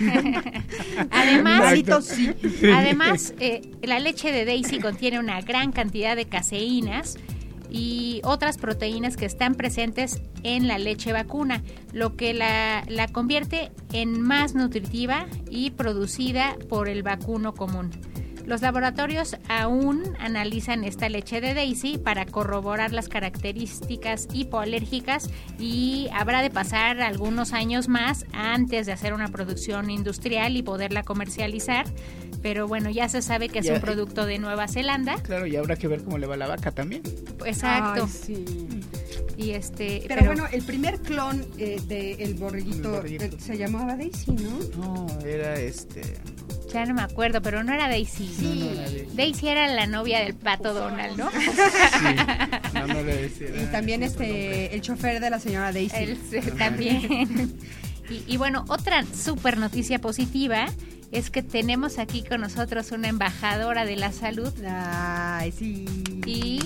Además, Animalitos sí. Además, eh, la leche de Daisy contiene una gran cantidad de caseínas y otras proteínas que están presentes en la leche vacuna, lo que la, la convierte en más nutritiva y producida por el vacuno común. Los laboratorios aún analizan esta leche de Daisy para corroborar las características hipoalérgicas y habrá de pasar algunos años más antes de hacer una producción industrial y poderla comercializar. Pero bueno, ya se sabe que es Ya. un producto de Nueva Zelanda. Claro, y habrá que ver cómo le va a la vaca también. Exacto. Ay, sí. Y este, Pero, bueno, el primer clon eh, del borreguito, El borreguito. eh, se llamaba Daisy, ¿no? No, era este... ya no me acuerdo, pero no era Daisy. No, no era Daisy. Daisy era la novia del pato Donald, ¿no? Sí. No, no era Daisy. Y era también otro nombre. este el chofer de la señora Daisy. Él sí, también. Y, y bueno, otra súper noticia positiva es que tenemos aquí con nosotros una embajadora de la salud. Ay, sí. Y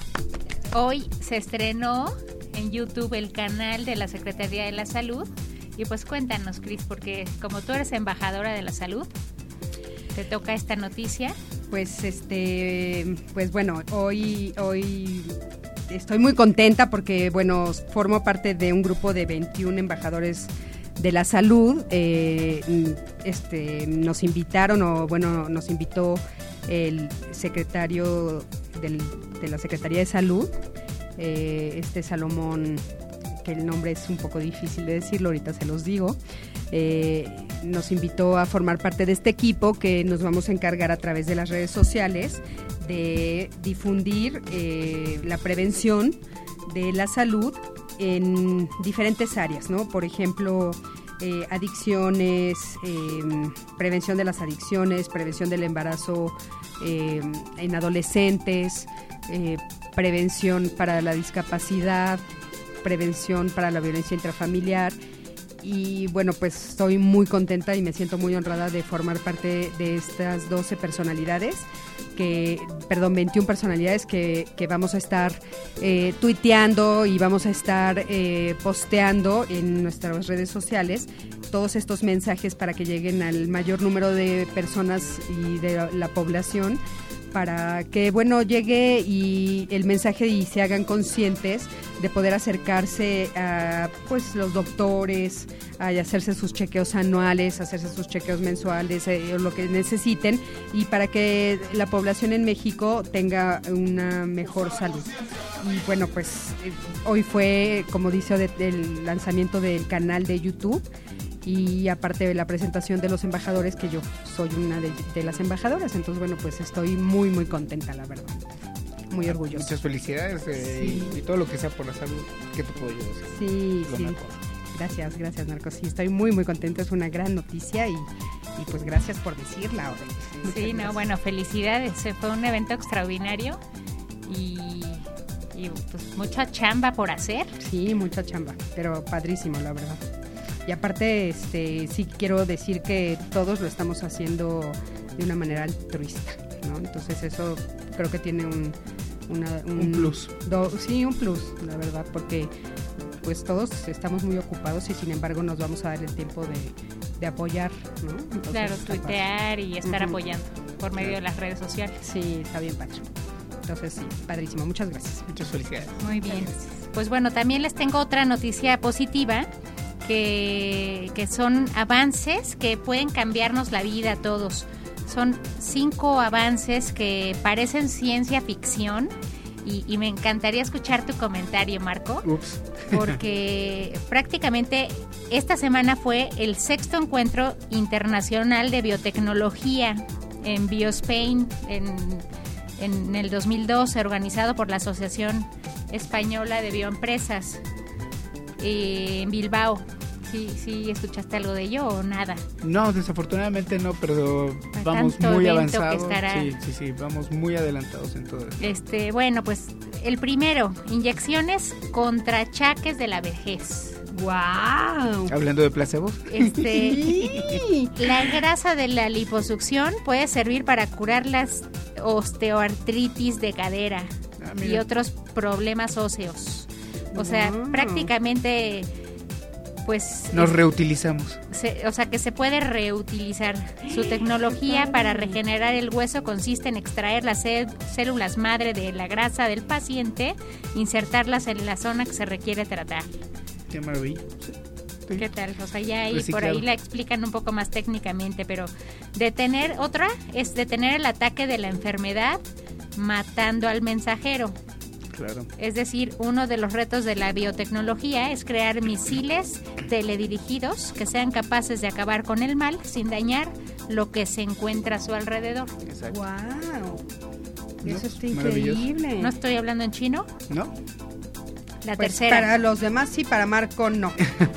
hoy se estrenó en YouTube el canal de la Secretaría de la Salud. Y pues cuéntanos, Cris, porque como tú eres embajadora de la salud, te toca esta noticia. Pues este, pues bueno, hoy, hoy estoy muy contenta porque bueno, formo parte de un grupo de veintiún embajadores de la salud. Eh, este, nos invitaron o bueno, nos invitó el secretario del, de la Secretaría de Salud, eh, este Salomón, que el nombre es un poco difícil de decirlo, ahorita se los digo. Eh, nos invitó a formar parte de este equipo que nos vamos a encargar a través de las redes sociales de difundir eh, la prevención de la salud en diferentes áreas, ¿no? Por ejemplo, eh, adicciones, eh, prevención de las adicciones, prevención del embarazo eh, en adolescentes, eh, prevención para la discapacidad, prevención para la violencia intrafamiliar. Y bueno, pues estoy muy contenta y me siento muy honrada de formar parte de estas doce personalidades, que, perdón, veintiún personalidades que, que vamos a estar eh, tuiteando y vamos a estar eh, posteando en nuestras redes sociales todos estos mensajes para que lleguen al mayor número de personas y de la, la población, para que, bueno, llegue y el mensaje y se hagan conscientes de poder acercarse a, pues, los doctores, a hacerse sus chequeos anuales, hacerse sus chequeos mensuales, eh, o lo que necesiten, y para que la población en México tenga una mejor salud. Y bueno, pues eh, hoy fue, como dice, de, el lanzamiento del canal de YouTube, y aparte de la presentación de los embajadores, que yo soy una de, de las embajadoras. Entonces, bueno, pues estoy muy, muy contenta, la verdad. Muy orgullosa. Muchas felicidades eh, Sí. y, y todo lo que sea por la salud, ¿qué te puedo yo decir? Sí, Lo sí. mejor. Gracias, gracias, Marcos. Sí, estoy muy, muy contenta. Es una gran noticia y, y pues gracias por decirla. Odette. Muchas Sí, no, gracias. bueno, felicidades. Fue un evento extraordinario y, y pues mucha chamba por hacer. Sí, mucha chamba, pero padrísimo, la verdad. Y aparte, este, sí quiero decir que todos lo estamos haciendo de una manera altruista, ¿no? Entonces eso creo que tiene un... Una, un, Un plus. do- sí, un plus, la verdad, porque pues todos estamos muy ocupados y sin embargo nos vamos a dar el tiempo de, de apoyar, ¿no? Entonces, Claro, está padre. tuitear y estar Ujú. apoyando por medio de las redes sociales. Sí, está bien padre. Entonces sí, padrísimo, muchas gracias. Muchas felicidades. Muy bien. Pues bueno, también les tengo otra noticia positiva, que, que son avances que pueden cambiarnos la vida a todos. Son cinco avances que parecen ciencia ficción y, y me encantaría escuchar tu comentario, Marco, Ups. porque prácticamente esta semana fue el sexto encuentro internacional de biotecnología en BioSpain en, en el dos mil doce, organizado por la Asociación Española de Bioempresas eh, en Bilbao. ¿Sí, sí escuchaste algo de ello o nada? No, desafortunadamente no, pero Para vamos tanto muy evento que avanzados. estará. Sí, sí, sí, vamos muy adelantados en todo esto. Este, bueno, pues el primero, inyecciones contra achaques de la vejez. ¡Wow! Hablando de placebos. Este, la grasa de la liposucción puede servir para curar las osteoartritis de cadera Ah, y mira. otros problemas óseos. O sea, Wow. prácticamente, pues, Nos reutilizamos. se- o sea, que se puede reutilizar. Su tecnología para regenerar el hueso consiste en extraer las cé- células madre de la grasa del paciente, insertarlas en la zona que se requiere tratar. Qué maravilla. Sí. Sí. ¿Qué tal? O sea, ya ahí, por Reciclado. ahí la explican un poco más técnicamente, pero detener, otra es detener el ataque de la enfermedad matando al mensajero. Claro. Es decir, uno de los retos de la biotecnología es crear misiles teledirigidos que sean capaces de acabar con el mal sin dañar lo que se encuentra a su alrededor. Exacto. ¡Wow! ¿No? Eso está Maravilloso. increíble. ¿No estoy hablando en chino? ¿No? La Pues tercera. para los demás sí, para Marco no.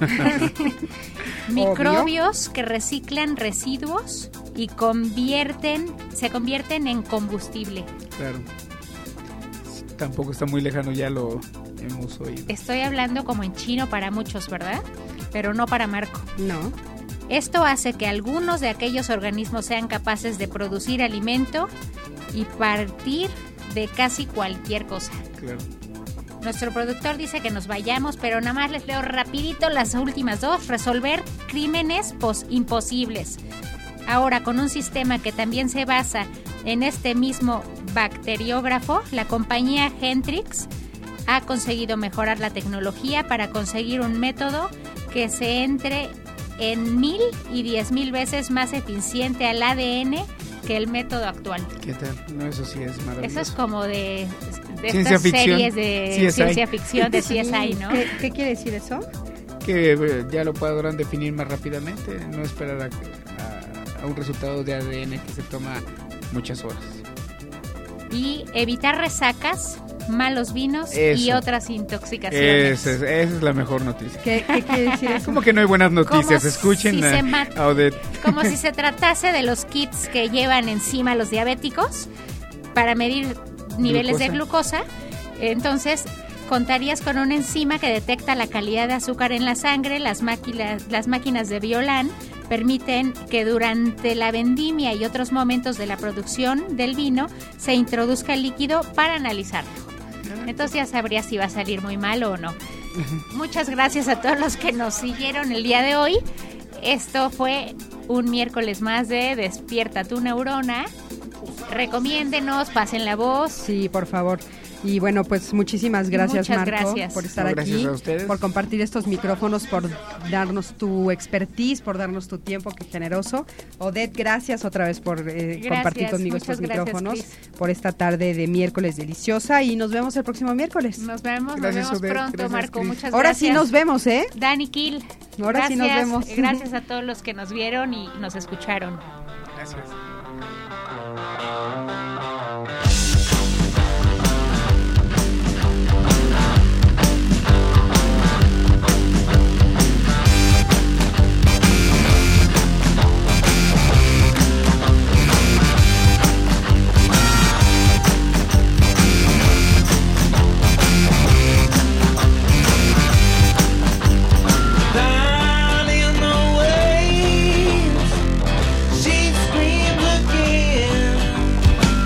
Microbios que reciclan residuos y convierten, se convierten en combustible. Claro. Tampoco está muy lejano, ya lo hemos oído. Estoy hablando como en chino para muchos, ¿verdad? Pero no para Marco. No. Esto hace que algunos de aquellos organismos sean capaces de producir alimento y partir de casi cualquier cosa. Claro. Nuestro productor dice que nos vayamos, pero nada más les leo rapidito las últimas dos. Resolver crímenes pos- imposibles. Ahora, con un sistema que también se basa en este mismo bacteriógrafo, la compañía Gentrix ha conseguido mejorar la tecnología para conseguir un método que se entre en mil y diez mil veces más eficiente al A D N que el método actual. ¿Qué tal? No, eso sí es maravilloso. Eso es como de, de Ciencia estas ficción. series de C S I. ciencia ficción de C S I, ¿no? ¿Qué, qué quiere decir eso? Que eh, ya lo podrán definir más rápidamente, no esperar a, a- a un resultado de A D N que se toma muchas horas. Y evitar resacas, malos vinos y Eso. otras intoxicaciones. Esa es, esa es la mejor noticia. ¿Qué, qué quiere decir eso? Como que no hay buenas noticias, Como escuchen si a, se mat- a Odette. Como si se tratase de los kits que llevan encima los diabéticos para medir niveles de glucosa. Entonces, contarías con una enzima que detecta la calidad de azúcar en la sangre. Las máquinas, las máquinas de Biolan permiten que durante la vendimia y otros momentos de la producción del vino se introduzca el líquido para analizarlo. Entonces ya sabrías si va a salir muy mal o no. Muchas gracias a todos los que nos siguieron el día de hoy. Esto fue un miércoles más de Despierta tu Neurona. Recomiéndenos, pasen la voz. Sí, por favor. Y bueno, pues muchísimas gracias, Muchas Marco, gracias. por estar No, gracias aquí, a ustedes. por compartir estos micrófonos, por darnos tu expertise, por darnos tu tiempo, qué generoso. Odette, gracias otra vez por eh, Gracias, compartir conmigo muchas estos gracias, micrófonos, Cris. por esta tarde de miércoles deliciosa y nos vemos el próximo miércoles. Nos vemos, Gracias, nos vemos Odette. pronto, Gracias, Marco. Cris. Muchas Ahora gracias. sí nos vemos, ¿eh? Dani Kill. Ahora sí nos gracias, vemos. Gracias a todos los que nos vieron y nos escucharon. Gracias. Down in the waves, she screams again.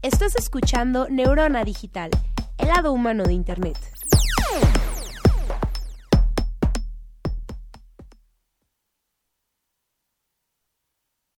Estás escuchando Neurona Digital, el lado humano de Internet.